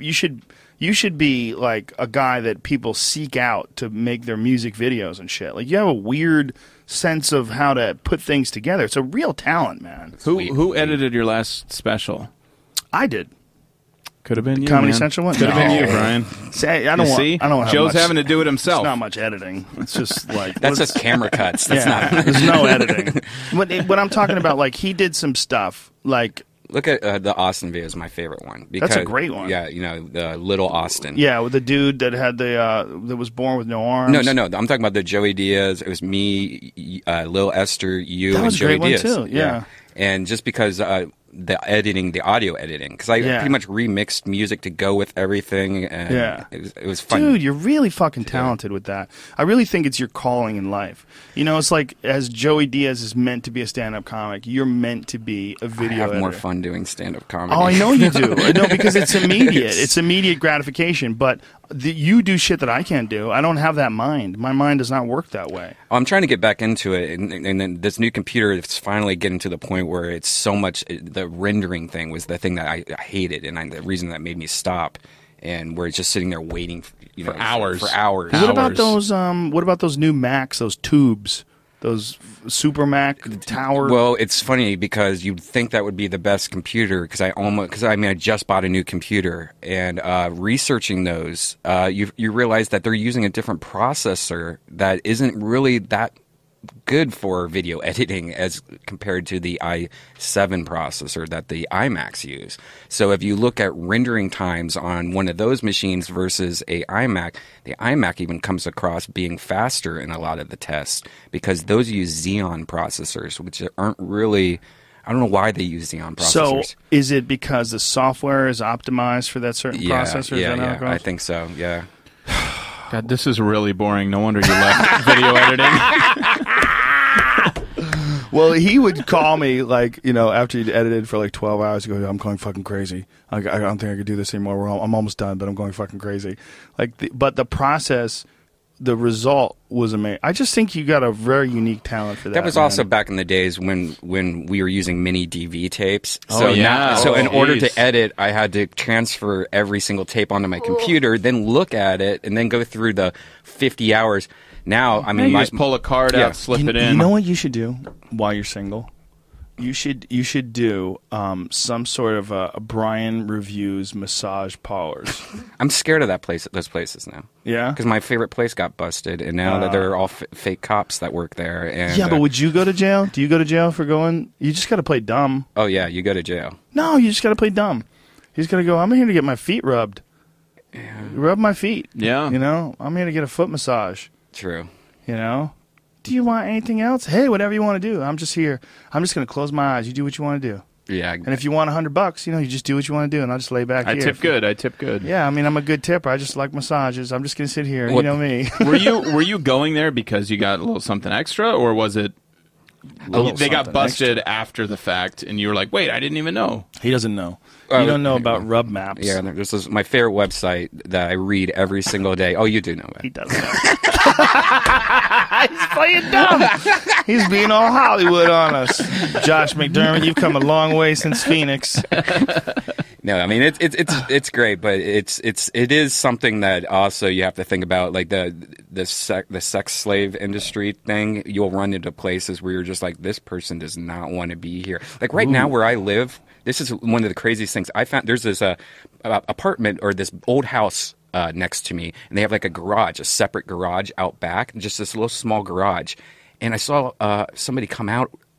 be like a guy that people seek out to make their music videos and shit. Like you have a weird sense of how to put things together. It's a real talent, man. Who edited your last special? I did. Could have been you, Comedy man. Central one? Could have been you, No. Brian. See, I don't want Joe's much, having to do it It's himself. not much editing. It's just like That's just camera cuts. That's yeah, not. there's no editing. What I'm talking about, like he did some stuff like Look at the Austin video is my favorite one. That's a great one. Yeah, you know, the Little Austin. yeah, with the dude that had the that was born with no arms. No. I'm talking about the Joey Diaz. It was me, Lil Esther, you, That and was a Joey great one, Diaz. too, yeah. And just because the audio editing, because I Yeah. pretty much remixed music to go with everything, and Yeah. it was fun. Dude, you're really fucking talented with that. I really think it's your calling in life. You know, it's like as Joey Diaz is meant to be a stand-up comic, you're meant to be a I video have more editor. fun doing stand-up comedy. Oh, I know you do. I know because it's immediate. It's immediate gratification. But you do shit that I can't do. I don't have that mind. My mind does not work that way. I'm trying to get back into it, and then this new computer is finally getting to the point where it's so much. The rendering thing was the thing that I hated, and the reason that made me stop. And we're just sitting there waiting, For hours. For hours. What about Hours. those? What about those new Macs? Those tubes? Those Super Mac Tower? Well, it's funny because you'd think that would be the best computer because I just bought a new computer, and researching those, you realize that they're using a different processor that isn't really that good for video editing as compared to the i7 processor that the iMacs use. So if you look at rendering times on one of those machines versus a iMac, the iMac even comes across being faster in a lot of the tests because those use Xeon processors, which aren't really... I don't know why they use Xeon so processors. is it because the software is optimized for that certain processor? Is that how it goes? I think so, yeah. God, this is really boring. No wonder you left video editing. Well, he would call me like, you know, after he'd edited for like 12 hours. He goes, "I'm going fucking crazy. I don't think I could do this anymore. I'm almost done, but I'm going fucking crazy." But the process, the result was amazing. I just think you got a very unique talent for that. That was man. also back in the days when we were using mini DV tapes. Oh, So yeah. so in Oh, order geez. to edit, I had to transfer every single tape onto my computer, then look at it, and then go through the 50 hours. Now, I mean, You just pull a card Yeah. out, slip You it in. You know what you should do while you're single? You should do some sort of a Brian Reviews massage parlors. I'm scared of those places now. Yeah? Because my favorite place got busted, and now that they're all fake cops that work there. And Yeah, but would you go to jail? Do you go to jail for going? You just got to play dumb. oh yeah, you go to jail. No, you just got to play dumb. You just got to go, "I'm here to get my feet rubbed. Rub my feet." Yeah. You know, "I'm here to get a foot massage." True. You know? "Do you want anything else?" "Hey, whatever you want to do. I'm just here. I'm just going to close my eyes. You do what you want to do. Yeah. And if you want $100, you know, you just do what you want to do, and I'll just lay back I here." tip good. I tip good. Yeah, I mean, I'm a good tipper. I just like massages. I'm just going to sit here. What- You know me. Were you going there because you got a little something extra, or was it they got something busted after the fact, and you were like, "Wait, I didn't even know." He doesn't know. You don't know about rub maps. Yeah, this is my favorite website that I read every single day. Oh, you do know He it. doesn't know. He's playing dumb. He's being all Hollywood on us. Josh McDermott, you've come a long way since Phoenix. No, I mean it's great, but it is something that also you have to think about, like the sex slave industry thing. You'll run into places where you're just like, this person does not want to be here. Like right now where I live, this is one of the craziest things I found. There's this apartment or this old house next to me, and they have like a separate garage out back, just this little small garage. And I saw somebody come out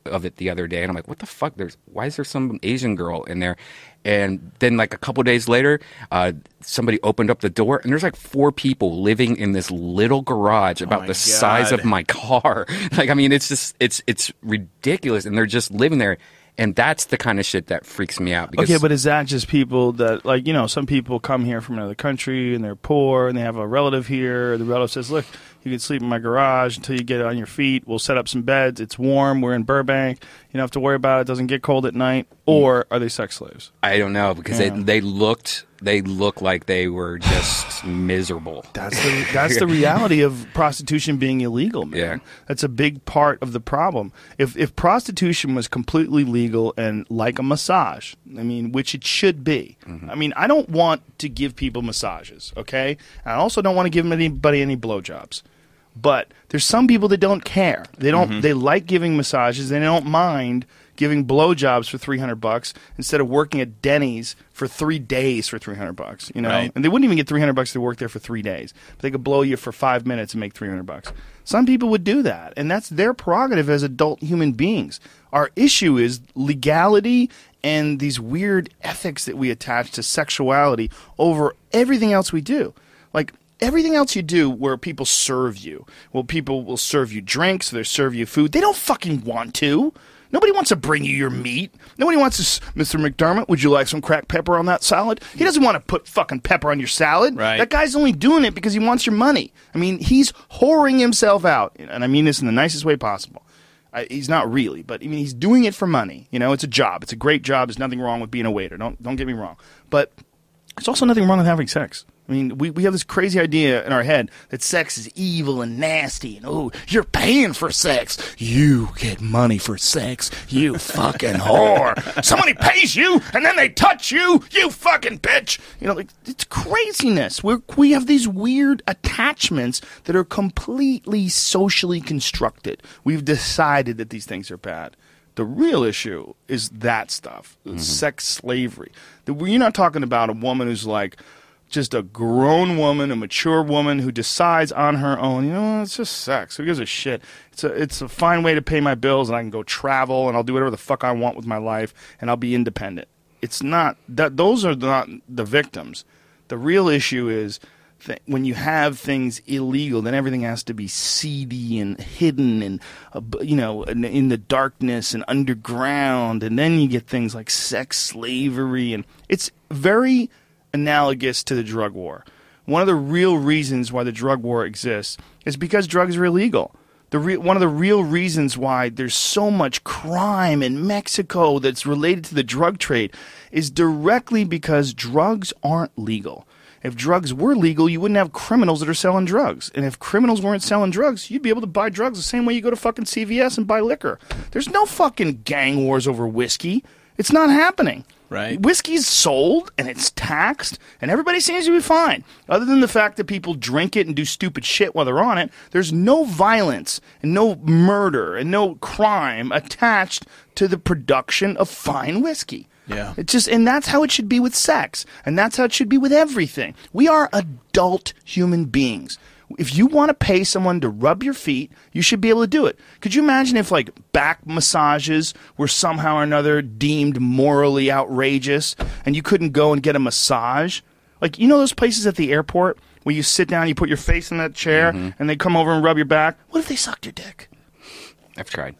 of it the other day, and I'm like, what the fuck? Why is there some Asian girl in there? And then like a couple days later, somebody opened up the door, and there's like 4 people living in this little garage about my the size God. of my car. Like, I mean, it's just it's ridiculous, and they're just living there. And that's the kind of shit that freaks me out. Because Okay, but is that just people that, like, some people come here from another country and they're poor and they have a relative here. The relative says, look, you can sleep in my garage until you get on your feet. We'll set up some beds. It's warm. We're in Burbank. You don't have to worry about it. It doesn't get cold at night. Or are they sex slaves? I don't know, because they looked like they were just miserable. That's the reality of prostitution being illegal, man. Yeah. That's a big part of the problem. If prostitution was completely legal and like a massage, I mean, which it should be. I mean, I don't want to give people massages, okay? I also don't want to give anybody any blowjobs. But there's some people that don't care. They don't. They like giving massages. And they don't mind giving blowjobs for $300 instead of working at Denny's for 3 days for $300. You know, Right. and they wouldn't even get $300 to work there for 3 days. But they could blow you for 5 minutes and make $300. Some people would do that, and that's their prerogative as adult human beings. Our issue is legality and these weird ethics that we attach to sexuality over everything else we do. Like, everything else you do where people serve you. Well, people will serve you drinks, they serve you food. They don't fucking want to. Nobody wants to bring you your meat. Nobody wants to, Mr. McDermott, would you like some cracked pepper on that salad? He doesn't want to put fucking pepper on your salad. Right. That guy's only doing it because he wants your money. I mean, he's whoring himself out. And I mean this in the nicest way possible. He's not really, but I mean, he's doing it for money. You know, it's a job. It's a great job. There's nothing wrong with being a waiter. Don't get me wrong. But there's also nothing wrong with having sex. I mean, we have this crazy idea in our head that sex is evil and nasty, and oh, you're paying for sex. You get money for sex, you fucking whore. Somebody pays you, and then they touch you, you fucking bitch. You know, like, it's craziness. We have these weird attachments that are completely socially constructed. We've decided that these things are bad. The real issue is that stuff, sex slavery. You're not talking about a woman who's like just a grown woman, a mature woman who decides on her own, you know, it's just sex. Who gives a shit? It's a fine way to pay my bills, and I can go travel, and I'll do whatever the fuck I want with my life, and I'll be independent. It's not that. Those are not the victims. The real issue is when you have things illegal, then everything has to be seedy and hidden and, you know, in the darkness and underground. And then you get things like sex slavery. And it's very analogous to the drug war. One of the real reasons why the drug war exists is because drugs are illegal. One of the real reasons why there's so much crime in Mexico that's related to the drug trade is directly because drugs aren't legal. If drugs were legal, you wouldn't have criminals that are selling drugs. And if criminals weren't selling drugs, you'd be able to buy drugs the same way you go to fucking CVS and buy liquor. There's no fucking gang wars over whiskey. It's not happening. Right. Whiskey's sold, and it's taxed, and everybody seems to be fine. Other than the fact that people drink it and do stupid shit while they're on it, there's no violence and no murder and no crime attached to the production of fine whiskey. Yeah. It's just, and that's how it should be with sex, and that's how it should be with everything. We are adult human beings. If you want to pay someone to rub your feet, you should be able to do it. Could you imagine if, like, back massages were somehow or another deemed morally outrageous, and you couldn't go and get a massage? Like, you know those places at the airport where you sit down, you put your face in that chair, and they come over and rub your back? What if they sucked your dick? I've tried.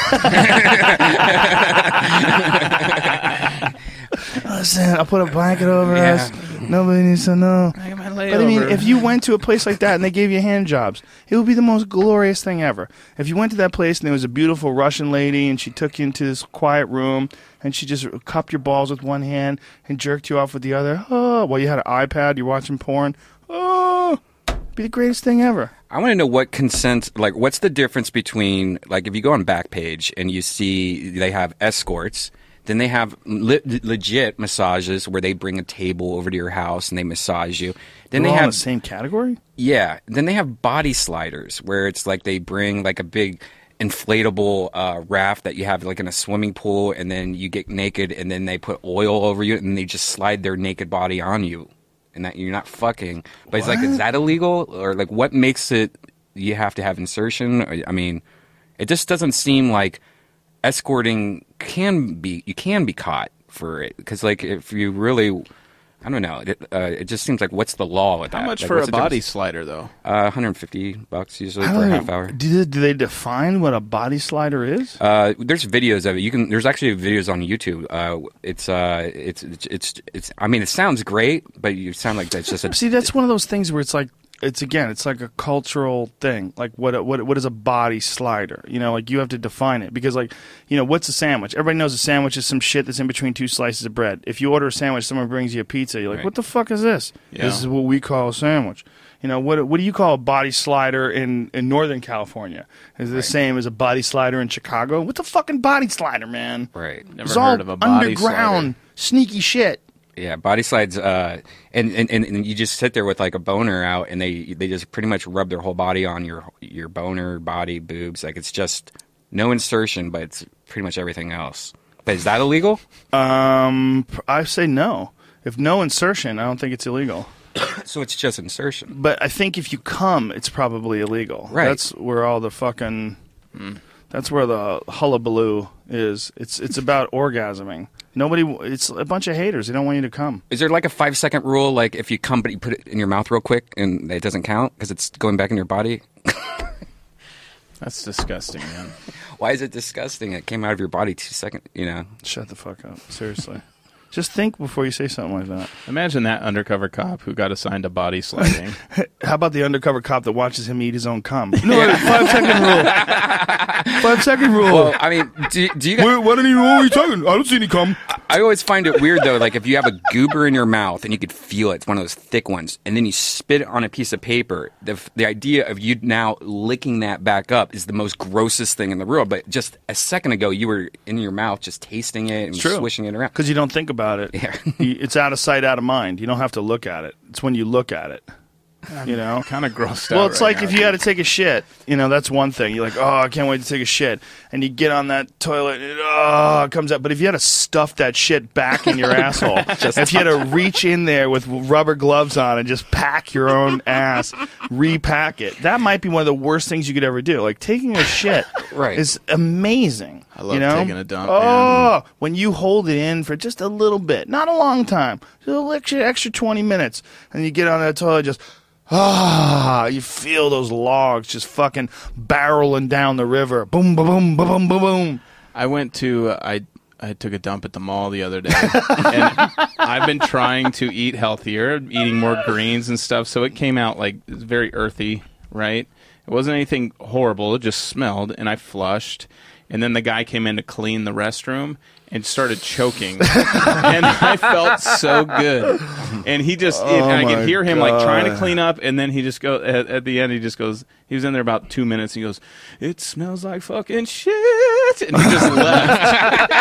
Listen, I'll put a blanket over us. Nobody needs to know. I got my But I mean, if you went to a place like that and they gave you hand jobs, it would be the most glorious thing ever. If you went to that place and there was a beautiful Russian lady and she took you into this quiet room and she just cupped your balls with one hand and jerked you off with the other, oh, well, you had an iPad, you're watching porn, oh, it'd be the greatest thing ever. I want to know what consent, like, what's the difference between, like, if you go on Backpage and you see they have escorts, then they have legit massages where they bring a table over to your house and they massage you. Then They're they all in have the same category? Yeah. Then they have body sliders where it's like they bring like a big inflatable raft that you have like in a swimming pool, and then you get naked and then they put oil over you and they just slide their naked body on you. And that you're not fucking. But it's like, is that illegal? Or like, what makes it you have to have insertion? I mean, it just doesn't seem like escorting can be caught for it because like if you really. I don't know. It just seems like what's the law with that? How much like, for what's a the body difference? slider, though? $150 usually I for don't a know. half hour. Do they define what a body slider is? There's videos of it. There's actually videos on YouTube. It's. I mean, it sounds great, but you sound like that's just a. See, that's one of those things where it's like it's like a cultural thing. Like what is a body slider? You know, like you have to define it because like what's a sandwich? Everybody knows a sandwich is some shit that's in between two slices of bread. If you order a sandwich, someone brings you a pizza. You're like, Right. what the fuck is this? Yeah. This is what we call a sandwich. What do you call a body slider in Northern California? Is it the same as a body slider in Chicago? What's a fucking body slider, man? Right. Never It's all heard of a body underground sneaky shit. Yeah, body slides, and you just sit there with like a boner out, and they just pretty much rub their whole body on your boner, body, boobs. Like it's just no insertion, but it's pretty much everything else. But is that illegal? I say no. If no insertion, I don't think it's illegal. So it's just insertion. But I think if you come, it's probably illegal. Right. That's where all the fucking. That's where the hullabaloo is. It's about orgasming. It's a bunch of haters. They don't want you to come. Is there like a 5-second rule? Like if you come, but you put it in your mouth real quick, and it doesn't count because it's going back in your body. That's disgusting, man. Why is it disgusting? It came out of your body 2 seconds. Shut the fuck up. Seriously. Just think before you say something like that. Imagine that undercover cop who got assigned to body sliding. How about the undercover cop that watches him eat his own cum? No, 5-second rule. 5-second rule. Well, I mean, do you guys? What are you talking? I don't see any cum. I always find it weird though, like if you have a goober in your mouth and you could feel it, it's one of those thick ones, and then you spit it on a piece of paper. The idea of you now licking that back up is the most grossest thing in the world. But just a second ago, you were in your mouth just tasting it and swishing it around. Because you don't think about it. Yeah. It's out of sight, out of mind. You don't have to look at it. It's when you look at it. Kind of grossed out. Well, it's right like now. if you had to take a shit. That's one thing. You're like, oh, I can't wait to take a shit. And you get on that toilet, and it comes out. But if you had to stuff that shit back in your asshole, if you had to reach in there with rubber gloves on and just pack your own ass, repack it, that might be one of the worst things you could ever do. Like taking a shit Right. is amazing. I love taking a dump, Oh, when you hold it in for just a little bit, not a long time, just a little extra 20 minutes, and you get on that toilet, just you feel those logs just fucking barreling down the river. Boom, boom, boom, boom, boom, boom, boom. I went to I took a dump at the mall the other day, and I've been trying to eat healthier, eating more greens and stuff. So it came out like it was very earthy, right? It wasn't anything horrible. It just smelled, and I flushed. And then the guy came in to clean the restroom and started choking, and I felt so good. And he just, and I could hear him like trying to clean up, and then he just goes at the end. He just goes. He was in there about 2 minutes. And he goes, "It smells like fucking shit," and he just left.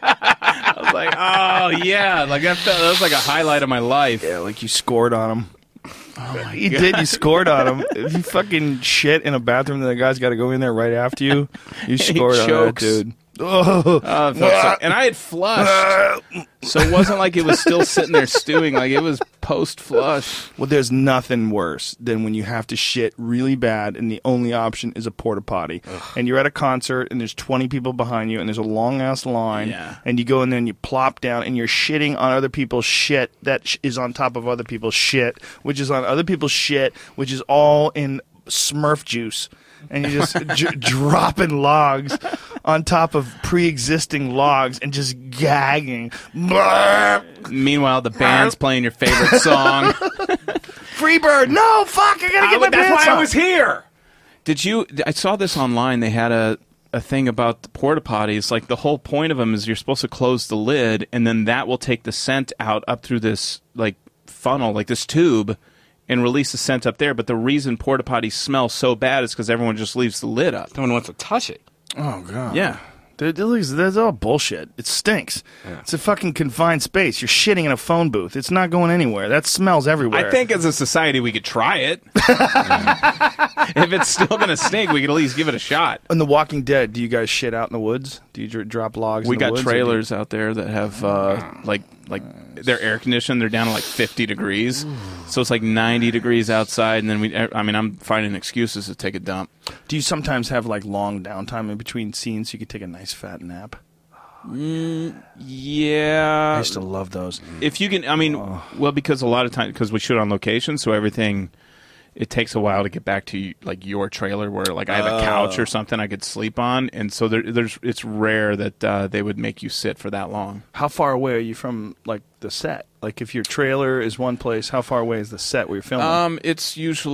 I was like, "Oh yeah!" Like that was like a highlight of my life. Yeah, like you scored on him. You did. You scored on him. If you fucking shit in a bathroom, then the guy's got to go in there right after you. You scored on that chokes. dude. Oh, Oh, it felt so- and I had flushed, so it wasn't like it was still sitting there stewing. Like it was post-flush. well, there's nothing worse than when you have to shit really bad and the only option is a porta potty. And you're at a concert and there's 20 people behind you and there's a long ass line. Yeah. And you go in there and you plop down and you're shitting on other people's shit that is on top of other people's shit, which is on other people's shit, which is all in Smurf juice. And you're just dropping logs on top of pre-existing logs and just gagging. Meanwhile, the band's playing your favorite song. Freebird! No, fuck! I gotta get my pants on. here. Did you? I saw this online. They had a thing about the porta potties. Like the whole point of them is you're supposed to close the lid, and then that will take the scent out up through this like funnel, like this tube, and release the scent up there. But the reason porta potties smell so bad is because everyone just leaves the lid up. No one wants to touch it. Oh god. Yeah. That's all bullshit. It stinks. Yeah. It's a fucking confined space. You're shitting in a phone booth. It's not going anywhere. That smells everywhere. I think as a society we could try it. If it's still going to stink, we could at least give it a shot. In The Walking Dead, do you guys shit out in the woods? Do you drop logs? We in the got woods, trailers out there that have like they're air conditioned. They're down to like 50 degrees, so it's like 90 degrees outside. And then I'm finding excuses to take a dump. Do you sometimes have like long downtime in between scenes so you could take a nice fat nap? Yeah, I used to love those. If you can, well, because a lot of times because we shoot on location, so everything. It takes a while to get back to like your trailer where like I have a couch or something I could sleep on, and so it's rare that they would make you sit for that long. How far away are you from like the set? Like if your trailer is one place, how far away is the set where you're filming? It's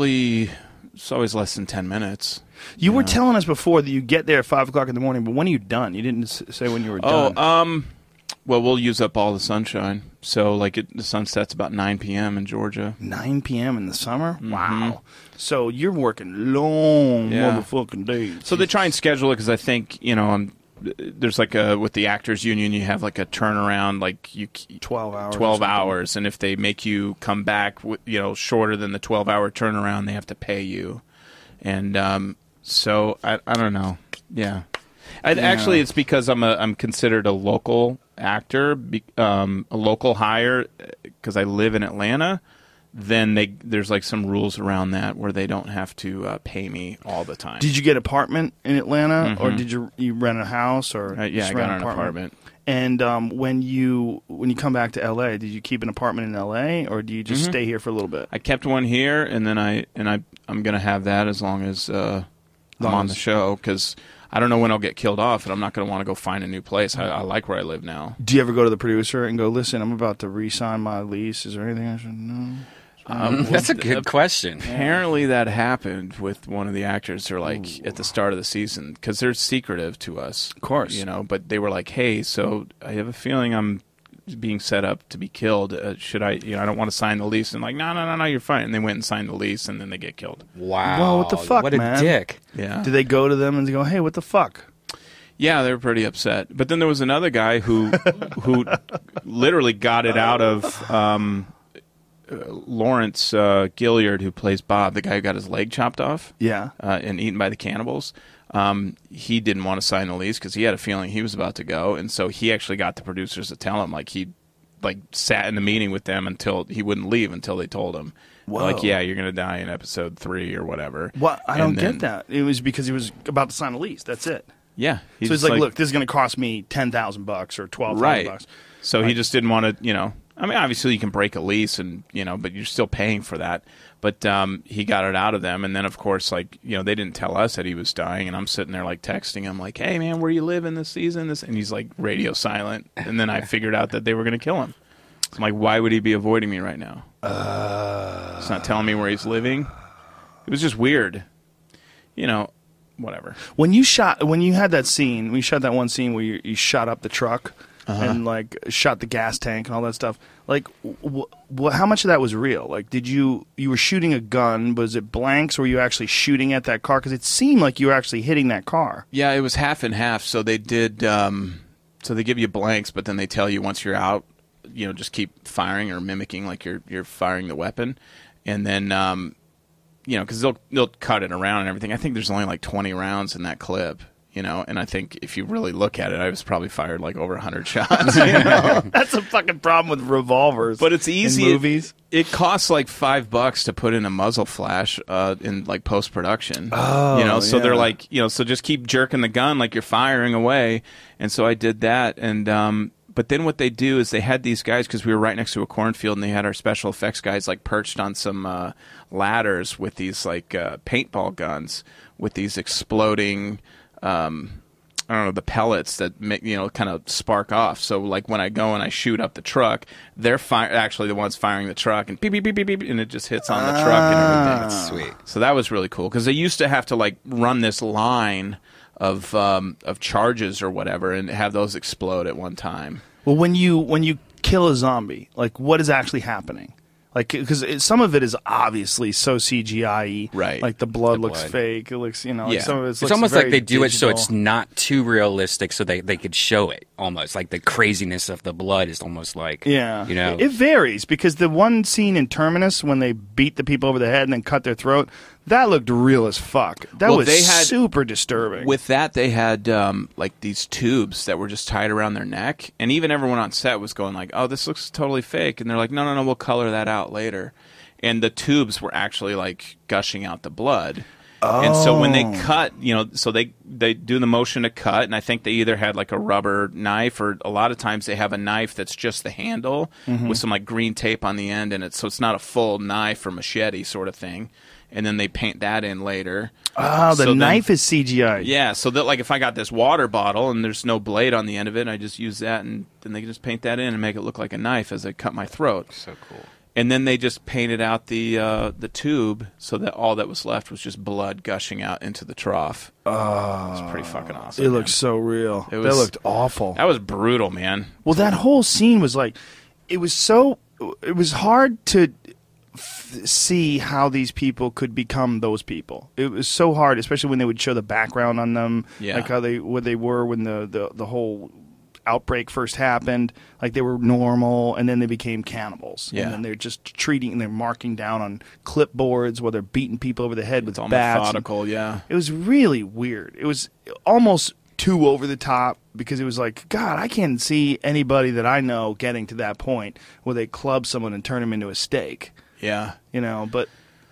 always less than 10 minutes. You were telling us before that you get there at 5 o'clock in the morning, but when are you done? You didn't say when you were done. Well, we'll use up all the sunshine. So, like, the sun sets about 9 p.m. in Georgia. 9 p.m. in the summer? Mm-hmm. Wow. So you're working long Yeah. motherfucking days. So they try and schedule it because I think, there's like with the actors union, you have like a turnaround, like 12 hours. 12 hours. And if they make you come back, shorter than the 12-hour turnaround, they have to pay you. And so I don't know. Yeah. Actually, it's because I'm considered a local actor, a local hire, because I live in Atlanta. Then there's like some rules around that where they don't have to pay me all the time. Did you get an apartment in Atlanta, or did you rent a house, or yeah, I got an apartment. And when you come back to LA, did you keep an apartment in LA, or do you just stay here for a little bit? I kept one here, and then I'm gonna have that as long as I'm on the show, because I don't know when I'll get killed off, and I'm not going to want to go find a new place. I like where I live now. Do you ever go to the producer and go, listen, I'm about to re-sign my lease. Is there anything I should know? That's a good question. Apparently that happened with one of the actors. They're like, at the start of the season, because they're secretive to us. Of course. But they were like, hey, so I have a feeling I'm being set up to be killed. Should I, I don't want to sign the lease. And like, no, you're fine. And they went and signed the lease, and then they get killed. Wow. Well, what the fuck, what a man? dick. Yeah. Do they go to them and go, hey, what the fuck? Yeah, they were pretty upset. But then there was another guy who literally got it out of Lawrence Gilliard, who plays Bob, the guy who got his leg chopped off. Yeah. And eaten by the cannibals. He didn't want to sign the lease because he had a feeling he was about to go, and so he actually got the producers to tell him, like, he sat in the meeting with them until he wouldn't leave until they told him. Whoa. Like, yeah, you're going to die in episode 3 or whatever. What? I don't get that. It was because he was about to sign a lease. That's it. Yeah. So he's like, look, this is going to cost me $10,000 or $12,000. Right. So he just didn't want to, I mean, obviously you can break a lease and, but you're still paying for that. But he got it out of them. And then, of course, like, they didn't tell us that he was dying. And I'm sitting there, like, texting him, like, hey, man, where you living this season? And he's, like, radio silent. And then I figured out that they were going to kill him. So I'm like, why would he be avoiding me right now? He's not telling me where he's living. It was just weird. Whatever. When you had that scene, when you shot that one scene where you shot up the truck and like shot the gas tank and all that stuff, like how much of that was real? Like, you were shooting a gun? Was it blanks, or were you actually shooting at that car? Because it seemed like you were actually hitting that car. Yeah, it was half and half. So they did. So they give you blanks, but then they tell you once you're out, just keep firing or mimicking like you're firing the weapon, and then. Because they'll cut it around and everything. I think there's only like 20 rounds in that clip, and I think if you really look at it, I was probably fired like over 100 shots. That's a fucking problem with revolvers. But it's easy. In movies. It costs like $5 to put in a muzzle flash in like post production. Oh, so they're like, so just keep jerking the gun like you're firing away. And so I did that, and but then what they do is they had these guys, because we were right next to a cornfield, and they had our special effects guys like perched on some ladders with these like paintball guns with these exploding, the pellets that make, kind of spark off. So like when I go and I shoot up the truck, they're actually the ones firing the truck, and beep, beep, beep, beep, beep, and it just hits on the truck and everything. That's sweet. So that was really cool, because they used to have to like run this line of charges or whatever and have those explode at one time. Well, when you kill a zombie, like, what is actually happening? Like, because some of it is obviously so CGI-y. Right. Like the blood looks fake. It looks, like some of it's almost like they do it so it's not too realistic, so they could show it almost. Like the craziness of the blood is almost like, It varies, because the one scene in Terminus when they beat the people over the head and then cut their throat, That looked real as fuck. That Well, was they had- super disturbing. With that, they had like these tubes that were just tied around their neck, and even everyone on set was going like, "Oh, this looks totally fake," and they're like, "No, we'll color that out later." And the tubes were actually like gushing out the blood. And so when they cut, so they do the motion to cut, and I think they either had like a rubber knife, or a lot of times they have a knife that's just the handle with some like green tape on the end, and so it's not a full knife or machete sort of thing. And then they paint that in later. Oh, the So then- knife is CGI. Yeah, so that like if I got this water bottle and there's no blade on the end of it, I just use that, and then they can just paint that in and make it look like a knife as I cut my throat. So cool. And then they just painted out the tube so that all that was left was just blood gushing out into the trough. Oh, it's pretty fucking awesome. It man. looks so real. It That was- looked awful. That was brutal, man. Well, that whole scene was like, it was hard to see how these people could become those people. It was so hard, especially when they would show the background on them, Yeah. like what they were when the whole outbreak first happened. Like they were normal, and then they became cannibals. Yeah. And then they're just and they're marking down on clipboards while they're beating people over the head It's with all bats. methodical, yeah. It was really weird. It was almost too over the top, because it was like, God, I can't see anybody that I know getting to that point where they club someone and turn them into a steak. Yeah. But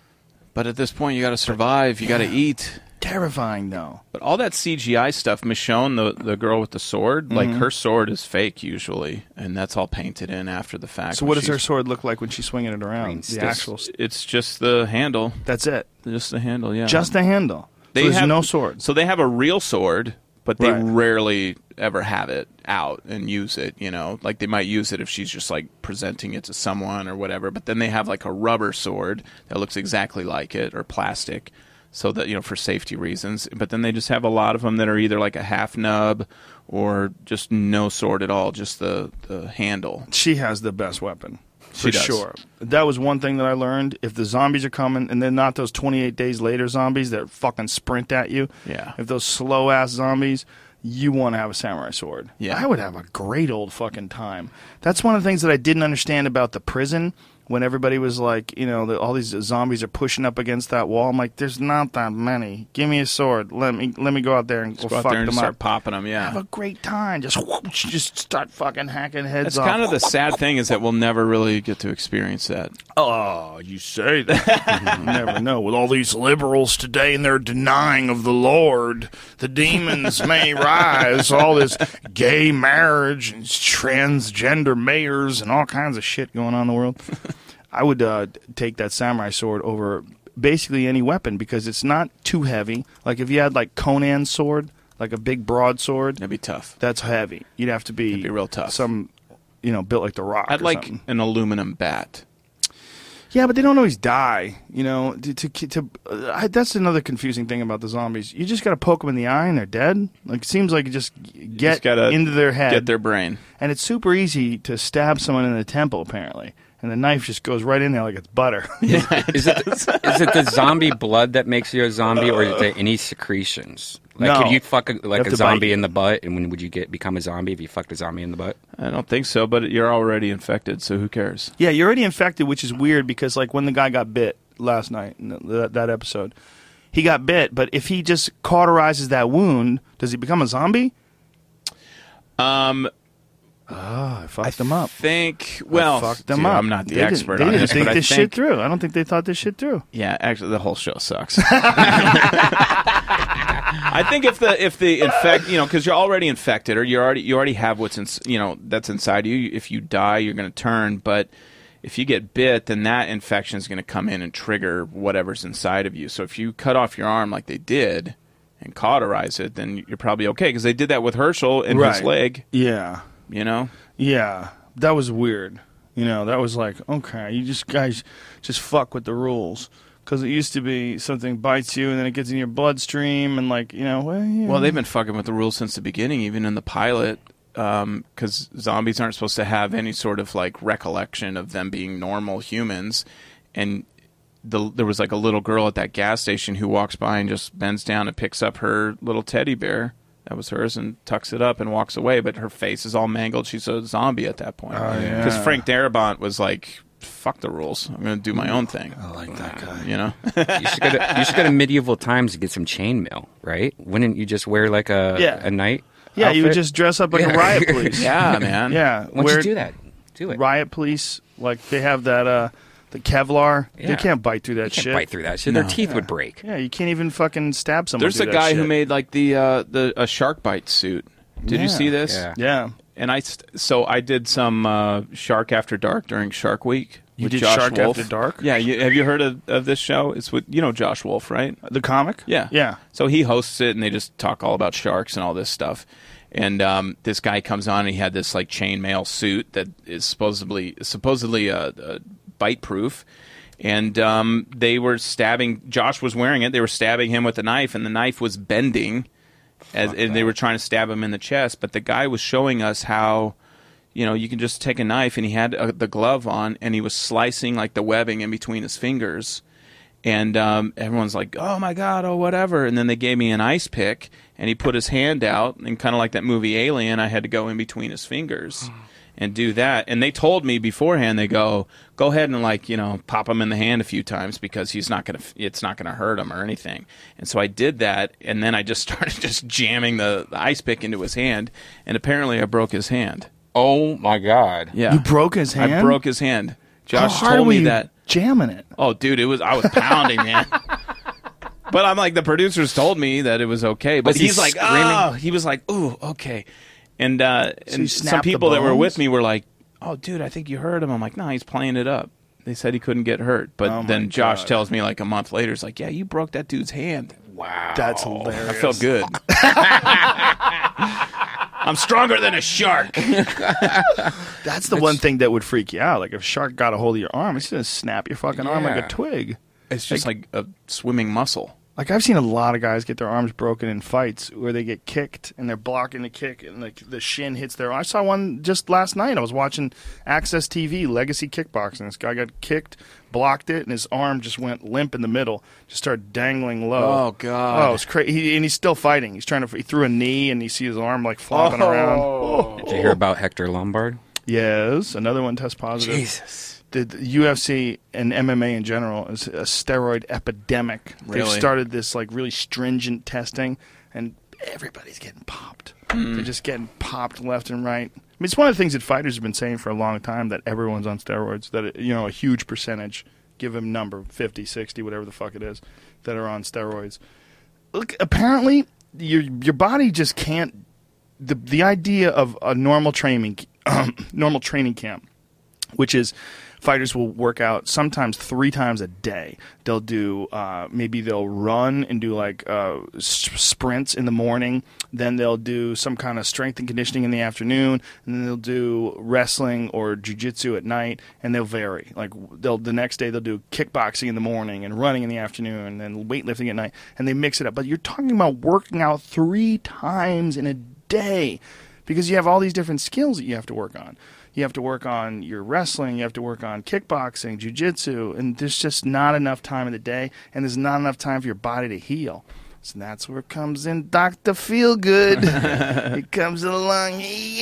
But at this point, you got to survive. You got to eat. terrifying though. But all that CGI stuff, Michonne, the girl with the sword, like her sword is fake usually, and that's all painted in after the fact. So what does her sword look like when she's swinging it around? Green The stick. actual. It's just the handle. That's it. Just the handle, yeah. Just the handle. So there's no sword. So they have a real sword, but they Right. rarely ever have it out and use it, Like they might use it if she's just like presenting it to someone or whatever, but then they have like a rubber sword that looks exactly like it, or plastic, so that, for safety reasons. But then they just have a lot of them that are either like a half nub or just no sword at all, just the handle. She has the best weapon. She For does. sure. That was one thing that I learned. If the zombies are coming, and they're not those 28 days later zombies that fucking sprint at you. Yeah. If those slow ass zombies, you want to have a samurai sword. Yeah. I would have a great old fucking time. That's one of the things that I didn't understand about the prison. When everybody was like, all these zombies are pushing up against that wall. I'm like, there's not that many. Give me a sword. Let me go out there and Just go go out fuck there and them start up. popping them, yeah. Have a great time. Just start fucking hacking heads That's off. kind of the sad thing, is that we'll never really get to experience that. Oh, you say that. You never know. With all these liberals today and their denying of the Lord, the demons may rise. All this gay marriage and transgender mayors and all kinds of shit going on in the world. I would take that samurai sword over basically any weapon, because it's not too heavy. Like if you had like Conan's sword, like a big broadsword, That'd be tough. that's heavy. You'd have to It'd be real tough. Some, built like the Rock. I'd or like something. an aluminum bat. Yeah, but they don't always die. That's another confusing thing about the zombies. You just got to poke them in the eye and they're dead. Like it seems like you just get Just gotta into their head, Get their brain. and it's super easy to stab someone in the temple apparently, and the knife just goes right in there like it's butter. Is it the zombie blood that makes you a zombie, or is it any secretions? Like, No. could you fuck have a to zombie bite. in the butt, and when would you become a zombie if you fucked a zombie in the butt? I don't think so, but you're already infected, so who cares? Yeah, you're already infected, which is weird because like when the guy got bit last night in that episode, he got bit, but if he just cauterizes that wound, does he become a zombie? I fucked him up. Well, Fucked them dude, up. I'm not the They didn't- expert they on didn't this, think but I this think shit through. I don't think they thought this shit through. Yeah, actually, the whole show sucks. I think if the infect, because you're already infected, or you already have what's that's inside you. If you die, you're going to turn. But if you get bit, then that infection is going to come in and trigger whatever's inside of you. So if you cut off your arm like they did and cauterize it, then you're probably okay, because they did that with Herschel and his leg. Yeah. Yeah, that was weird. That was like, okay, you guys just fuck with the rules. Because it used to be something bites you and then it gets in your bloodstream and like, Well, they've been fucking with the rules since the beginning, even in the pilot, because zombies aren't supposed to have any sort of like recollection of them being normal humans. And there was like a little girl at that gas station who walks by and just bends down and picks up her little teddy bear that was hers and tucks it up and walks away, but her face is all mangled. She's a zombie at that point. Because Frank Darabont was like fuck the rules. I'm going to do my own thing. I like that guy. You know? You should go to medieval times to get some chainmail, right? Wouldn't you just wear like a knight? Yeah, you would outfit? just dress up like a riot police. Yeah, man. Yeah. Once you do that, do it. Riot police, like they have that, the Kevlar. They Yeah. can't bite through that You can't shit. bite through that shit. No. Their teeth would break. Yeah, you can't even fucking stab someone. There's through a that guy who shit. made like a shark bite suit. Did you Yeah. see this? Yeah. Yeah. And so I did some Shark After Dark during Shark Week. You with did Josh Shark Wolf. After Dark? Yeah, have you heard of this show? It's with Josh Wolf, right? The comic? Yeah, Yeah. So he hosts it, and they just talk all about sharks and all this stuff. And this guy comes on, and he had this like chainmail suit that is supposedly bite proof. And they were stabbing. Josh was wearing it. They were stabbing him with a knife, and the knife was bending, and they were trying to stab him in the chest. But the guy was showing us how, you can just take a knife, and he had the glove on, and he was slicing like the webbing in between his fingers. And everyone's like, "Oh my God, oh whatever." And then they gave me an ice pick, and he put his hand out, and kind of like that movie Alien, I had to go in between his fingers and do that. And they told me beforehand, they go ahead and pop him in the hand a few times because it's not gonna hurt him or anything. And so I did that, and then I just started just jamming the ice pick into his hand, and apparently I broke his hand. Oh my God! Yeah, You broke his hand? I broke his hand. Josh How hard told were me you that. jamming it? Oh, dude, I was pounding, man. But I'm like, the producers told me that it was okay. But Was he he's like, screaming? he was like, ooh, okay. And you and some snapped the people that were bones? with me were like, oh, dude, I think you hurt him. I'm like, no, he's playing it up. They said he couldn't get hurt. But Oh, my then Josh God. tells me like a month later, he's like, yeah, you broke that dude's hand. Wow. That's hilarious. I felt good. I'm stronger than a shark. That's the one thing that would freak you out. Like if a shark got a hold of your arm, it's gonna snap your fucking arm like Yeah. a twig. It's just like a swimming muscle. Like I've seen a lot of guys get their arms broken in fights where they get kicked and they're blocking the kick and like the shin hits their arm. I saw one just last night. I was watching Access TV, Legacy Kickboxing. This guy got kicked, blocked it, and his arm just went limp in the middle. Just started dangling low. Oh, God. Oh, it's crazy. And he's still fighting. He's he threw a knee and you see his arm like flopping around. Oh. Did you hear about Hector Lombard? Yes, another one test positive. Jesus. The UFC and MMA in general is a steroid epidemic. They've Really? started this like really stringent testing, and everybody's getting popped. They're just getting popped left and right. I mean, it's one of the things that fighters have been saying for a long time, that everyone's on steroids, that a huge percentage, give them a number, 50, 60, whatever the fuck it is, that are on steroids. Look, apparently your body just can't. The idea of a normal training camp, which is fighters will work out sometimes 3 times a day. They'll do maybe they'll run and do like sprints in the morning. Then they'll do some kind of strength and conditioning in the afternoon. And then they'll do wrestling or jiu-jitsu at night. And they'll vary. Like the next day they'll do kickboxing in the morning and running in the afternoon and then weightlifting at night. And they mix it up. But you're talking about working out 3 times in a day because you have all these different skills that you have to work on. You have to work on your wrestling. You have to work on kickboxing, jiu-jitsu, and there's just not enough time in the day, and there's not enough time for your body to heal. So that's where it comes in Dr. Feelgood. It comes along,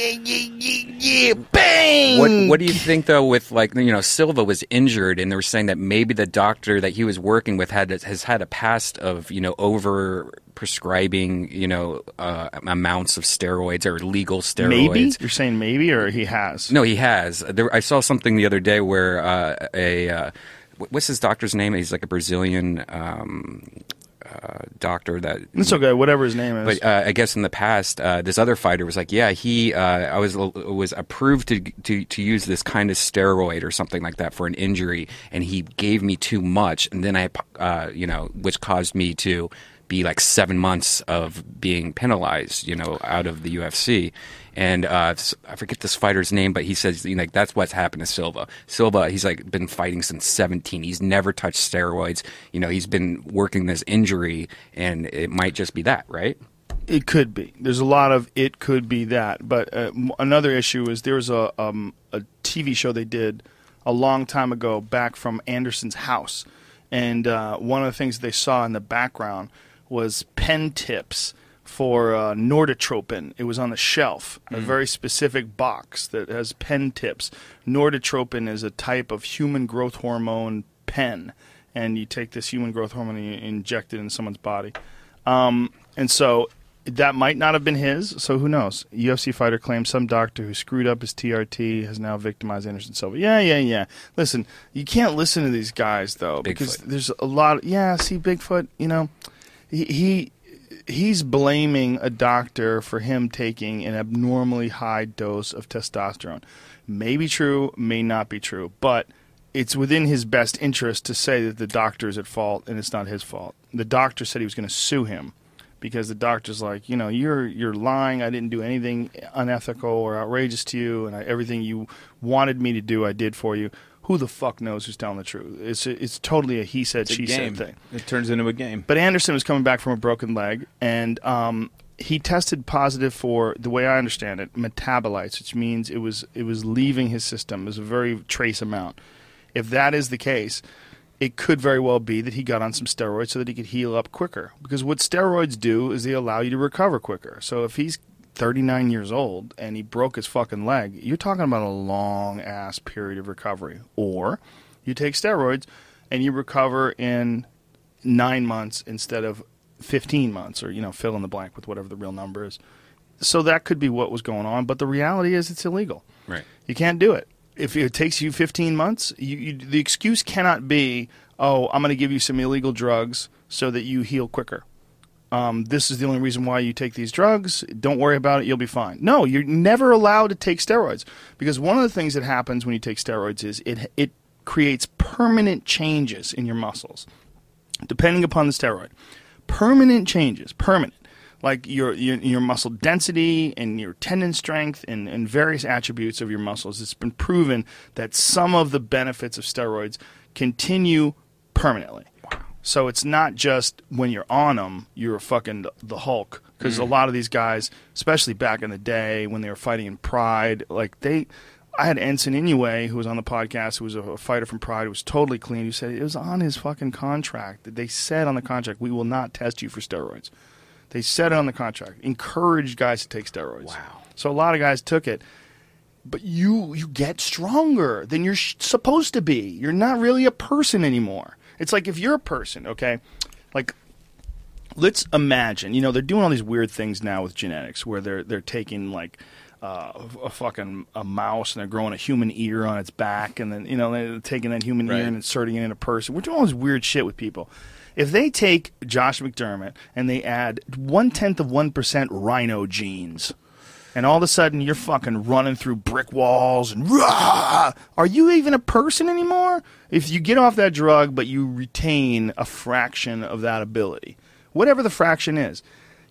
yeah, bang! What do you think though? With Silva was injured, and they were saying that maybe the doctor that he was working with has had a past of over prescribing amounts of steroids or legal steroids. Maybe? You're saying maybe, or he has? No, he has. I saw something the other day where what's his doctor's name? He's like a Brazilian doctor that. It's okay, whatever his name is. But I guess in the past, this other fighter was like, yeah, I was approved to use this kind of steroid or something like that for an injury, and he gave me too much, and then which caused me to be like 7 months of being penalized, out of the UFC. And I forget this fighter's name, but he says, that's what's happened to Silva. Silva, he's been fighting since 17. He's never touched steroids. He's been working this injury, and it might just be that, right? It could be. There's a lot of it could be that. But another issue is there was a TV show they did a long time ago back from Anderson's house. And one of the things they saw in the background was pen tips for Norditropin. It was on the shelf, a very specific box that has pen tips. Norditropin is a type of human growth hormone pen, and you take this human growth hormone and you inject it in someone's body. And so that might not have been his, so who knows? UFC fighter claims some doctor who screwed up his TRT has now victimized Anderson Silva. Yeah. Listen, you can't listen to these guys, though, because there's a lot of... Yeah, see, Bigfoot, you know, he's blaming a doctor for him taking an abnormally high dose of testosterone. May be true, may not be true, but it's within his best interest to say that the doctor is at fault and it's not his fault. The doctor said he was going to sue him because the doctor's like, you know, you're lying. I didn't do anything unethical or outrageous to you, and everything you wanted me to do, I did for you. Who the fuck knows who's telling the truth? It's totally a he said, she said thing. It turns into a game. But Anderson was coming back from a broken leg, and he tested positive for, the way I understand it, metabolites, which means it was leaving his system. It was a very trace amount. If that is the case, it could very well be that he got on some steroids so that he could heal up quicker. Because what steroids do is they allow you to recover quicker. So if he's 39 years old and he broke his fucking leg, you're talking about a long-ass period of recovery. Or you take steroids and you recover in 9 months instead of 15 months, or, you know, fill in the blank with whatever the real number is. So that could be what was going on, but the reality is it's illegal. Right. You can't do it. If it takes you 15 months, the excuse cannot be, oh, I'm going to give you some illegal drugs so that you heal quicker. This is the only reason why you take these drugs. Don't worry about it. You'll be fine. No, you're never allowed to take steroids, because one of the things that happens when you take steroids is it creates permanent changes in your muscles, depending upon the steroid. Permanent changes. Permanent. Like your muscle density and your tendon strength and various attributes of your muscles. It's been proven that some of the benefits of steroids continue permanently. Wow. So it's not just when you're on them, you're fucking the Hulk. Because a lot of these guys, especially back in the day when they were fighting in Pride, like I had Ensign Inoue, who was on the podcast, who was a fighter from Pride, who was totally clean, who said it was on his fucking contract. They said on the contract, we will not test you for steroids. They said it on the contract. Encouraged guys to take steroids. Wow. So a lot of guys took it. But you get stronger than you're supposed to be. You're not really a person anymore. It's like if you're a person, okay? Like, let's imagine, you know, they're doing all these weird things now with genetics where they're taking, like, a mouse and they're growing a human ear on its back, and then, you know, they're taking that human ear and inserting it in a person. We're doing all this weird shit with people. If they take Josh McDermott and they add 0.1% rhino genes, and all of a sudden you're fucking running through brick walls and rah, are you even a person anymore? If you get off that drug but you retain a fraction of that ability, whatever the fraction is,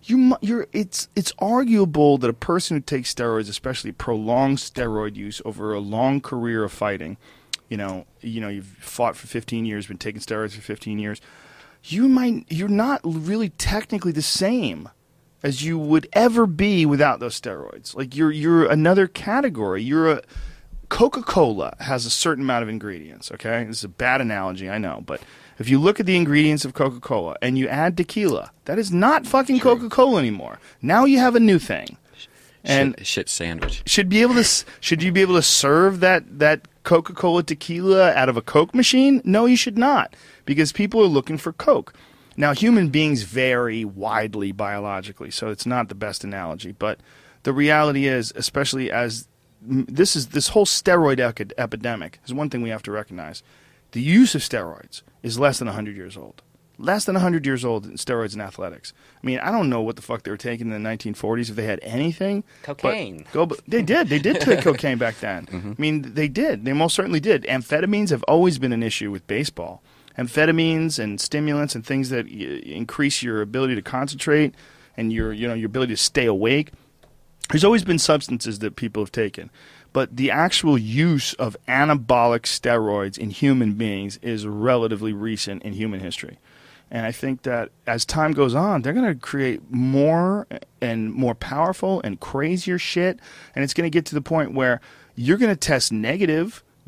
it's arguable that a person who takes steroids, especially prolonged steroid use over a long career of fighting, you know, you've fought for 15 years, been taking steroids for 15 years, you're not really technically the same as you would ever be without those steroids. Like you're another category. Coca-Cola has a certain amount of ingredients, okay? This is a bad analogy, I know, but if you look at the ingredients of Coca-Cola and you add tequila, that is not fucking Coca-Cola anymore. Now you have a new thing. And shit sandwich. Should you be able to serve that Coca-Cola tequila out of a Coke machine? No, you should not, because people are looking for Coke. Now, human beings vary widely biologically, so it's not the best analogy. But the reality is, especially as this whole steroid epidemic is one thing we have to recognize. The use of steroids is less than 100 years old. Less than 100 years old in steroids and athletics. I mean, I don't know what the fuck they were taking in the 1940s, if they had anything. Cocaine. They did take cocaine back then. Mm-hmm. I mean, they did. They most certainly did. Amphetamines have always been an issue with baseball. Amphetamines and stimulants and things that increase your ability to concentrate and your ability to stay awake. There's always been substances that people have taken. But the actual use of anabolic steroids in human beings is relatively recent in human history. And I think that as time goes on, they're going to create more and more powerful and crazier shit. And it's going to get to the point where you're going to test negative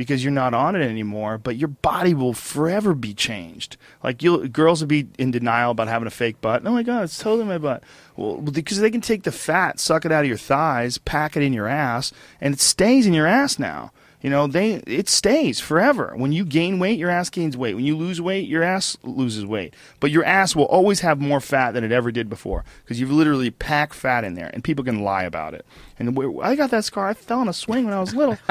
because you're not on it anymore, but your body will forever be changed. Like girls will be in denial about having a fake butt. Oh my God, it's totally my butt. Well, because they can take the fat, suck it out of your thighs, pack it in your ass, and it stays in your ass now. You know, it stays forever. When you gain weight, your ass gains weight. When you lose weight, your ass loses weight. But your ass will always have more fat than it ever did before because you've literally packed fat in there, and people can lie about it. And I got that scar. I fell in a swing when I was little.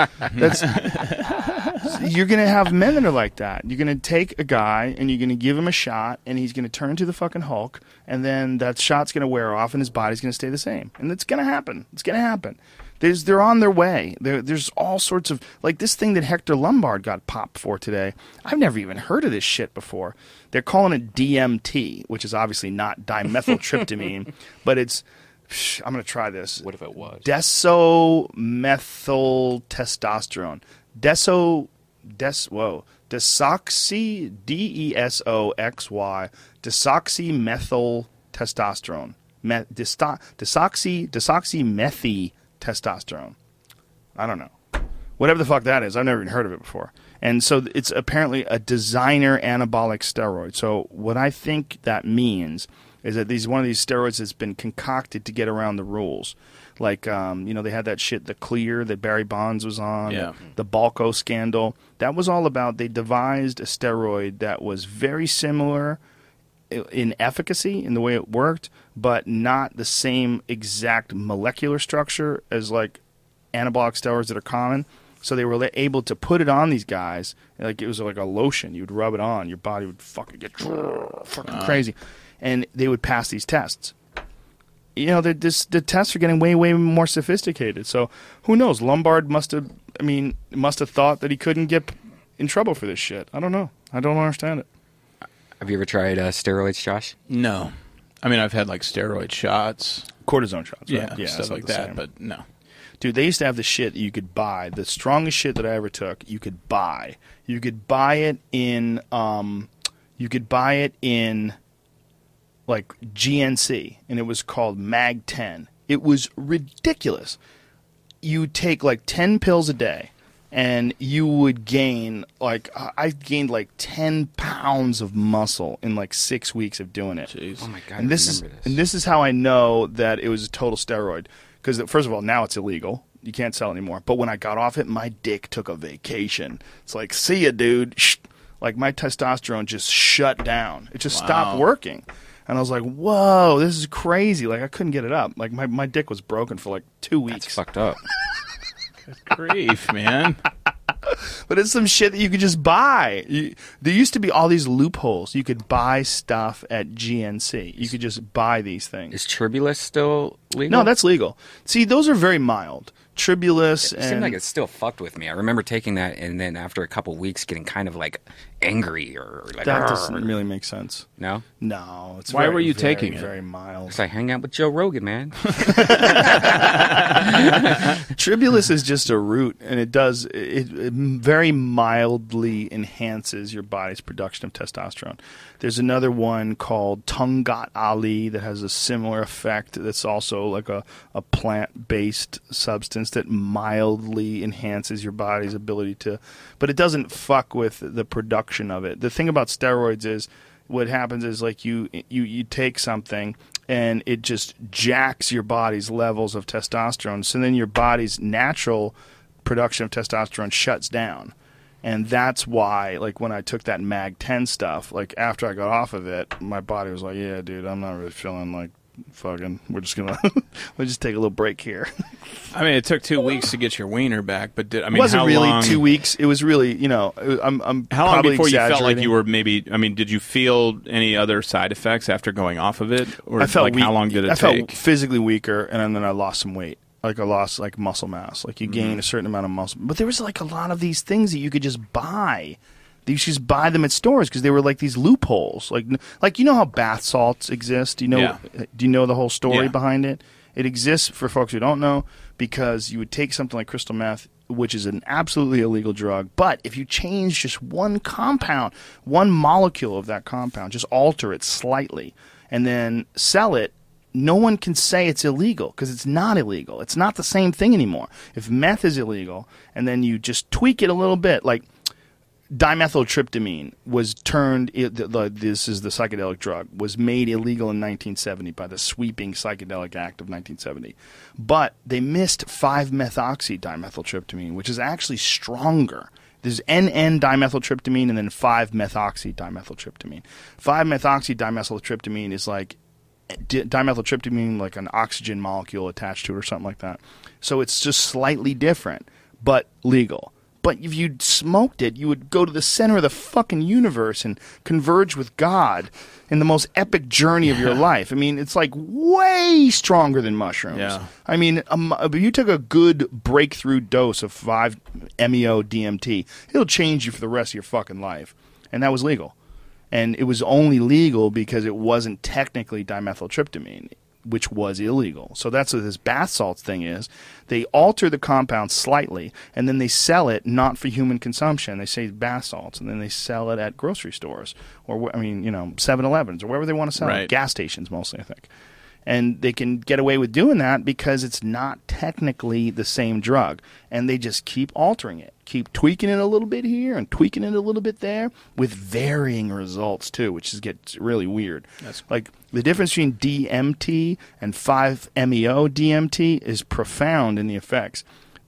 You're going to have men that are like that. You're going to take a guy, and you're going to give him a shot, and he's going to turn into the fucking Hulk, and then that shot's going to wear off, and his body's going to stay the same. And it's going to happen. It's going to happen. They're on their way. There's all sorts of, like this thing that Hector Lombard got popped for today. I've never even heard of this shit before. They're calling it DMT, which is obviously not dimethyltryptamine, but it's, I'm going to try this. What if it was? Desomethyltestosterone. Desoxy, D-E-S-O-X-Y, desoxymethyltestosterone. Desoxymethy testosterone. I don't know. Whatever the fuck that is. I've never even heard of it before. And so it's apparently a designer anabolic steroid. So what I think that means is that one of these steroids has been concocted to get around the rules. Like, they had that shit, the Clear that Barry Bonds was on, the Balco scandal. That was all about, they devised a steroid that was very similar in efficacy in the way it worked, but not the same exact molecular structure as like anabolic steroids that are common. So they were able to put it on these guys like it was like a lotion. You'd rub it on, your body would fucking get fucking crazy, and they would pass these tests. You know, the tests are getting way, way more sophisticated. So who knows? Lombard must have thought that he couldn't get in trouble for this shit. I don't know. I don't understand it. Have you ever tried steroids, Josh? No. I mean, I've had like steroid shots. Cortisone shots, right? Yeah, stuff like that, but no. Dude, they used to have the shit that you could buy. The strongest shit that I ever took, you could buy. You could buy it in like GNC, and it was called Mag 10. It was ridiculous. You take like 10 pills a day, and you would gain, like, I gained like 10 pounds of muscle in like 6 weeks of doing it. Jeez. Oh my God, and this is how I know that it was a total steroid. Because, first of all, now it's illegal. You can't sell it anymore. But when I got off it, my dick took a vacation. It's like, see ya, dude. Shh. Like, my testosterone just shut down. It just stopped working. And I was like, whoa, this is crazy. Like, I couldn't get it up. Like, my dick was broken for like 2 weeks. That's fucked up. Grief, man. But it's some shit that you could just buy. There used to be all these loopholes. You could buy stuff at GNC. You could just buy these things. Is Tribulus still legal? No, that's legal. See, those are very mild. Tribulus It seemed like it still fucked with me. I remember taking that, and then after a couple weeks, getting kind of like angry or like. That doesn't really make sense. No. No, it's Why very, were you very, taking it? Very mild. Because I hang out with Joe Rogan, man. Tribulus is just a root, and it very mildly enhances your body's production of testosterone. There's another one called Tungat Ali that has a similar effect. That's also like a plant-based substance that mildly enhances your body's ability to, but it doesn't fuck with the production of it. The thing about steroids is, what happens is like you take something and it just jacks your body's levels of testosterone. So then your body's natural production of testosterone shuts down. And that's why, like, when I took that Mag 10 stuff, like, after I got off of it, my body was like, yeah, dude, I'm not really feeling like fucking, we'll just take a little break here. I mean, it took 2 weeks to get your wiener back, but it wasn't really 2 weeks. It was really, I'm how long before you felt like exaggerating. you were maybe, I mean, did you feel any other side effects after going off of it? Or I felt like, weak. how long did it I take? felt physically weaker, and then I lost some weight. Like, I lost, like, muscle mass. Like, you gain a certain amount of muscle. But there was, like, a lot of these things that you could just buy. You should just buy them at stores because they were, like, these loopholes. Like you know how bath salts exist? Do you know the whole story behind it? It exists, for folks who don't know, because you would take something like crystal meth, which is an absolutely illegal drug, but if you change just one compound, one molecule of that compound, just alter it slightly, and then sell it no one can say it's illegal because it's not illegal. It's not the same thing anymore. If meth is illegal and then you just tweak it a little bit, like dimethyltryptamine was turned, this is the psychedelic drug, was made illegal in 1970 by the sweeping Psychedelic Act of 1970. But they missed 5-methoxy-dimethyltryptamine, which is actually stronger. There's N-dimethyltryptamine and then 5-methoxy-dimethyltryptamine. 5-methoxy-dimethyltryptamine is like dimethyltryptamine, like an oxygen molecule attached to it or something like that. So it's just slightly different, but legal. But if you smoked it, you would go to the center of the fucking universe and converge with God in the most epic journey of your life. I mean, it's like way stronger than mushrooms. Yeah. I mean, if you took a good breakthrough dose of 5-MeO-DMT, it'll change you for the rest of your fucking life. And that was legal. And it was only legal because it wasn't technically dimethyltryptamine, which was illegal. So that's what this bath salts thing is. They alter the compound slightly, and then they sell it not for human consumption. They say bath salts, and then they sell it at grocery stores or, 7-Elevens or wherever they want to sell it. Right. Gas stations mostly, I think. And they can get away with doing that because it's not technically the same drug. And they just keep altering it, keep tweaking it a little bit here and tweaking it a little bit there with varying results too, which gets really weird. Like the difference between DMT and 5-MeO-DMT is profound in the effects.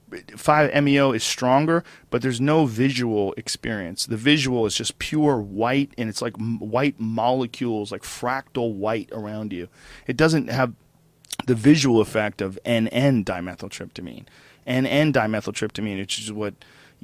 5-MeO is stronger, but there's no visual experience. The visual is just pure white, and it's like white molecules, like fractal white around you. It doesn't have the visual effect of N-dimethyltryptamine. N-dimethyltryptamine, which is what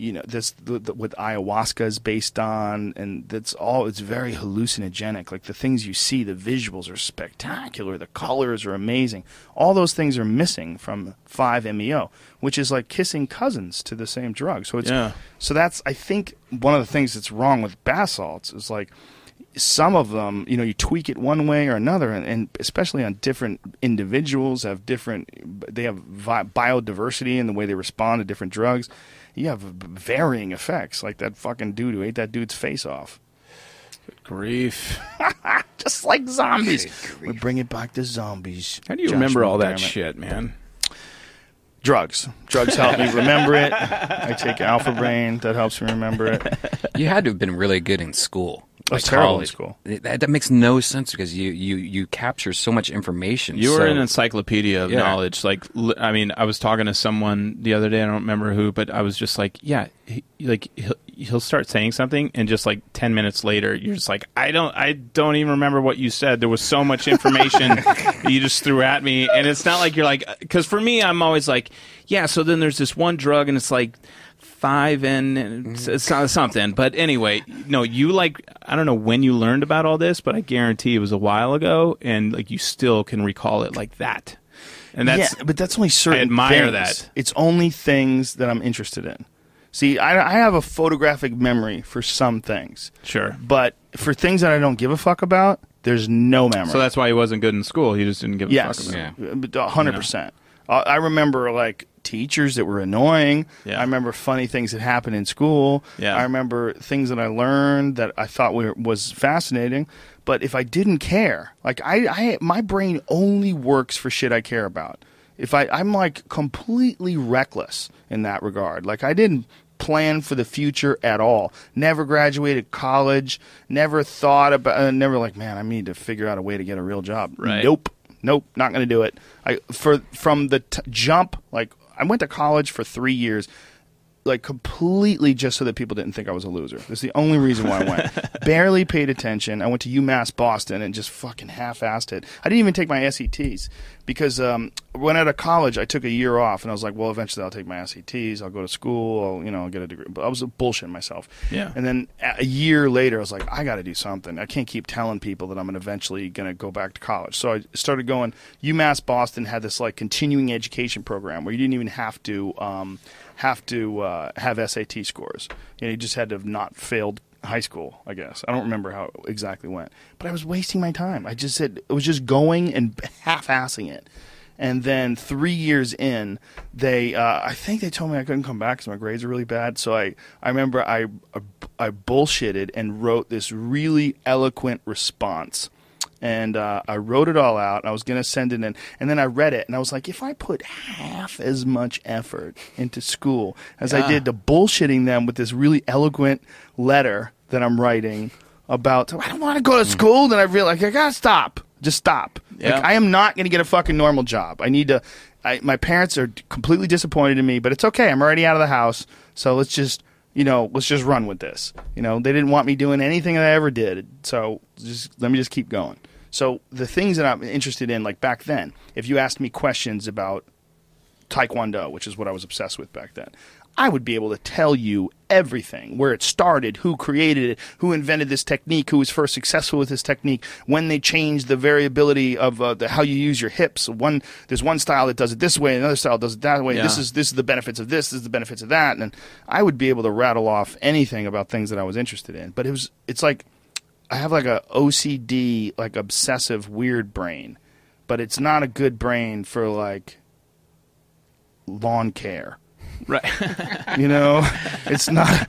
what ayahuasca is based on, and it's very hallucinogenic. Like the things you see, the visuals are spectacular, the colors are amazing. All those things are missing from 5-MeO, which is like kissing cousins to the same drug. So so that's, I think, one of the things that's wrong with bath salts is like some of them, you tweak it one way or another, and especially on different individuals they have biodiversity in the way they respond to different drugs. You have varying effects, like that fucking dude who ate that dude's face off. Good grief. Just like zombies. We bring it back to zombies. How do you remember all that shit, man? Drugs. Drugs help me remember it. I take Alpha Brain. That helps me remember it. You had to have been really good in school. I was terrible in school. That makes no sense because you capture so much information. You were an encyclopedia of knowledge. Like, I mean, I was talking to someone the other day. I don't remember who, but I was just like, yeah, he'll start saying something, and just like 10 minutes later, you're just like, I don't even remember what you said. There was so much information that you just threw at me, and it's not like you're like, because for me, I'm always like, yeah. So then there's this one drug, and it's like 5 and something. But anyway, no, I don't know when you learned about all this, but I guarantee it was a while ago, and like you still can recall it like that. And but that's only certain. I admire things. that. It's only things that I'm interested in. See, I have a photographic memory for some things. Sure. But for things that I don't give a fuck about, there's no memory. So that's why he wasn't good in school. He just didn't give a fuck about it. Yeah. 100%. I remember like teachers that were annoying. Yeah. I remember funny things that happened in school. Yeah. I remember things that I learned that I thought was fascinating. But if I didn't care, like my brain only works for shit I care about. I'm like completely reckless in that regard. Like I didn't plan for the future at all. Never graduated college. Never thought about. Never like, man, I need to figure out a way to get a real job. Right. Nope, not going to do it. From the jump, like I went to college for 3 years, like completely just so that people didn't think I was a loser. That's the only reason why I went. Barely paid attention. I went to UMass Boston and just fucking half-assed it. I didn't even take my SETs because when out of college, I took a year off, and I was like, well, eventually I'll take my SETs. I'll go to school. I'll get a degree. But I was bullshitting myself. Yeah. And then a year later, I was like, I got to do something. I can't keep telling people that I'm eventually going to go back to college. So I started going. UMass Boston had this like continuing education program where you didn't even have to have SAT scores. You just had to have not failed high school, I guess. I don't remember how it exactly went. But I was wasting my time. I was just going and half-assing it. And then 3 years in, I think they told me I couldn't come back because my grades were really bad. So I remember I bullshitted and wrote this really eloquent response And I wrote it all out. I was going to send it in. And then I read it, and I was like, if I put half as much effort into school as I did to bullshitting them with this really eloquent letter that I'm writing about, I don't want to go to school, then I realized, I got to stop. Just stop. Yeah. Like, I am not going to get a fucking normal job. I need to. My parents are completely disappointed in me, but it's okay. I'm already out of the house, so let's just run with this. They didn't want me doing anything that I ever did, so let me just keep going. So the things that I'm interested in, like back then, if you asked me questions about Taekwondo, which is what I was obsessed with back then, I would be able to tell you everything, where it started, who created it, who invented this technique, who was first successful with this technique, when they changed the variability of how you use your hips. There's one style that does it this way, another style does it that way. Yeah. This is the benefits of this is the benefits of that. And I would be able to rattle off anything about things that I was interested in. But it's like I have like a OCD, like obsessive, weird brain, but it's not a good brain for like lawn care. Right. It's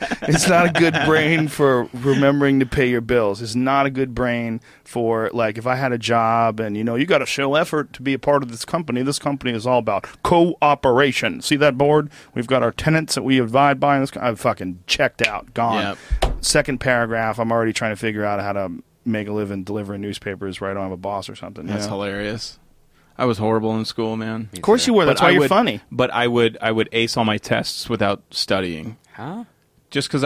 not a good brain for remembering to pay your bills. It's not a good brain for, like, if I had a job and, you got to show effort to be a part of this company. This company is all about cooperation. See that board? We've got our tenants that we abide by. And I'm fucking checked out, gone. Yep. Second paragraph, I'm already trying to figure out how to make a living delivering newspapers where I don't have a boss or something. That's hilarious. I was horrible in school, man. Of course you were. That's why you're funny. But I would ace all my tests without studying. Huh? Just because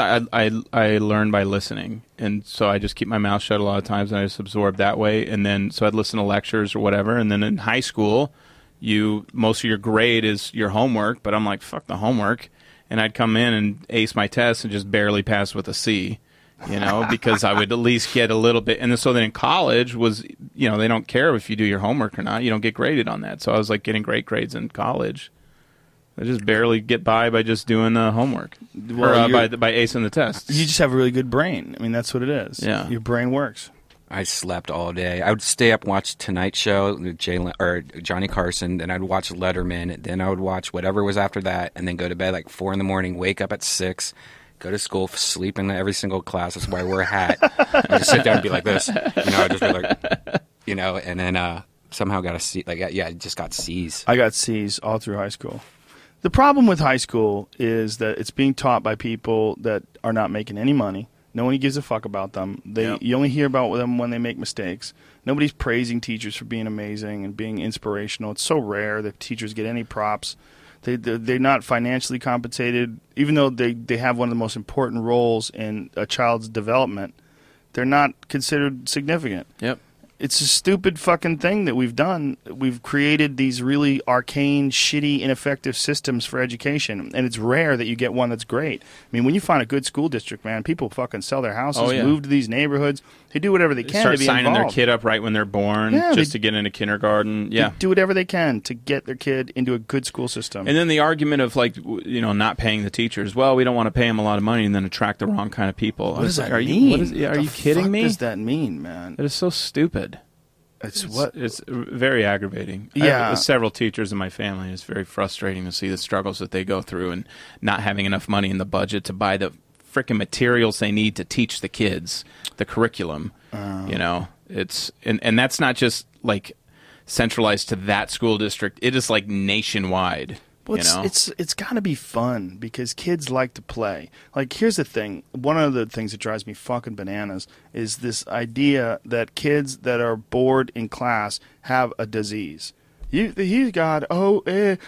I learn by listening, and so I just keep my mouth shut a lot of times, and I just absorb that way. And then so I'd listen to lectures or whatever. And then in high school, most of your grade is your homework. But I'm like, fuck the homework, and I'd come in and ace my tests and just barely pass with a C. Because I would at least get a little bit. And so then in college was, they don't care if you do your homework or not. You don't get graded on that. So I was like getting great grades in college. I just barely get by just doing the homework. Well, or by acing the tests. You just have a really good brain. I mean, that's what it is. Yeah. Your brain works. I slept all day. I would stay up, watch Tonight Show, or Johnny Carson, then I'd watch Letterman, then I would watch whatever was after that, and then go to bed like 4 a.m, wake up at 6, go to school, sleep in every single class. That's why I wear a hat. I just sit down and be like this. I'd just be like, and then somehow got a C. Like, I just got C's. I got C's all through high school. The problem with high school is that it's being taught by people that are not making any money. No one gives a fuck about them. You only hear about them when they make mistakes. Nobody's praising teachers for being amazing and being inspirational. It's so rare that teachers get any props. They're not financially compensated, even though they have one of the most important roles in a child's development. They're not considered significant. Yep. It's a stupid fucking thing that we've done. We've created these really arcane, shitty, ineffective systems for education, and it's rare that you get one that's great. I mean, when you find a good school district, man, people fucking sell their houses, move to these neighborhoods. They do whatever they can Start to be signing involved. their kid up right when they're born just to get into kindergarten. Yeah. They do whatever they can to get their kid into a good school system. And then the argument of not paying the teachers. Well, we don't want to pay them a lot of money and then attract the wrong kind of people. What does that are mean? Are you kidding me? What does that mean, man? It is so stupid. It's very aggravating. Yeah. I have several teachers in my family. It's very frustrating to see the struggles that they go through and not having enough money in the budget to buy the freaking materials they need to teach the kids the curriculum. It's and that's not just like centralized to that school district. It is like nationwide. Well, it's got to be fun because kids like to play. Like, here's the thing. One of the things that drives me fucking bananas is this idea that kids that are bored in class have a disease. He's got ADHD,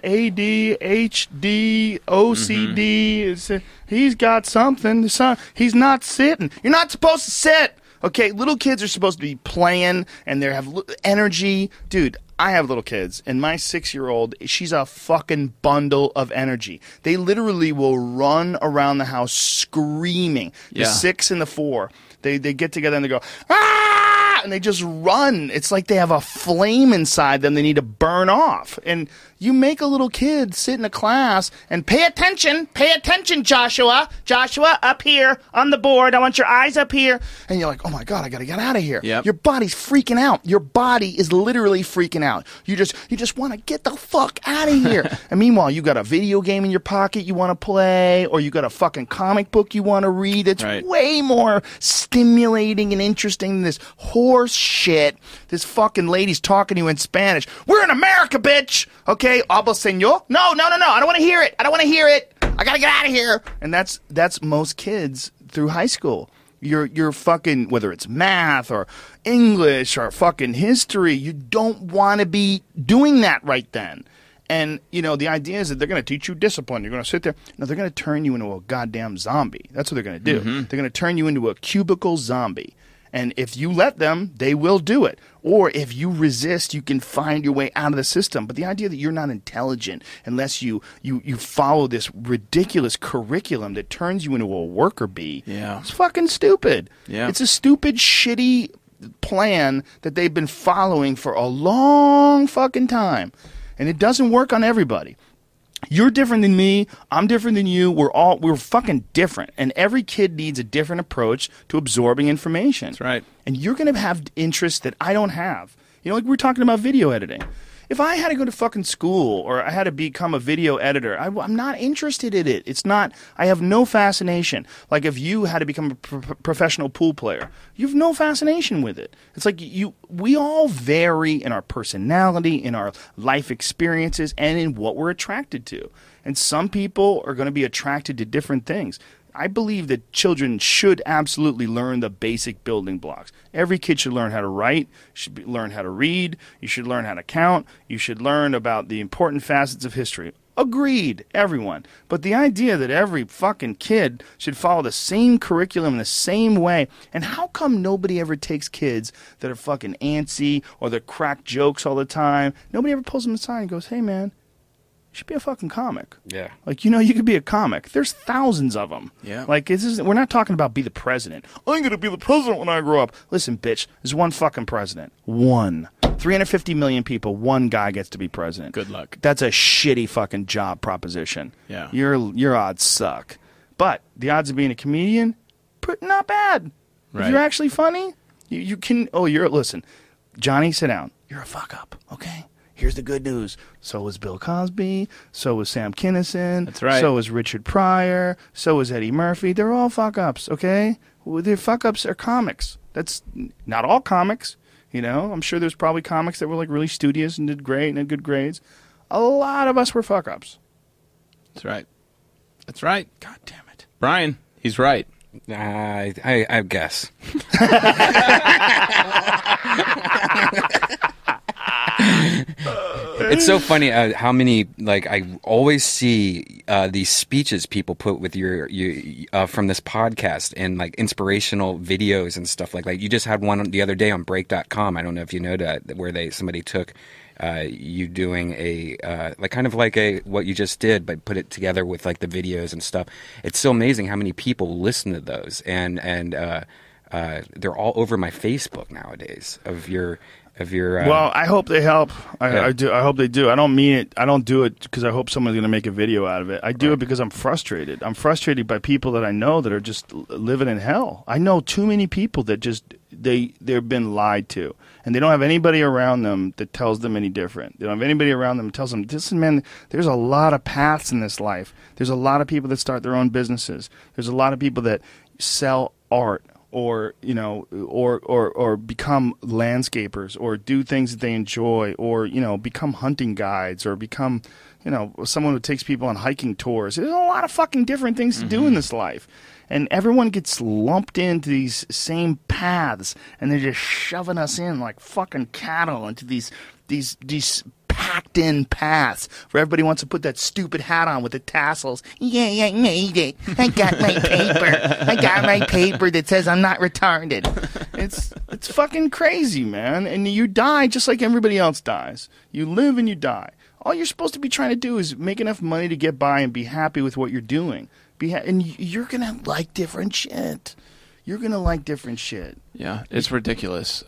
OCD. He's got something. He's not sitting. You're not supposed to sit. Okay, little kids are supposed to be playing and they have energy. Dude, I have little kids, and my 6-year-old, she's a fucking bundle of energy. They literally will run around the house screaming. The 6 and the 4, they get together and they go, ah! And they just run. It's like they have a flame inside them they need to burn off. And you make a little kid sit in a class and pay attention, Joshua, up here on the board. I want your eyes up here. And you're like, oh my God, I got to get out of here. Yep. Your body's freaking out. Your body is literally freaking out. You just want to get the fuck out of here. And meanwhile, you got a video game in your pocket you want to play, or you got a fucking comic book you want to read. It's way more stimulating and interesting than this horrible horse shit. This fucking lady's talking to you in Spanish. We're in America, bitch. Okay, habla señor? No. I don't want to hear it. I gotta get out of here. And that's most kids through high school. You're fucking, whether it's math or English or fucking history, you don't want to be doing that right then. And, the idea is that they're going to teach you discipline. You're going to sit there. No, they're going to turn you into a goddamn zombie. That's what they're going to do. Mm-hmm. They're going to turn you into a cubicle zombie. And if you let them, they will do it. Or if you resist, you can find your way out of the system. But the idea that you're not intelligent unless you follow this ridiculous curriculum that turns you into a worker bee, it's fucking stupid. Yeah. It's a stupid, shitty plan that they've been following for a long fucking time. And it doesn't work on everybody. You're different than me. I'm different than you. We're fucking different. And every kid needs a different approach to absorbing information. That's right. And you're going to have interests that I don't have. Like we were talking about video editing. If I had to go to fucking school or I had to become a video editor, I'm not interested in it. It's not, I have no fascination. Like if you had to become a professional pool player, you have no fascination with it. It's like we all vary in our personality, in our life experiences, and in what we're attracted to. And some people are going to be attracted to different things. I believe that children should absolutely learn the basic building blocks. Every kid should learn how to write, learn how to read, you should learn how to count, you should learn about the important facets of history. Agreed, everyone. But the idea that every fucking kid should follow the same curriculum in the same way, and how come nobody ever takes kids that are fucking antsy or that crack jokes all the time? Nobody ever pulls them aside and goes, hey man, you should be a fucking comic. Yeah. Like, you could be a comic. There's thousands of them. Yeah. Like, we're not talking about be the president. I'm going to be the president when I grow up. Listen, bitch, there's one fucking president. One. 350 million people, one guy gets to be president. Good luck. That's a shitty fucking job proposition. Yeah. Your odds suck. But the odds of being a comedian, not bad. Right. If you're actually funny, you can, listen, Johnny, sit down. You're a fuck up, okay? Here's the good news. So was Bill Cosby. So was Sam Kinison. That's right. So was Richard Pryor. So was Eddie Murphy. They're all fuck-ups, okay? Well, their fuck-ups are comics. That's not all comics, I'm sure there's probably comics that were, like, really studious and did great and had good grades. A lot of us were fuck-ups. That's right. That's right. God damn it. Brian, he's right. I guess. It's so funny how many, like, I always see these speeches people put with you from this podcast and, like, inspirational videos and stuff like that. You just had one the other day on Break.com. I don't know if you know that, where somebody took you doing a like kind of like what you just did, but put it together with, like, the videos and stuff. It's so amazing how many people listen to those, and they're all over my Facebook nowadays of your. Well, I hope they help. I do. I hope they do. I don't mean it. I don't do it because I hope someone's going to make a video out of it. I do it because I'm frustrated. I'm frustrated by people that I know that are just living in hell. I know too many people that just they've been lied to, and they don't have anybody around them that tells them any different. They don't have anybody around them that tells them, "Listen, man, there's a lot of paths in this life. There's a lot of people that start their own businesses. There's a lot of people that sell art." Or or become landscapers, or do things that they enjoy, or become hunting guides, or become someone who takes people on hiking tours. There's a lot of fucking different things to do in this life, and everyone gets lumped into these same paths, and they're just shoving us in like fucking cattle into these packed in paths where everybody wants to put that stupid hat on with the tassels. Yeah, I made it. I got my paper. I got my paper that says I'm not retarded. It's fucking crazy, man. And you die just like everybody else dies. You live and you die. All you're supposed to be trying to do is make enough money to get by and be happy with what you're doing. And you're going to like different shit. You're going to like different shit. Yeah, it's ridiculous.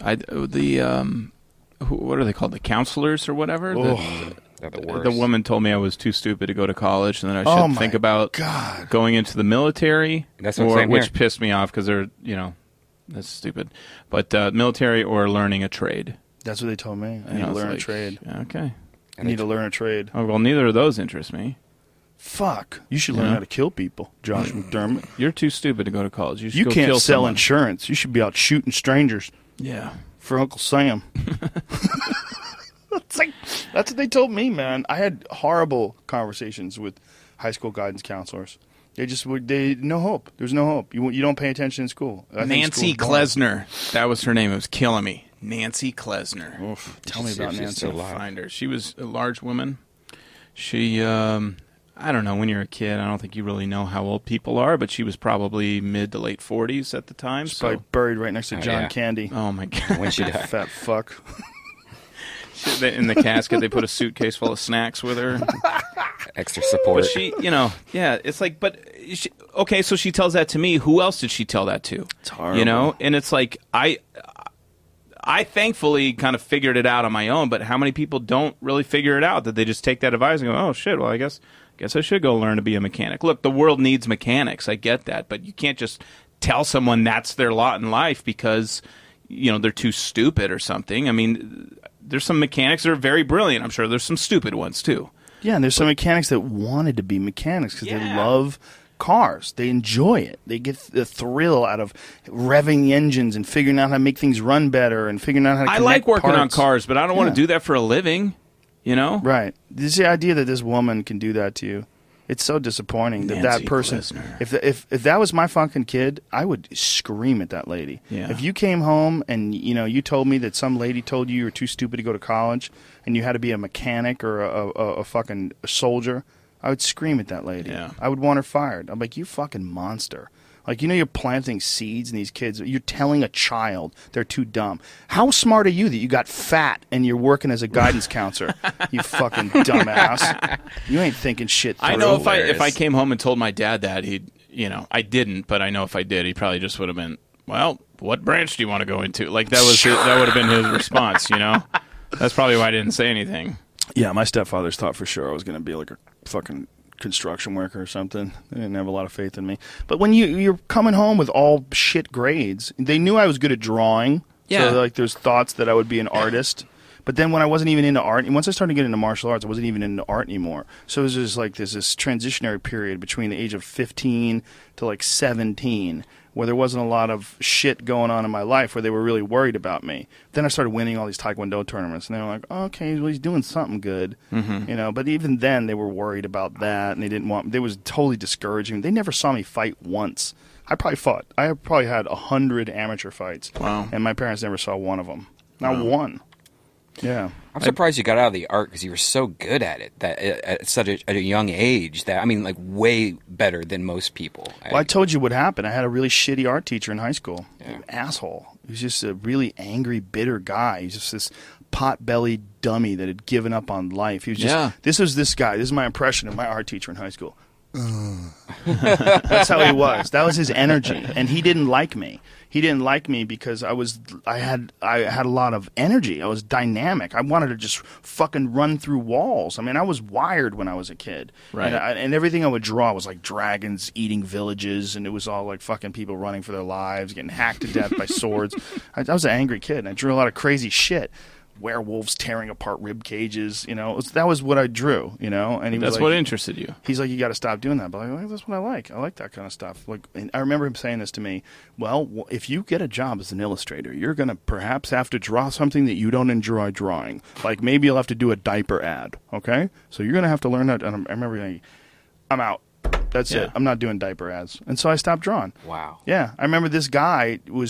What are they called? The counselors or whatever? They're the worst. The woman told me I was too stupid to go to college, and that I should think about going into the military. That's what I'm saying which here. pissed me off because they're, that's stupid. But military or learning a trade. That's what they told me. I need to learn a trade. Okay. I need to learn a trade. Oh, well, neither of those interest me. Fuck. You should learn how to kill people, Josh McDermott. You're too stupid to go to college. You should You go can't kill sell someone. insurance. You should be out shooting strangers. Yeah. for Uncle Sam. It's like, that's what they told me, man. I had horrible conversations with high school guidance counselors. They just would. No hope. There's no hope. You don't pay attention in school. Nancy Klesner. That was her name. It was killing me. Nancy Klesner. Oof, tell me about Nancy. Find her. She was a large woman. She, I don't know. When you're a kid, I don't think you really know how old people are, but she was probably mid to late 40s at the time. She's probably buried right next to John Candy. Oh my God. When she died. Fat fuck. In the casket, they put a suitcase full of snacks with her. Extra support. But she, it's like, okay, so she tells that to me. Who else did she tell that to? It's horrible. And it's like, I thankfully kind of figured it out on my own, but how many people don't really figure it out? That they just take that advice and go, oh shit, well, I guess I should go learn to be a mechanic. Look, the world needs mechanics. I get that, but you can't just tell someone that's their lot in life because, they're too stupid or something. I mean, there's some mechanics that are very brilliant. I'm sure there's some stupid ones too. Yeah, and there's some mechanics that wanted to be mechanics because they love cars. They enjoy it. They get the thrill out of revving the engines and figuring out how to make things run better and figuring out how to connect I like working on parts. cars, but I don't want to do that for a living, Right. This is the idea that this woman can do that to you. It's so disappointing that Nancy that person. Klesner. If that was my fucking kid, I would scream at that lady. Yeah. If you came home and you told me that some lady told you were too stupid to go to college and you had to be a mechanic or a fucking soldier, I would scream at that lady. Yeah. I would want her fired. I'm like, you fucking monster. Like, you're planting seeds in these kids. You're telling a child they're too dumb. How smart are you that you got fat and you're working as a guidance counselor? You fucking dumbass. You ain't thinking shit through. I know if I came home and told my dad that, he'd, I didn't, but I know if I did, he probably just would have been, well, what branch do you want to go into? Like, that would have been his response, That's probably why I didn't say anything. Yeah, my stepfathers thought for sure I was going to be like a fucking construction worker or something. They didn't have a lot of faith in me. But when you're coming home with all shit grades, they knew I was good at drawing. Yeah. So there's thoughts that I would be an artist. But then when I wasn't even into art, and once I started getting into martial arts, I wasn't even into art anymore. So it was just like this transitionary period between the age of 15 to like 17 where there wasn't a lot of shit going on in my life where they were really worried about me. Then I started winning all these Taekwondo tournaments, and they were like, oh, okay, well, he's doing something good. Mm-hmm. But even then they were worried about that, and they was totally discouraging. They never saw me fight once. I probably had 100 amateur fights. Wow. And my parents never saw one of them. Not one. Yeah. I'm surprised you got out of the art because you were so good at it that at such a young age. That like way better than most people. Well, I told you what happened. I had a really shitty art teacher in high school. Yeah. An asshole. He was just a really angry, bitter guy. He's just this pot-bellied dummy that had given up on life. He was just. This was this guy. This is my impression of my art teacher in high school. That's how he was. That was his energy, and he didn't like me. He didn't like me because I had a lot of energy. I was dynamic. I wanted to just fucking run through walls. I mean, I was wired when I was a kid, right? And everything I would draw was like dragons eating villages, and it was all like fucking people running for their lives, getting hacked to death by swords. I was an angry kid, and I drew a lot of crazy shit. Werewolves tearing apart rib cages, that was what I drew, and he was that's like, what interested you. He's like, you got to stop doing that. But I'm like, that's what I like. I like that kind of stuff. Like, and I remember him saying this to me. Well, if you get a job as an illustrator, you're gonna perhaps have to draw something that you don't enjoy drawing. Like maybe you'll have to do a diaper ad. Okay, so you're gonna have to learn that. And I remember thinking, I'm out. That's it. I'm not doing diaper ads. And so I stopped drawing. Wow. Yeah, I remember this guy was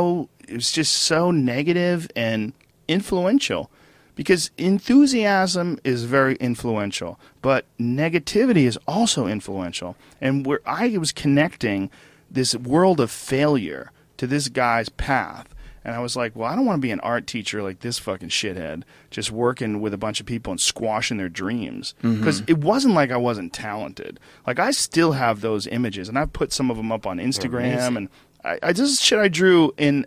just so negative and influential, because enthusiasm is very influential, but negativity is also influential. And where I was connecting this world of failure to this guy's path, and I was like, well, I don't want to be an art teacher like this fucking shithead, just working with a bunch of people and squashing their dreams. Because it wasn't like I wasn't talented. Like, I still have those images, and I've put some of them up on Instagram, and this is shit I drew in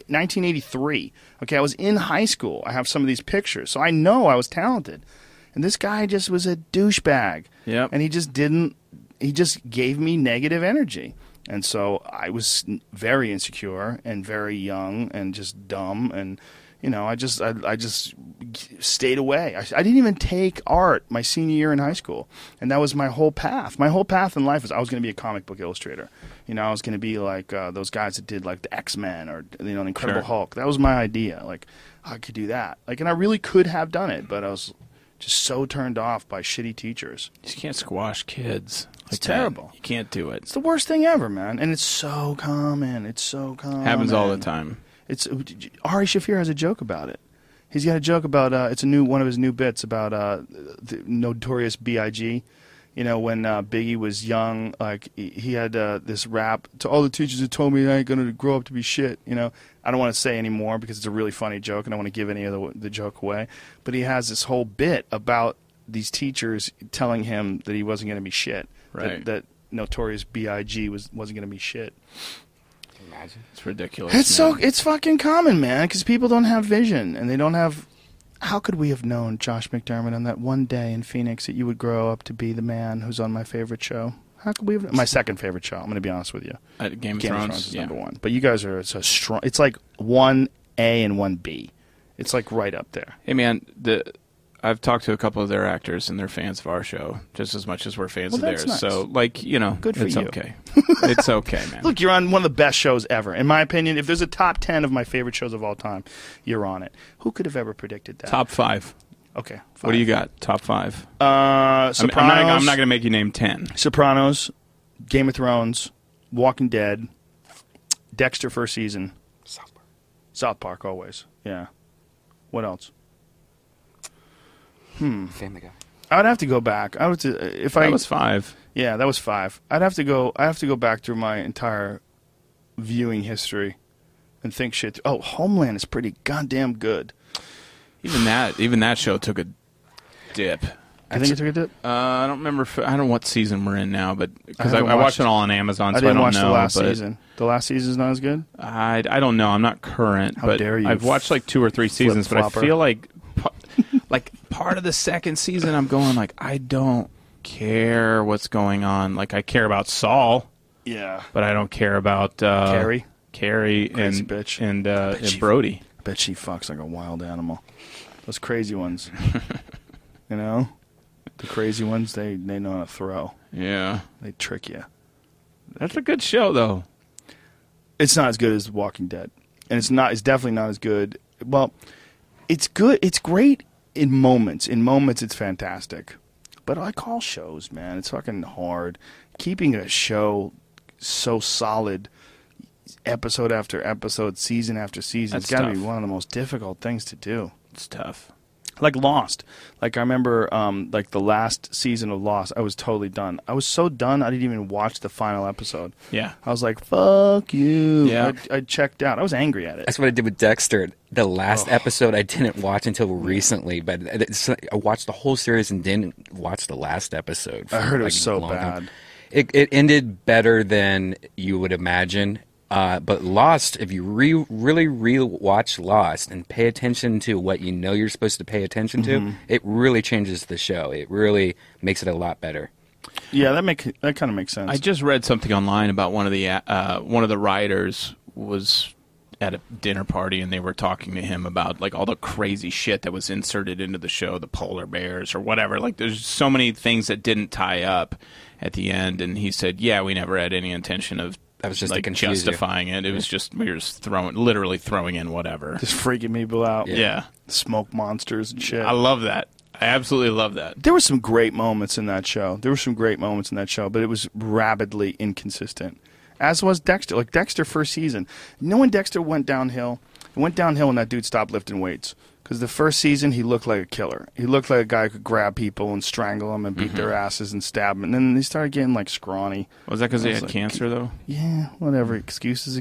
1983. Okay, I was in high school. I have some of these pictures, so I know I was talented. And this guy just was a douchebag. Yep. And he just gave me negative energy. And so I was very insecure and very young and just dumb. And you know, I just stayed away. I didn't even take art my senior year in high school, and that was my whole path. My whole path in life was I was going to be a comic book illustrator. You know, I was going to be like those guys that did like the X-Men or the Incredible Hulk. That was my idea. Like I could do that. Like, and I really could have done it, but I was just so turned off by shitty teachers. You can't squash kids. It's terrible. You can't do it. It's the worst thing ever, man, and it's so common. It's so common. Happens all the time. It's Ari Shaffir has a joke about it. He's got a joke about it's one of his new bits about the Notorious B.I.G. You know, when Biggie was young, like he had this rap to all the teachers who told me I ain't gonna grow up to be shit. You know, I don't want to say anymore because it's a really funny joke, and I don't want to give any of the joke away. But he has this whole bit about these teachers telling him that he wasn't gonna be shit. Right. That Notorious B.I.G. wasn't gonna be shit. Imagine. It's ridiculous. It's fucking common, man, because people don't have vision and they don't have. How could we have known, Josh McDermott, on that one day in Phoenix that you would grow up to be the man who's on my favorite show? How could we have? My second favorite show. I'm going to be honest with you. Game of Thrones is number one, but you guys are so strong. It's like 1A and 1B. It's like right up there. Hey man, I've talked to a couple of their actors, and they're fans of our show just as much as we're fans of theirs. Nice. So, like, you know, good for it's you. Okay. It's okay, man. Look, you're on one of the best shows ever, in my opinion. If there's a top 10 of my favorite shows of all time, you're on it. Who could have ever predicted that? Top 5. Okay. What do you got? Top 5. Sopranos. I'm not going to make you name 10. Sopranos, Game of Thrones, Walking Dead, Dexter first season, South Park always. Yeah. What else? Family Guy. I would have to go back. I would That was 5. Yeah, that was 5. I have to go back through my entire viewing history and think shit. Oh, Homeland is pretty goddamn good. Even that show took a dip. I think it took a dip. I don't remember. I don't know what season we're in now, but because haven't I watched watched- it all on Amazon, so I didn't don't watch know. the last but season. The last season's not as good. I don't know. I'm not current, How but dare you, I've watched like 2 or 3 seasons, but I flip-flopper. feel like part of the second season, I'm going like I don't care what's going on. Like I care about Saul, Yeah. but I don't care about Carrie, Carrie, Crazy and bitch. and Brody. I bet she fucks like a wild animal. Those crazy ones. You know? The crazy ones, they know how to throw. Yeah, They trick you. that's a good show though. It's not as good as Walking Dead. And it's definitely not as good. Well, it's good. It's great in moments. In moments, it's fantastic. But I call shows, man. It's fucking hard. Keeping a show so solid episode after episode, season after season, it's That's got to be tough. one of the most difficult things to do. It's tough. Like Lost. Like I remember like the last season of Lost, I was totally done. I was so done I didn't even watch the final episode. Yeah. I was like, fuck you. Yeah. I checked out. I was angry at it. That's what I did with Dexter. The last episode I didn't watch until recently, but I watched the whole series and didn't watch the last episode. I heard it like, was so a long time. bad. It ended better than you would imagine. But Lost, if you really watch Lost and pay attention to what you know you're supposed to pay attention to, it really changes the show. It really makes it a lot better. Yeah, that kind of makes sense. I just read something online about one of the writers was at a dinner party and they were talking to him about like all the crazy shit that was inserted into the show, the polar bears or whatever. Like there's so many things that didn't tie up at the end, and he said, "Yeah, we never had any intention of That was just to like confuse you." justifying it. It was just we were just literally throwing in whatever." Just freaking people out. Yeah. Smoke monsters and shit. I love that. I absolutely love that. There were some great moments in that show. But it was rabidly inconsistent. As was Dexter. Like Dexter first season. You know when Dexter went downhill? It went downhill when that dude stopped lifting weights. Because the first season, he looked like a killer. He looked like a guy who could grab people and strangle them and beat their asses and stab them. And then they started getting, like, scrawny. Was that because I they was had like, cancer, though? Yeah, whatever. Excuses.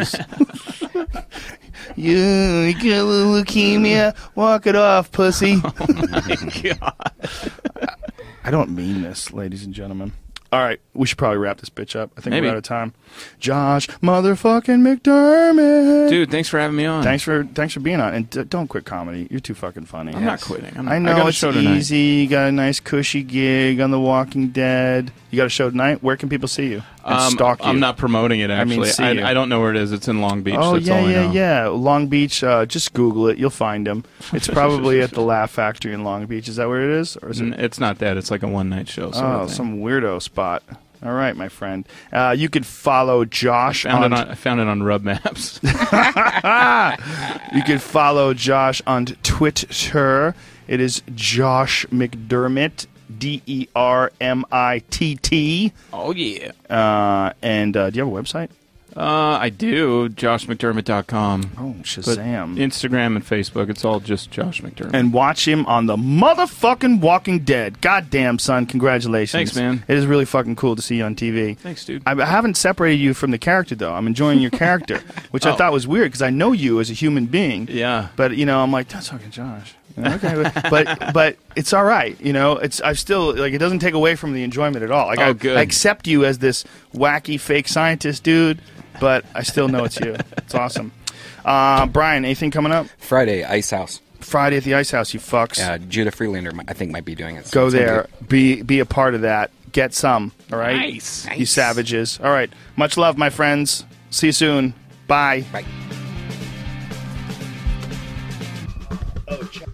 You get a little leukemia. Walk it off, pussy. I don't mean this, ladies and gentlemen. All right, we should probably wrap this bitch up. I think Maybe. we're out of time. Josh motherfucking McDermott. Dude, thanks for having me on. Thanks for being on. And don't quit comedy. You're too fucking funny. I'm not quitting. I know got a it's show tonight. easy. You got a nice cushy gig on The Walking Dead. You got a show tonight? Where can people see you and stalk you? I'm not promoting it, actually. see you. I don't know where it is. It's in Long Beach. Oh, That's all I know. yeah. Long Beach. Just Google it. You'll find him. It's probably at the Laugh Factory in Long Beach. Is that where it is? Or is it? It's not that. It's like a one-night show. Sort of thing. Some weirdo spot. All right, my friend. You could follow Josh I found it on Rub Maps. You could follow Josh on Twitter. It is Josh McDermott, DERMITT. Oh, yeah. And do you have a website? I do. JoshMcDermott.com. Oh, But Shazam. Instagram and Facebook, it's all just Josh McDermott. And watch him on the motherfucking Walking Dead. Goddamn, son. Congratulations. Thanks, man. It is really fucking cool to see you on TV. Thanks, dude. I haven't separated you from the character, though. I'm enjoying your character, which I thought was weird because I know you as a human being. Yeah. But, I'm like, that's fucking Josh. Okay, but it's all right. I've still, like, it doesn't take away from the enjoyment at all. Like, good. I accept you as this wacky fake scientist dude, but I still know it's you. It's awesome. Brian, anything coming up? Friday, Ice House. Friday at the Ice House, you fucks. Judah Freelander, I think, might be doing it. So Go it's gonna there. Be a part of that. Get some, all right? Nice. You savages. All right. Much love, my friends. See you soon. Bye. Bye. Oh,